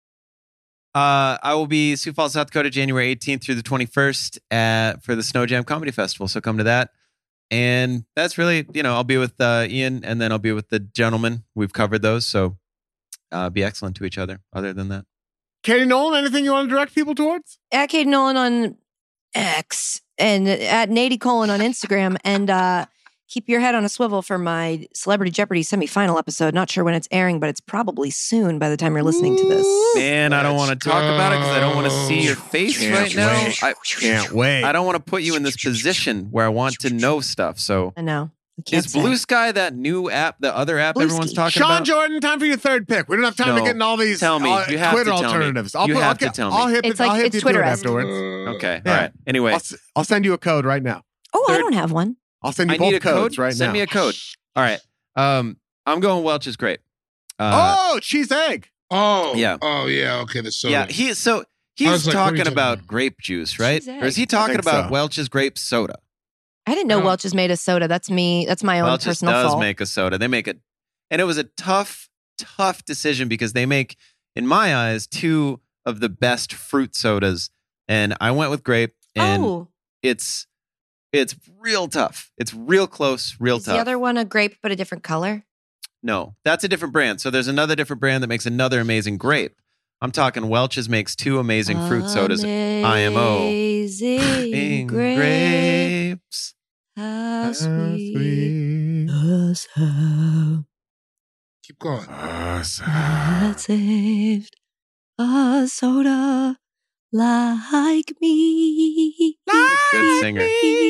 B: Uh, I will be Sioux Falls, South Dakota, January eighteenth through the twenty-first at, for the Snow Jam Comedy Festival. So come to that. And that's really, you know, I'll be with uh, Ian and then I'll be with the gentleman. We've covered those. So uh, be excellent to each other. Other than that,
D: Katie Nolan, anything you want to direct people towards?
F: At Kate Nolan on X and at Nady Colon on Instagram. And uh, keep your head on a swivel for my Celebrity Jeopardy semifinal episode. Not sure when it's airing, but it's probably soon by the time you're listening to this.
B: man, I don't want to talk about it because I don't want to see your face
D: Can't
B: right now.
D: wait.
B: I,
D: Can't wait.
B: I don't want to put you in this position where I want to know stuff. So
F: I know. I can't
B: is
F: say.
B: Blue Sky that new app, the other app
F: Bluesky.
B: everyone's talking
D: Sean
B: about?
D: Jordan, time for your third pick. We don't have time to
B: No.
D: get in all these
B: Tell me.
D: uh,
B: You have
D: Twitter
B: to tell me.
D: alternatives. I'll
B: You
D: put,
B: have
D: I'll
B: to
D: get-
B: tell me.
D: I'll hit,
F: It's
D: I'll
F: like-
D: hit
F: it's
D: you to it
F: Twitteresque.
D: afterwards.
B: Okay.
D: Yeah.
B: All right. Anyway,
D: I'll, s- I'll send you a code right now.
F: Oh, I
B: Third-
F: don't have one.
D: I'll send you
B: I
D: both
B: need a
D: codes
B: code.
D: right
B: Send
D: now.
B: me a code. All right. Um, I'm going Welch is great. Uh,
D: oh, cheese egg.
E: Oh,
B: Yeah.
E: Oh, yeah. Okay. The soda.
B: yeah. He so
E: I
B: he's
E: was like, what are you
B: talking
E: talking
B: about
E: about?
B: grape juice, right?
F: Cheese
B: Or is he
F: egg.
B: talking
D: think
B: about
D: so.
B: Welch's grape soda?
F: I didn't know
E: No.
F: Welch's made a soda. That's me. That's my own
B: Welch's
F: personal
B: does
F: fault.
B: make a soda. They make it, and it was a tough, tough decision because they make, in my eyes, two of the best fruit sodas, and I went with grape, and
F: oh,
B: it's it's real tough. It's real close, real
F: is
B: tough.
F: the other one a grape but a different color?
B: No, that's a different brand. So there's another different brand that makes another amazing grape. I'm talking Welch's makes two amazing fruit sodas. I M O.
F: Amazing grape.
B: Grapes.
F: How
D: Ah,
F: sweet
D: sweet.
F: the sound
E: Keep going.
F: that saved a soda like me.
B: Good singer.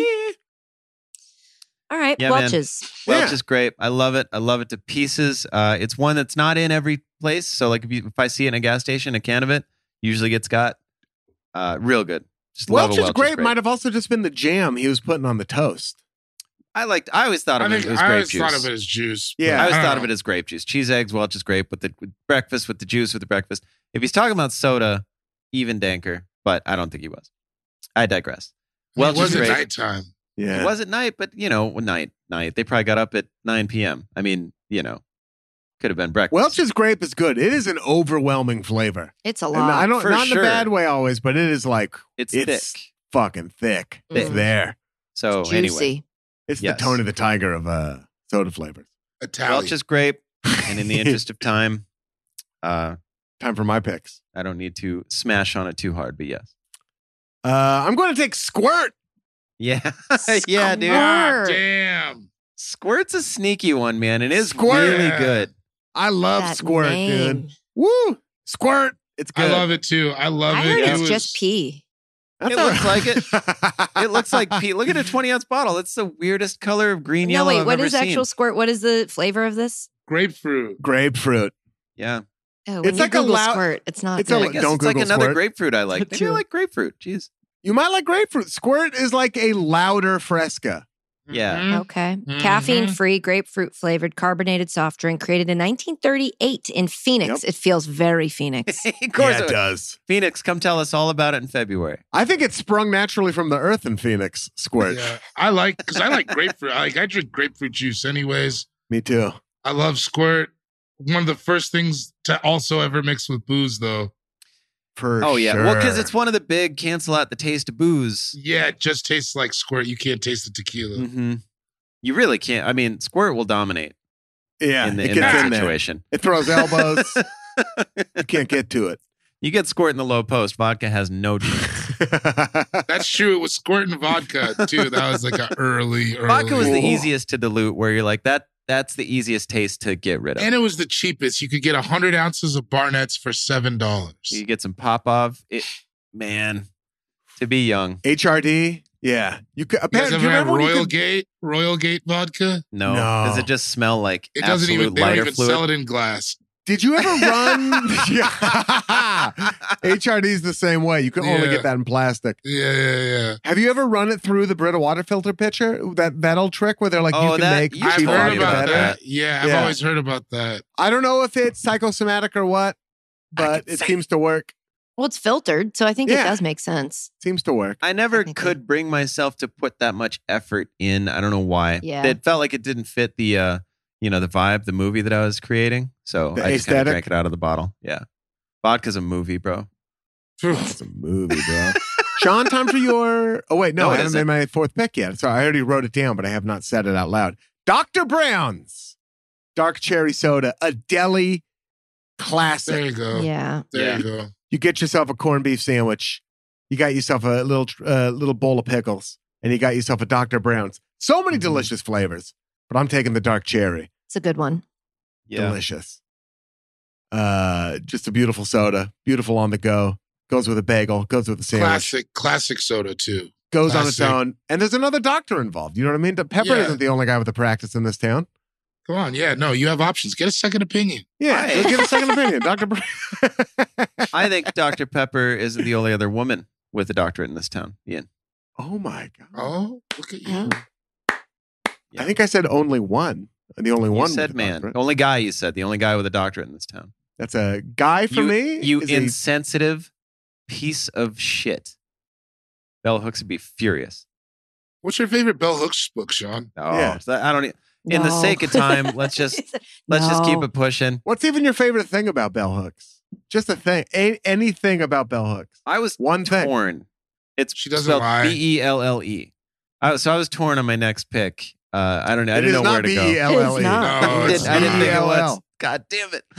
F: All right,
B: Yeah, man.
F: Welch's.
B: Welch
D: Yeah.
B: is great. I love it. I love it to pieces. Uh, it's one that's not in every place. So like if you if I see it in a gas station, a can of it usually gets got. Uh, real good. Just love a
D: Welch's
B: Welch's
D: grape
B: grape.
D: might have also just been the jam he was putting on the toast.
B: I liked. I always thought
E: I
B: of it
E: think
B: as
E: I
B: grape
E: always
B: juice.
E: thought of it as juice.
D: Yeah.
E: but
B: I always
E: don't
B: thought of
E: know.
B: it as grape juice. Cheese eggs, Welch is grape with the with breakfast, with the juice, with the breakfast. If he's talking about soda, even danker. But I don't think he was. I digress. Welch
E: it was
B: is
E: at
B: great.
E: nighttime.
D: Yeah.
B: It was at night, but you know, night, night. They probably got up at nine p.m. I mean, you know, could have been breakfast.
D: Welch's grape is good. It is an overwhelming flavor.
F: It's a
D: And
F: lot.
D: I don't
B: for
D: not in
B: sure.
D: a bad way always, but it is like
B: it's,
D: it's
B: thick.
D: fucking thick. It's
F: Mm.
D: there.
B: So
F: Juicy.
B: anyway,
D: It's
B: Yes.
D: the Tony the Tiger of uh, soda flavors.
E: Italian.
B: Welch is grape. And in the interest of time, uh,
D: Time for my picks.
B: I don't need to smash on it too hard, but yes.
D: Uh, I'm going to take Squirt.
B: Yeah. yeah, dude.
E: Ah,
F: Squirt.
E: damn.
B: Squirt's a sneaky one, man. It is
D: Squirt.
B: really good.
D: I love
F: That
D: Squirt,
F: name.
D: dude. Woo! Squirt. It's good.
E: I love it too. I love
F: I
E: it.
F: heard
E: It
F: it's
E: was-
F: just pee.
D: That's
B: It
D: all
B: looks like it.
D: right.
B: It looks like pee. Look at a twenty ounce bottle. It's the weirdest color of green
F: No,
B: yellow
F: wait.
B: I've
F: What
B: ever
F: is
B: seen.
F: actual squirt? What is the flavor of this?
E: grapefruit.
D: grapefruit.
B: Yeah.
F: Oh, when
D: It's
F: you
D: like a
F: Google
D: loud-
F: squirt. It's not
D: it's a
F: good.
B: I
D: Like,
B: guess
D: don't
B: it's like
D: Google
B: another
D: Squirt.
B: grapefruit I like. Maybe I
F: True.
B: like grapefruit. Jeez.
D: You might like grapefruit. Squirt is like a louder Fresca.
B: Yeah.
E: Mhm.
F: Okay.
E: Mhm.
F: Caffeine-free, grapefruit-flavored carbonated soft drink created in nineteen thirty-eight in Phoenix.
D: Yep.
F: It feels very Phoenix.
B: of course
D: Yeah, it
B: it
D: does.
B: Phoenix, come tell us all about it in February.
D: I think it sprung naturally from the earth in Phoenix, Squirt.
E: Yeah, I like because I like grapefruit. I like I drink grapefruit juice anyways.
D: Me too.
E: I love Squirt. One of the first things to also ever mix with booze, though.
D: For
B: Oh, yeah.
D: sure.
B: Well, because it's one of the big cancel out the taste of booze.
E: Yeah, it just tastes like Squirt. You can't taste the tequila.
B: Mm-hmm. You really can't. I mean, Squirt will dominate
D: yeah,
B: in, the,
D: it
B: in
D: gets
B: that
D: in there.
B: situation.
D: It throws elbows. You can't get to it.
B: You get Squirt in the low post, vodka has no chance.
E: That's true. It was Squirt and vodka, too. That was like a early, early.
B: Vodka was the
D: Ooh.
B: easiest to dilute, where you're like, that. That's the easiest taste to get rid of.
E: And it was the cheapest. You could get one hundred ounces of Barnett's for seven dollars.
B: You get some Popov. It, man, to be young.
D: H R D. Yeah. You could
E: You guys
D: apparently do
E: ever
D: you
E: have
D: remember when you
E: Royal
D: could-
E: Gate? Royal Gate vodka?
B: No.
D: No.
B: Does it just smell like
E: It doesn't
B: absolute
E: even, they don't
B: lighter
E: even
B: fluid?
E: sell it in glass.
D: Did you ever run? Yeah. H R D is the same way. You can only
E: Yeah.
D: get that in plastic.
E: Yeah, yeah, yeah.
D: Have you ever run it through the Brita water filter pitcher? That that old trick where they're like,
B: Oh,
D: you can
B: that-
D: make
B: you
E: I've
B: told
E: heard
B: me
E: about
B: about
E: that.
B: that.
E: Yeah, I've
D: Yeah.
E: always heard about that.
D: I don't know if it's psychosomatic or what, but
B: could
D: it
B: say-
D: seems to work.
F: Well, it's filtered, so I think
D: Yeah.
F: it does make sense.
D: Seems to work.
B: I never
F: Technically.
B: could bring myself to put that much effort in. I don't know why.
F: Yeah.
B: It felt like it didn't fit the, uh, you know, the vibe, the movie that I was creating. So
D: The
B: I just kind of
D: aesthetic?
B: drank it out of the bottle. Yeah. Vodka's a movie, bro.
D: It's a movie, bro. Sean, time for your. Oh wait, no,
B: No,
D: I
B: it
D: haven't
B: isn't.
D: made my fourth pick yet. So I already wrote it down, but I have not said it out loud. Doctor Brown's dark cherry soda, a deli classic.
E: There you go.
F: Yeah.
E: There
B: Yeah.
E: you go.
D: You get yourself a corned beef sandwich. You got yourself a little uh, little bowl of pickles, and you got yourself a Doctor Brown's. So many
B: Mhm.
D: delicious flavors, but I'm taking the dark cherry.
F: It's a good one.
B: Yeah.
D: Delicious. Uh, just a beautiful soda, beautiful on the go. Goes with a bagel. Goes with a sandwich.
E: Classic, classic soda, too.
D: Goes on its
E: classic.
D: own. And there's another doctor involved. You know what I mean? Pepper
E: Yeah.
D: isn't the only guy with a practice in this town.
E: Come on. Yeah, no, you have options. Get a second opinion.
D: Yeah,
B: Right.
D: let's get a second opinion, Doctor Brown.
B: I think Doctor Pepper isn't the only other woman with a doctorate in this town. Ian.
D: Oh my god!
E: Oh, look at you.
D: I think I said only one. The only
B: You
D: one.
B: said
D: with a
B: man.
D: doctorate.
B: The only guy you said. The only guy with a doctorate in this town.
D: That's a guy for
B: you,
D: me.
B: You
D: is a-
B: insensitive piece of shit. Bell Hooks would be furious.
E: What's your favorite Bell Hooks book, Sean?
B: Oh,
D: Yeah.
B: so I don't. e- In the
F: No.
B: sake of time, let's just let's just keep
F: No.
B: it pushing.
D: What's even your favorite thing about bell hooks? Just a thing. A- anything about bell hooks.
B: I was
D: One thing.
B: torn. It's
E: She doesn't
B: spelled
E: lie.
B: B E L L E. I- So I was torn on my next pick. Uh, I don't know. I
D: It
B: didn't
D: is
B: know where
D: not
B: to
D: B
B: go.
D: E L L E.
F: It is not.
B: I
E: No,
B: didn't,
E: it's
B: I didn't think it
D: B E L
B: was.
D: L.
B: God damn it.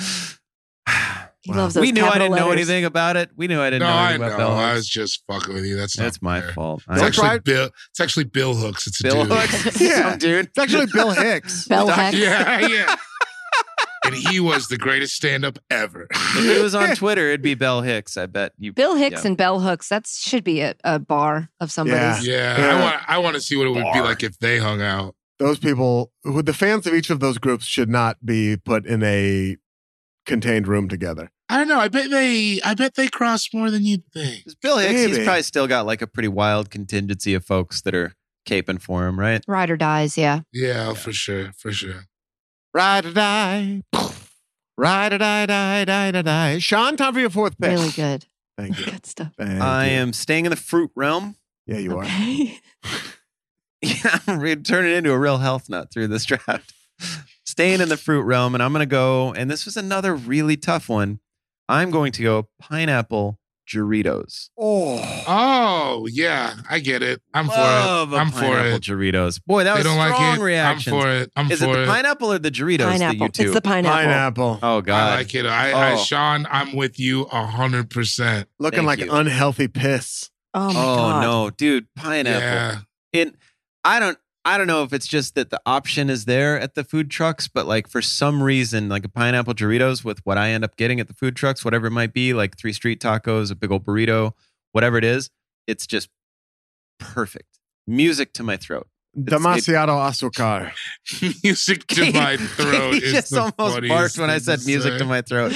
F: He
D: Wow.
F: loves those
B: We knew I
F: capital
B: didn't know
F: letters.
B: anything about it. We knew I didn't
E: No,
B: know
E: I
B: anything
E: know.
B: about Bell
E: I
B: Hooks.
E: was just fucking with you. That's not
B: That's my
E: fair.
B: fault.
E: It's
B: I-
E: actually
D: right.
E: Bill. It's actually Bill Hooks. It's a
B: Bill
E: dude.
B: Hooks.
D: Yeah.
B: Some dude.
D: It's actually Bill Hicks.
F: Bell Hex.
E: Yeah, yeah. And he was the greatest stand-up ever.
B: If it was on Twitter, it'd be Bell Hicks. I bet you.
F: Bill Hicks
B: Yeah.
F: and Bell Hooks. That should be a, a bar of somebody's.
E: Yeah,
D: Yeah.
E: I want. I want to see what it would be
B: Bar.
E: like if they hung out.
D: Those people, who the fans of each of those groups should not be put in a contained room together.
E: I don't know. I bet they. I bet they cross more than you'd think.
B: Bill Hicks, he's
D: Maybe.
B: probably still got like a pretty wild contingency of folks that are caping for him, right?
F: Ride or dies, yeah.
E: Yeah, for sure, for sure.
D: Ride or die. Ride or die, die, die, die, die. Sean, time for your fourth pick.
F: Really good.
D: Thank you.
F: Good stuff.
D: Thank
B: I
D: you.
B: am staying in the fruit realm.
D: Yeah, you are.
F: Okay.
B: Yeah, I'm re- turning into a real health nut through this draft. Staying in the fruit realm, and I'm going to go, and this was another really tough one. I'm going to go pineapple Doritos.
D: Oh.
E: Oh yeah, I get it. I'm
B: Love
E: for
B: a
E: it. I'm for
B: pineapple
E: it.
B: Doritos. Boy, that
E: They
B: was
E: don't
B: strong
E: like it.
B: reaction.
E: I'm for it. I'm
B: Is it
E: for
B: the
E: it.
B: pineapple or the Doritos that
F: Pineapple.
B: you two?
F: It's the pineapple.
D: Pineapple.
B: Oh God,
E: I like it. I, I,
B: Oh.
E: Sean, I'm with you a hundred percent.
D: Looking
B: Thank
D: like
B: you.
D: unhealthy piss.
F: Oh my
B: oh
F: god.
B: no, dude, pineapple.
E: Yeah.
B: It, I don't, I don't know if it's just that the option is there at the food trucks, but like for some reason, like a pineapple Doritos with what I end up getting at the food trucks, whatever it might be, like three street tacos, a big old burrito, whatever it is, it's just perfect. Music to my throat. It's-
D: Demasiado azúcar.
E: Music to my throat.
B: He
E: is
B: just
E: the
B: almost
E: funniest
B: barked when I
E: thing
B: said
E: to
B: music
E: say.
B: to my throat.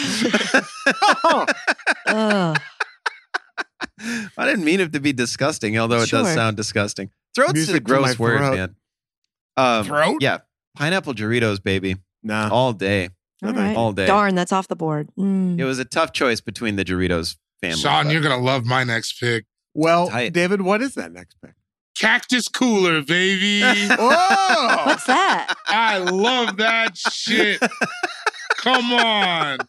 F: Ugh.
B: I didn't mean it to be disgusting, although it does
F: Sure.
B: sound disgusting. Throat's
D: Music
B: a
D: to
B: gross
D: my
B: word,
D: throat.
B: man. Um,
D: Throat?
B: Yeah. Pineapple Doritos, baby.
D: Nah.
B: All day.
F: All right.
B: All day.
F: Darn, that's off the board. Mm.
B: It was a tough choice between the Doritos family.
E: Sean,
B: but-
E: you're gonna love my next pick.
D: Well,
B: Tight.
D: David, what is that next pick?
E: Cactus Cooler, baby.
D: Oh!
F: What's that?
E: I love that shit. Come on.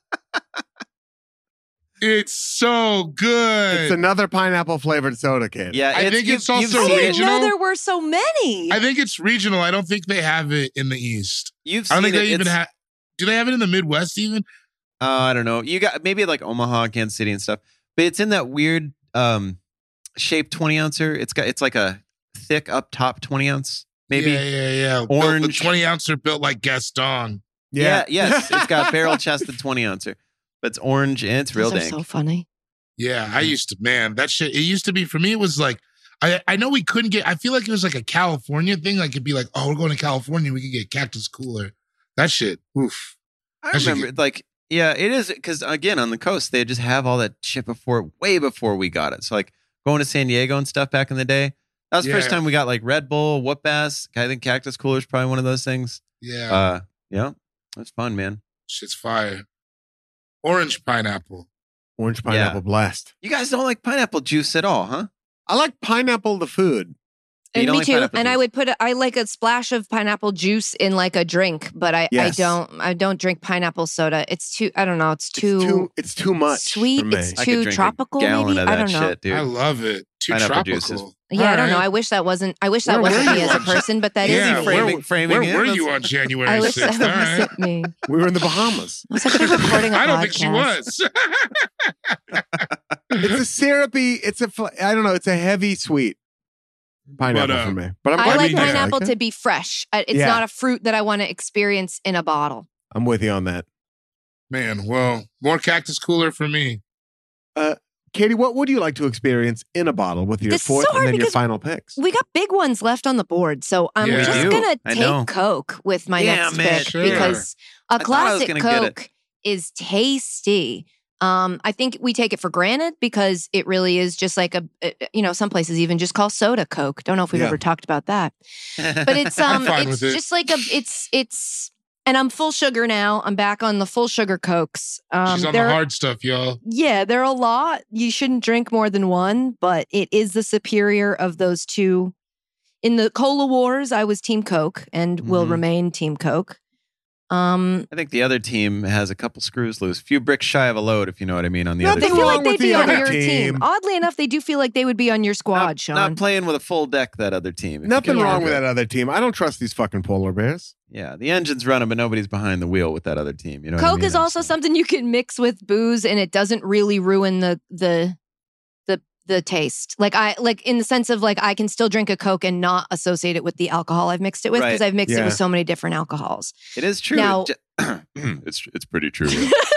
E: It's so good.
D: It's another pineapple flavored soda can.
B: Yeah,
E: I think it's
B: you've-
E: also
B: you've
F: I
B: seen
F: didn't
B: it.
E: regional.
F: know there were so many.
E: I think it's regional. I don't think they have it in the East.
B: You've
E: I don't
B: seen
E: think they
B: it.
E: even
B: It's-
E: have. Do they have it in the Midwest even?
B: Uh, I don't know. You got maybe like Omaha, Kansas City, and stuff. But it's in that weird um shaped twenty ouncer. It's got it's like a thick up top twenty ounce, maybe.
E: Yeah, yeah, yeah. Built-
B: Orange.
E: The twenty ouncer built like Gaston.
B: Yeah. yes. It's got barrel chested twenty ouncer, but it's orange and it's real
F: Those are
B: dank.
F: so funny.
E: Yeah, I used to, man, that shit. It used to be for me. It was like, I I know we couldn't get. I feel like it was like a California thing. Like it'd be like, oh, we're going to California. We could get Cactus Cooler. That shit. Oof.
B: I
E: I should
B: remember, like, yeah, it is because again on the coast they just have all that shit before, way before we got it. So like going to San Diego and stuff back in the day. That was the first
E: Yeah.
B: time we got like Red Bull, Whoop Ass. I think Cactus Cooler is probably one of those things.
E: Yeah,
B: Uh, yeah, that's fun, man.
E: shit's fire. Orange pineapple.
D: Orange pineapple
B: Yeah.
D: blast.
B: You guys don't like pineapple juice at all, huh?
D: I like pineapple the food.
B: You
F: And
B: don't
F: me
B: like
F: too.
B: pineapple
F: And I
B: juice?
F: would put a, I like a splash of pineapple juice in like a drink, but I,
D: Yes.
F: I don't I don't drink pineapple soda. It's too I don't know. It's too,
D: it's too it's too much
F: sweet.
D: for me.
F: It's
B: I could
F: too
B: drink
F: tropical.
B: a gallon
F: Maybe
B: of
F: I
B: that
F: don't know.
B: shit, dude.
E: I love it. Too
B: Pineapple
E: tropical.
B: juice is-
F: Yeah, I don't know.
E: All right.
F: I wish that wasn't. I wish that
E: Where
F: wasn't
E: were
F: me
E: you
F: as a
E: on-
F: person, but that is
E: yeah,
F: me.
B: framing-
E: where,
B: framing
E: where
B: it.
E: were
B: Let's-
E: you on January
F: I wish
E: sixth?
F: that
E: All right.
F: wasn't me.
D: We were in the Bahamas.
F: I was actually recording a
E: I don't
F: podcast.
E: think she was.
D: It's a syrupy. It's a. fl- I don't know. It's a heavy sweet pineapple
E: But, uh,
D: for me. But I'm
F: I
D: glad
F: like
D: you guys
F: pineapple
D: like
F: to
D: it.
F: be fresh. Uh, It's
D: Yeah.
F: not a fruit that I want to experience in a bottle.
D: I'm with you on that.
E: Man, well, more Cactus Cooler for me.
D: Katie, what would you like to experience in a bottle with your
F: This is
D: fourth
F: so
D: and
F: hard
D: then your
F: because
D: final picks?
F: We got big ones left on the board, so I'm
E: Yeah. We
F: just
B: do.
F: gonna
B: I know.
F: take Coke with my
B: Damn
F: next
B: it.
F: pick
E: Sure.
F: because a
B: I thought I was
F: classic
B: gonna get it.
F: Coke is tasty. Um, I think we take it for granted because it really is just like a, uh, you know, some places even just call soda Coke. Don't know if we've
D: Yeah.
F: ever talked about that, but it's
E: I'm
F: um,
E: fine
F: it's
E: with it.
F: just like a, it's it's, and I'm full sugar now. I'm back on the full sugar Cokes. Um,
E: She's on
F: they're-
E: the hard stuff, y'all.
F: yeah, they're a lot. You shouldn't drink more than one, but it is the superior of those two. In the Cola Wars, I was Team Coke and will
B: Mhm.
F: remain Team Coke. Um,
B: I think the other team has a couple screws loose, a few bricks shy of a load, if you know what I mean. On the
D: Nothing
B: other
F: they
B: team.
F: feel
D: wrong
F: like they'd
D: with the
F: be on
D: other
F: your team.
D: team.
F: Oddly enough, they do feel like they would be on your squad,
B: not,
F: Sean.
B: not playing with a full deck. That other team. if you
D: Nothing
B: can
D: wrong
B: believe
D: with
B: it.
D: that other team. I don't trust these fucking polar bears.
B: Yeah, the engine's running, but nobody's behind the wheel with that other team. You know, what I
F: Coke
B: mean?
F: is also something you can mix with booze, and it doesn't really ruin the the the the taste. Like I like in the sense of like I can still drink a Coke and not associate it with the alcohol I've mixed it with because
B: Right.
F: I've mixed it
D: Yeah.
F: with so many different alcohols.
B: It is true.
F: Now-
B: It ju- it's it's pretty true.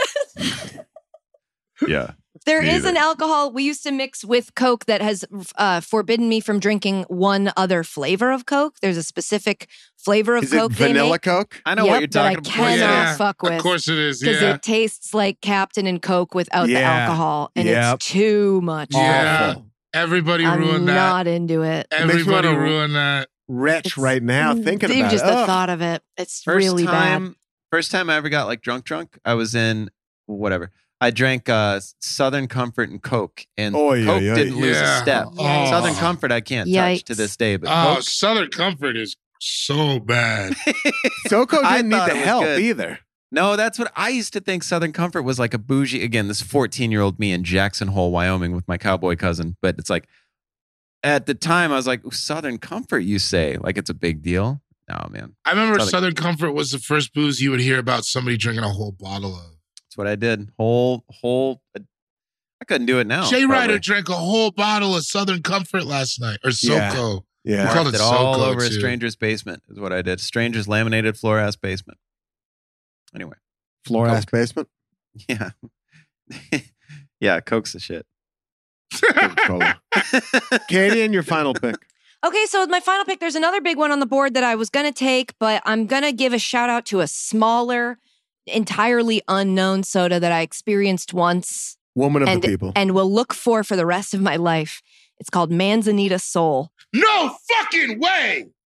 B: Yeah.
F: There
B: Me
F: is an
B: either.
F: alcohol we used to mix with Coke that has uh, forbidden me from drinking one other flavor of Coke. There's a specific flavor of
D: Is
F: Coke
D: it
F: they
D: vanilla
F: make.
D: Coke?
B: I know
F: Yep,
B: what you're
F: that I
B: talking
F: cannot
B: about.
E: Yeah,
F: fuck with.
E: Of course it is.
F: Because
E: Yeah.
F: it tastes like Captain and Coke without the
D: Yeah.
F: alcohol, and
D: Yep.
F: it's too much.
E: Yeah.
D: Awful.
E: Everybody
F: I'm
E: ruined that.
F: not into it.
D: makes me
E: Everybody
D: wanna-
E: ruined that.
D: Wretch
F: It's-
D: right now thinking
F: Even
D: about
F: just
D: it.
F: the
D: Ugh.
F: thought of it, it's
B: First
F: really
B: time,
F: bad.
B: first time I ever got like drunk, drunk. I was in whatever. I drank uh, Southern Comfort and Coke, and
D: Oy,
B: Coke
D: oy, oy.
B: didn't lose
E: Yeah.
B: a step.
E: Oh.
B: Southern Comfort I can't touch to
F: Yikes.
B: this day, but
E: Oh,
B: Coke.
E: Southern Comfort is so bad.
D: Soko
B: I
D: didn't need
B: thought
D: the
B: it was
D: help
B: good.
D: either.
B: No, that's what I used to think. Southern Comfort was like a bougie. Again, this fourteen-year-old me in Jackson Hole, Wyoming, with my cowboy cousin. But it's like at the time I was like, Southern Comfort, you say? Like it's a big deal? No, man.
E: I remember
B: Southern-
E: Southern Comfort was the first booze you would hear about somebody drinking a whole bottle of.
B: That's what I did. Whole, whole. I couldn't do it now.
E: Jay Ryder
B: probably.
E: drank a whole bottle of Southern Comfort last night, or
D: Yeah.
E: SoCo.
D: Yeah.
E: We called
B: Left
E: it
B: it all
E: SoCo,
B: over a
E: too.
B: stranger's basement is what I did. Stranger's laminated floor ass basement. Anyway,
D: Floor ass
B: Coke.
D: basement.
B: yeah, yeah. Coke's the shit.
D: Coca-Cola. Katie, and your final pick.
F: Okay, so with my final pick, there's another big one on the board that I was going to take, but I'm going to give a shout out to a smaller, entirely unknown soda that I experienced once
D: Woman of
F: and,
D: the people.
F: and will look for for the rest of my life. It's called Manzanita Soul.
E: No fucking way!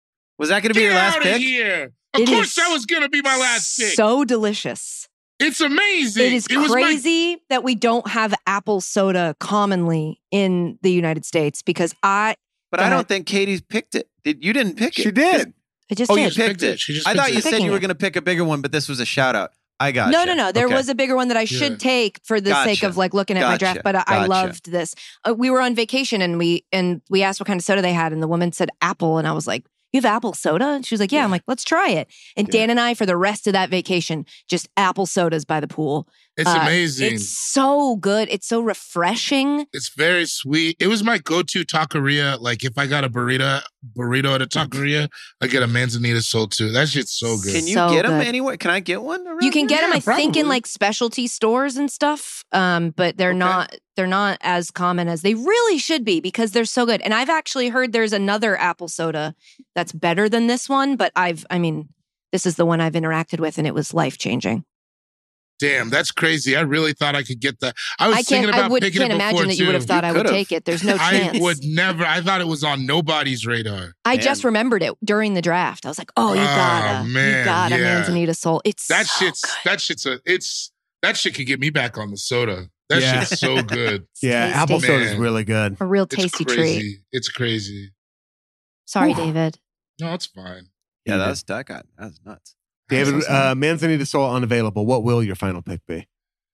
B: Was that going to be
E: Get
B: your last
E: out
B: pick?
E: of here. Of
F: It
E: course
F: is
E: that was going to be my last pick.
F: So delicious.
E: It's amazing.
F: It is
E: was my-
F: crazy that we don't have apple soda commonly in the United States because I
B: But
F: Go
B: I
F: ahead.
B: don't think Katie picked it. Did you didn't pick it?
D: She did.
F: I just
B: Oh,
F: did.
B: you picked
E: picked it.
B: it.
E: She just
B: I
E: picked
B: thought
E: it.
B: you said
F: Picking
B: you were
F: it.
B: going to pick a bigger one, but this was a shout out. I got
F: No, no, no. There
B: okay.
F: was a bigger one that I should
E: Yeah.
F: take for the sake
B: Gotcha.
F: of like looking at my draft,
B: Gotcha.
F: but I, I
B: Gotcha.
F: loved this. Uh, we were on vacation and we and we asked what kind of soda they had, and the woman said apple, and I was like, "You have apple soda?" And she was like, "Yeah."
D: Yeah.
F: I'm like, "Let's try it." And
D: Yeah.
F: Dan and I, for the rest of that vacation, just apple sodas by the pool.
E: It's
F: Uh,
E: amazing.
F: It's so good. It's so refreshing.
E: It's very sweet. It was my go-to taqueria. Like if I got a burrito, burrito at a taqueria, I get a manzanita soul too. That shit's so good.
B: Can you
F: So
B: get them
F: good.
B: anywhere? Can I get one? around
F: You can
B: here?
F: get them,
E: Yeah,
F: I think, in
E: probably.
F: like specialty stores and stuff. Um, but they're
B: Okay.
F: not they're not as common as they really should be because they're so good. And I've actually heard there's another apple soda that's better than this one, but I've I mean, this is the one I've interacted with and it was life changing.
E: Damn, that's crazy. I really thought I could get that. I was
F: I
E: thinking
F: can't
E: about
F: I would
E: picking
F: can't
E: it before
F: imagine that you would have
E: too.
F: thought
B: You
F: I would
B: could've.
F: take it. There's no
E: I
F: chance.
E: would never. I thought it was on nobody's radar.
F: I
B: Man.
F: just remembered it during the draft. I was like, oh, you
E: Oh,
F: gotta, you
E: man,
F: gotta
E: yeah.
F: Manzanita Soul. It's
E: That
F: so
E: shit's
F: good.
E: that shit's a it's that shit could get me back on the soda. That
D: Yeah.
E: shit's so good.
D: Yeah,
F: tasty.
D: apple soda is
E: Man.
D: really good.
F: A real
E: It's
F: tasty
E: crazy.
F: treat.
E: It's crazy.
F: Sorry,
D: Whew.
F: David.
E: No, it's fine.
B: Yeah, that was that got that was nuts.
D: David,
F: so sorry.
D: uh, Manzanita Soul unavailable. What will your final pick be?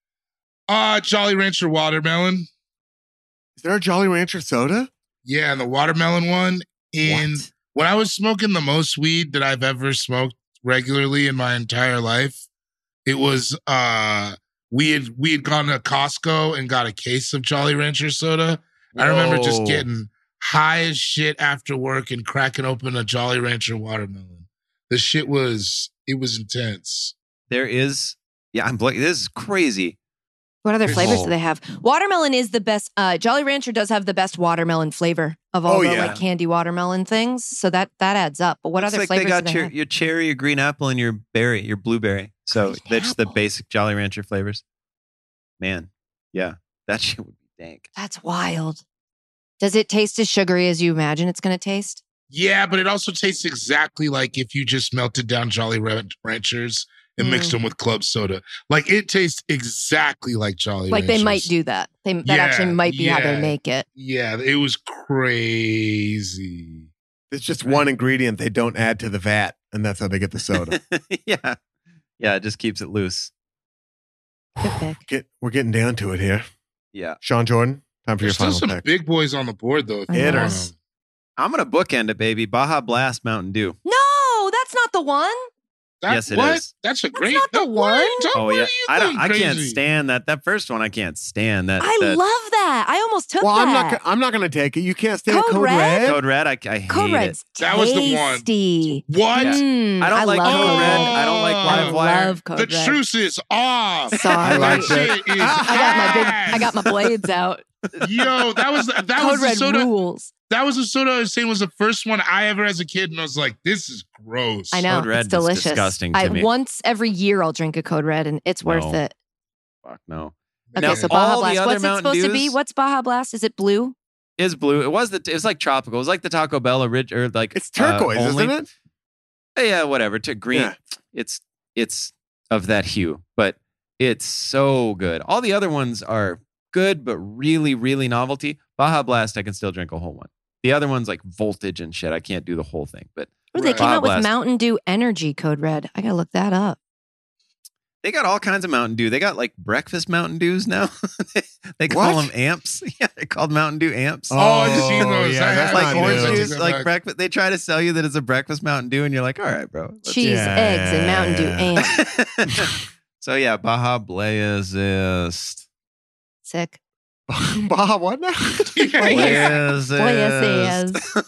E: Uh Jolly Rancher watermelon.
D: Is there a Jolly Rancher soda?
E: Yeah, and the watermelon one in
B: What?
E: when I was smoking the most weed that I've ever smoked regularly in my entire life, it was uh we had we had gone to Costco and got a case of Jolly Rancher soda. I remember just
B: Whoa.
E: getting high as shit after work and cracking open a Jolly Rancher watermelon. The shit was it was intense.
B: There is, yeah, I'm blank. This is crazy.
F: What other
E: There's-
F: flavors
B: Oh.
F: do they have? Watermelon is the best. Uh, Jolly Rancher does have the best watermelon flavor of all
D: Oh,
F: the
D: yeah.
F: like candy watermelon things. So that that adds up. But what
B: Looks
F: other
B: like
F: flavors
B: they got
F: do they
B: your,
F: have?
B: your cherry, your green apple, and your berry, your blueberry. So
F: Green
B: that's the
F: apple.
B: basic Jolly Rancher flavors. Man, yeah, that shit would be dank.
F: That's wild. Does it taste as sugary as you imagine it's going to taste?
E: Yeah, but it also tastes exactly like if you just melted down Jolly Ran- Ranchers and mixed
F: Mm.
E: them with club soda. Like it tastes exactly like Jolly
F: Like
E: Ranchers.
F: they might do that. They that
E: Yeah,
F: actually might be how they
E: yeah.
F: make it.
E: Yeah, it was crazy.
D: It's just one ingredient they don't add to the vat, and that's how they get the soda.
B: yeah, yeah, it just keeps it loose.
F: Good pick.
D: Get, we're getting down to it here.
B: Yeah,
D: Sean Jordan, time for
E: There's
D: your
E: still
D: final
E: some
D: pick.
E: big boys on the board though. If you want
D: Hitters.
E: 'em.
B: I'm gonna bookend it, baby. Baja Blast Mountain Dew.
F: No, that's not the one.
E: That,
B: Yes, it
E: what?
B: is.
E: That's a great.
F: not the
E: that- what are you
F: one.
E: talking-
B: Oh
E: what
B: yeah,
E: are you
B: I don't.
E: going
B: I can't
E: crazy?
B: stand that. That first one, I can't stand that.
F: I
B: that
F: love that. I almost took
D: Well,
F: that.
D: I'm not. go- I'm not going to take it. You can't stand
F: Code
D: Code,
F: Red?
D: Red.
B: Code Red. I, I hate
F: Code
B: it.
F: Red's
E: That was the one.
F: tasty.
E: What?
B: Yeah.
F: Mm,
B: I don't like
F: love
B: Code Red.
F: Red.
B: I don't like
E: Oh.
B: Live
F: I
B: Wire.
F: love Code
E: The
F: Red.
E: truce is off.
F: Sorry.
D: I like
E: That
D: it.
E: shit is
F: I got my big.
E: ass.
F: I got my blades out.
E: Yo, that was that
F: Code
E: was the
F: Red
E: soda.
F: rules.
E: That was the soda I was saying was the first one I ever as a kid, and I was like, "This is gross."
F: I know
B: Code Red
F: it's
B: is
F: delicious.
B: disgusting to
F: I
B: me.
F: once every year I'll drink a Code Red, and it's worth
B: No.
F: it.
B: Fuck no.
F: Okay,
B: Now,
F: so
B: all
F: Baja
B: the
F: Blast.
B: other
F: What's it
B: Mountain
F: supposed to be?
B: Dews-
F: What's Baja Blast? Is it blue?
B: Is blue. It was the. It was like tropical. It was like the Taco Bell orig- or like
D: It's turquoise,
B: uh, only-
D: isn't it?
B: Yeah, whatever. To green.
D: Yeah.
B: It's it's of that hue, but it's so good. All the other ones are good, but really, really novelty. Baja Blast, I can still drink a whole one. The other ones like voltage and shit. I can't do the whole thing, but
F: Ooh, they
E: Right.
F: came
B: Baja
F: out with
B: Blast.
F: Mountain Dew Energy Code Red. I gotta look that up.
B: they got all kinds of Mountain Dew. They got like breakfast Mountain Dews now. they call
D: What?
B: them amps. Yeah, they're called Mountain Dew amps.
E: Oh, I've seen those.
D: yeah,
E: I
D: that's
E: have
B: like
D: not
E: those.
B: orange
E: I
D: new.
E: take
B: juice,
E: that
B: like
E: back.
B: breakfast. They try to sell you that it's a breakfast Mountain Dew, and you're like, all right, bro. let's-
F: Cheese,
D: Yeah.
F: eggs, and Mountain Dew. And
B: so yeah, Baja Blazist.
F: sick.
D: Baja what now?
B: Blazist.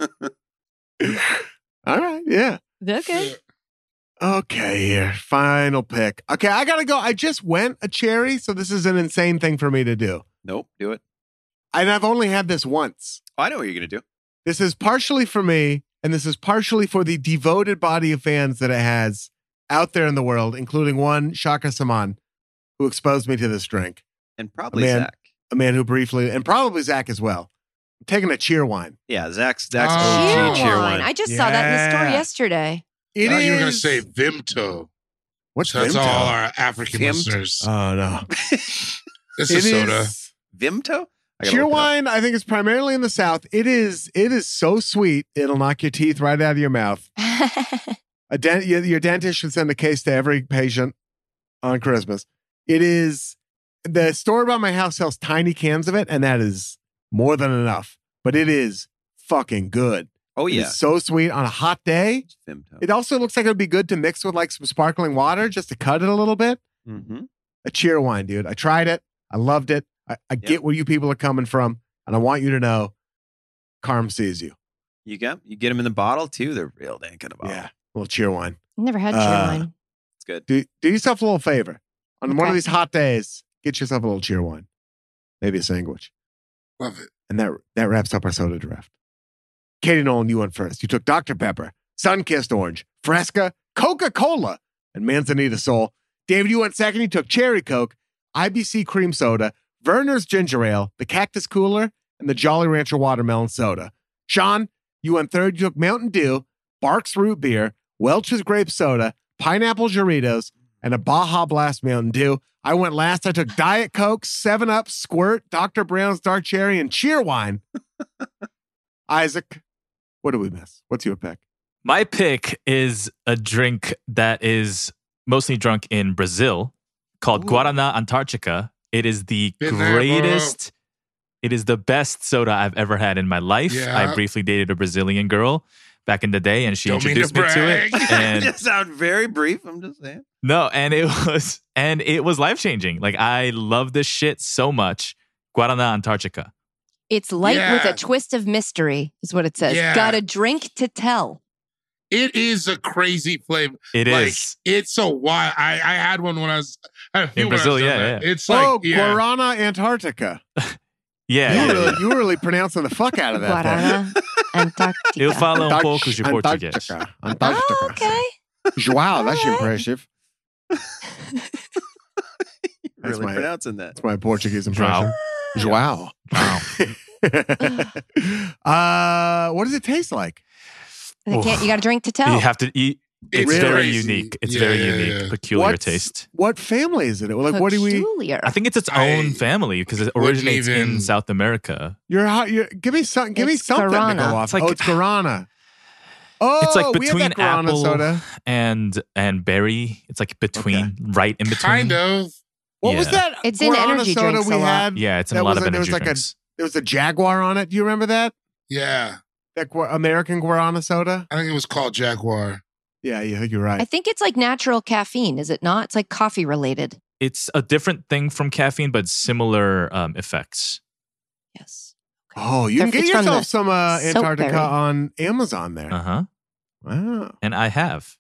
D: All right. Yeah.
F: Okay.
D: Okay, here. Final pick. Okay, I gotta go. I just went a cherry, so this is an insane thing for me to do.
B: Nope, do it.
D: And I've only had this once.
B: Oh, I know what you're gonna do.
D: This is partially for me, and this is partially for the devoted body of fans that it has out there in the world, including one, Shaka Saman, who exposed me to this drink.
B: And probably
D: Man.
B: Zach.
D: A man who briefly, and probably Zach as well, I'm taking a cheer wine.
B: Yeah, Zach's Zach's
E: Oh.
B: O G
F: Cheer
B: cheer
F: wine.
B: wine.
F: I just saw that in the store
D: Yeah.
F: yesterday.
D: It
E: Thought
D: is.
E: you were going to say Vimto.
D: What's
E: So that's
D: Vimto?
E: all our African
B: Vimto?
E: listeners.
D: Oh no,
E: It's
D: it
E: a soda.
D: is.
B: Vimto? I gotta
D: Cheer
B: look it up.
D: wine, I think, is primarily in the South. It is. It is so sweet. It'll knock your teeth right out of your mouth. A dent, your, your dentist should send a case to every patient on Christmas. It is. The store by my house sells tiny cans of it, and that is more than enough. But it is fucking good.
B: Oh
D: It
B: yeah,
D: is so sweet on a hot day.
B: Vimto.
D: It also looks like it would be good to mix with like some sparkling water just to cut it a little bit.
B: Mm-hmm.
D: A cheer wine, dude. I tried it. I loved it. I, I get where you people are coming from, and I want you to know, Carm sees you.
B: You got you get them in the bottle too. They're real dank in a bottle.
D: Yeah, a little cheer wine.
F: Never had cheer
D: Uh,
F: wine.
B: It's good.
D: Do do yourself a little favor. On one
F: Okay.
D: of these hot days, get yourself a little cheer wine, maybe a sandwich,
E: Love it.
D: and that that wraps up our soda draft. Katie Nolan, you went first. You took Doctor Pepper, Sun-Kissed Orange, Fresca, Coca-Cola, and Manzanita Soul. David, you went second. You took Cherry Coke, I B C Cream Soda, Verner's Ginger Ale, the Cactus Cooler, and the Jolly Rancher Watermelon Soda. Sean, you went third. You took Mountain Dew, Barks Root Beer, Welch's Grape Soda, Pineapple Doritos, and a Baja Blast Mountain Dew. I went last. I took Diet Coke, seven up, Squirt, Doctor Brown's Dark Cherry, and Cheer Wine. Isaac, what do we miss? What's your pick?
A: My pick is a drink that is mostly drunk in Brazil called
D: Ooh.
A: Guaraná Antarctica. It is the
E: Been there, bro.
A: greatest, it is the best soda I've ever had in my life.
E: Yeah.
A: I briefly dated a Brazilian girl back in the day, and she
E: Don't mean to
A: introduced me to it.
E: brag.
A: And
B: just sound very brief. I'm just saying.
A: no, and it was and it was life changing. Like I love this shit so much. Guaraná Antarctica.
F: It's light with
E: Yeah.
F: a twist of mystery, is what it says.
E: Yeah.
F: Got a drink to tell.
E: It is a crazy flavor.
A: It
E: like,
A: is.
E: It's so wild. I, I had one when I was I had a few
A: In
E: when I was
A: Brazil,
E: down
A: yeah,
E: there.
A: yeah.
E: It's like
D: oh,
E: yeah.
D: Guarana Antarctica.
A: Yeah.
D: You,
A: yeah,
D: were really,
A: yeah.
D: you were really pronouncing the fuck out of that. thing.
F: Guarana Antarctica.
A: Eu falo um
D: Antarct-
A: pouco de português.
D: Antarctica. Antarctica.
F: Oh, okay.
D: Wow, that's
F: All right.
D: impressive. That's
B: Really
D: my-
B: pronouncing that.
D: That's my Portuguese impression. Joao.
A: Wow.
D: uh, what does it taste like?
F: They can't, you got a drink to tell.
A: You have to eat. It's
E: It's
A: very
E: crazy.
A: unique. It's
E: Yeah,
A: very
E: yeah,
A: unique,
E: yeah.
A: peculiar
D: What's-
A: taste.
D: What family is it? Like, what do we?
F: Peculiar.
A: I think it's its
E: I
A: own family because it
E: wouldn't
A: originates
E: even-
A: in South America.
D: You're hot. You're, give me some. Give me
F: It's
D: something to
F: Guarana.
D: go off.
A: It's like-
D: oh, it's Guarana. Oh,
A: It's like
D: we had
A: between
D: that Guarana
A: apple
D: soda.
A: and and berry. It's like between, right in between.
E: Kind of.
D: What was
A: Yeah.
D: that?
F: It's in
D: Guarana
F: energy
D: soda
F: drinks
D: we
F: a lot.
D: had.
A: Yeah, it's in
D: That
A: a lot
D: was
A: of
D: a- there
A: energy
D: was like a-
A: drinks.
D: There was a Jaguar on it. Do you remember that?
E: Yeah.
D: That Gua- American Guarana soda.
E: I think it was called Jaguar.
D: Yeah, you think you're right.
F: I think it's like natural caffeine, is it not? It's like coffee related.
A: It's a different thing from caffeine, but similar um, effects.
F: Yes.
D: Oh, you can
F: It's
D: get
F: from
D: yourself
F: the
D: some uh,
F: soap
D: Antarctica
F: berry.
D: on Amazon there.
A: Uh huh.
D: Wow.
A: And I have.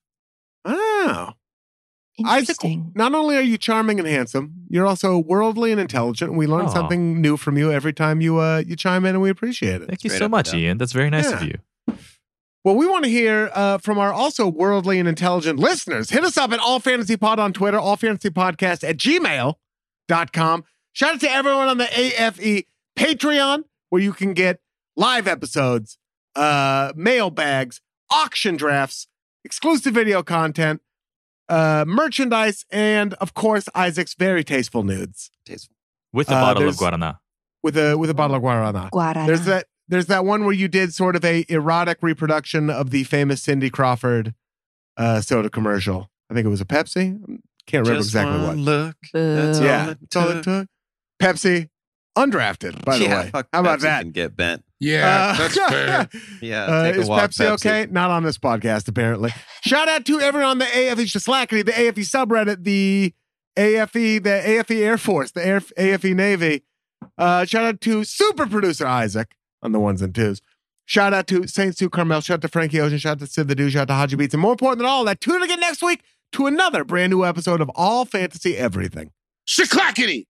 D: Wow. Isaac,
F: Interesting.
D: not only are you charming and handsome, you're also worldly and intelligent. We learn
A: Aw.
D: something new from you every time you uh, you chime in, and we appreciate it.
A: Thank you
B: Straight
A: so
B: up and
A: much,
B: down.
A: Ian. That's very nice
D: Yeah.
A: of you.
D: Well, we want to hear uh, from our also worldly and intelligent listeners. Hit us up at All Fantasy Pod on Twitter, All Fantasy Podcast at gmail dot com. Shout out to everyone on the A F E Patreon, where you can get live episodes, uh, mailbags, auction drafts, exclusive video content, uh, merchandise, and of course, Isaac's very tasteful nudes
B: Tasteful.
A: With a
D: Uh,
A: bottle of
D: there's-
A: Guaraná.
D: with a with a bottle of Guarana.
F: Guarana.
D: There's that. There's that one where you did sort of a erotic reproduction of the famous Cindy Crawford uh, soda commercial. I think it was a Pepsi. Can't remember
B: Just
D: exactly
B: one
D: what.
B: Look.
F: Boo.
B: That's all
D: Yeah,
B: it
D: that's all it
B: took.
D: took. Pepsi, undrafted, by the
B: yeah,
D: way.
B: fuck
D: How about
B: Pepsi
D: that?
B: Can get bent.
E: Yeah,
D: Uh,
E: that's fair.
B: Yeah.
D: Uh,
B: take a
D: is
B: walk,
D: Pepsi, okay? Not on this podcast, apparently. Shout out to everyone on the A F E Slackity, the A F E subreddit, the A F E, the A F E Air Force, the Air, A F E Navy. Uh, shout out to super producer Isaac on the ones and twos. Shout out to Saint Sue Carmel. Shout out to Frankie Ocean. Shout out to Sid the Dude. Shout out to Haji Beats. And more important than all that, tune in again next week to another brand new episode of All Fantasy Everything.
E: Shicklackety.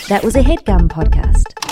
I: That was a HeadGum podcast.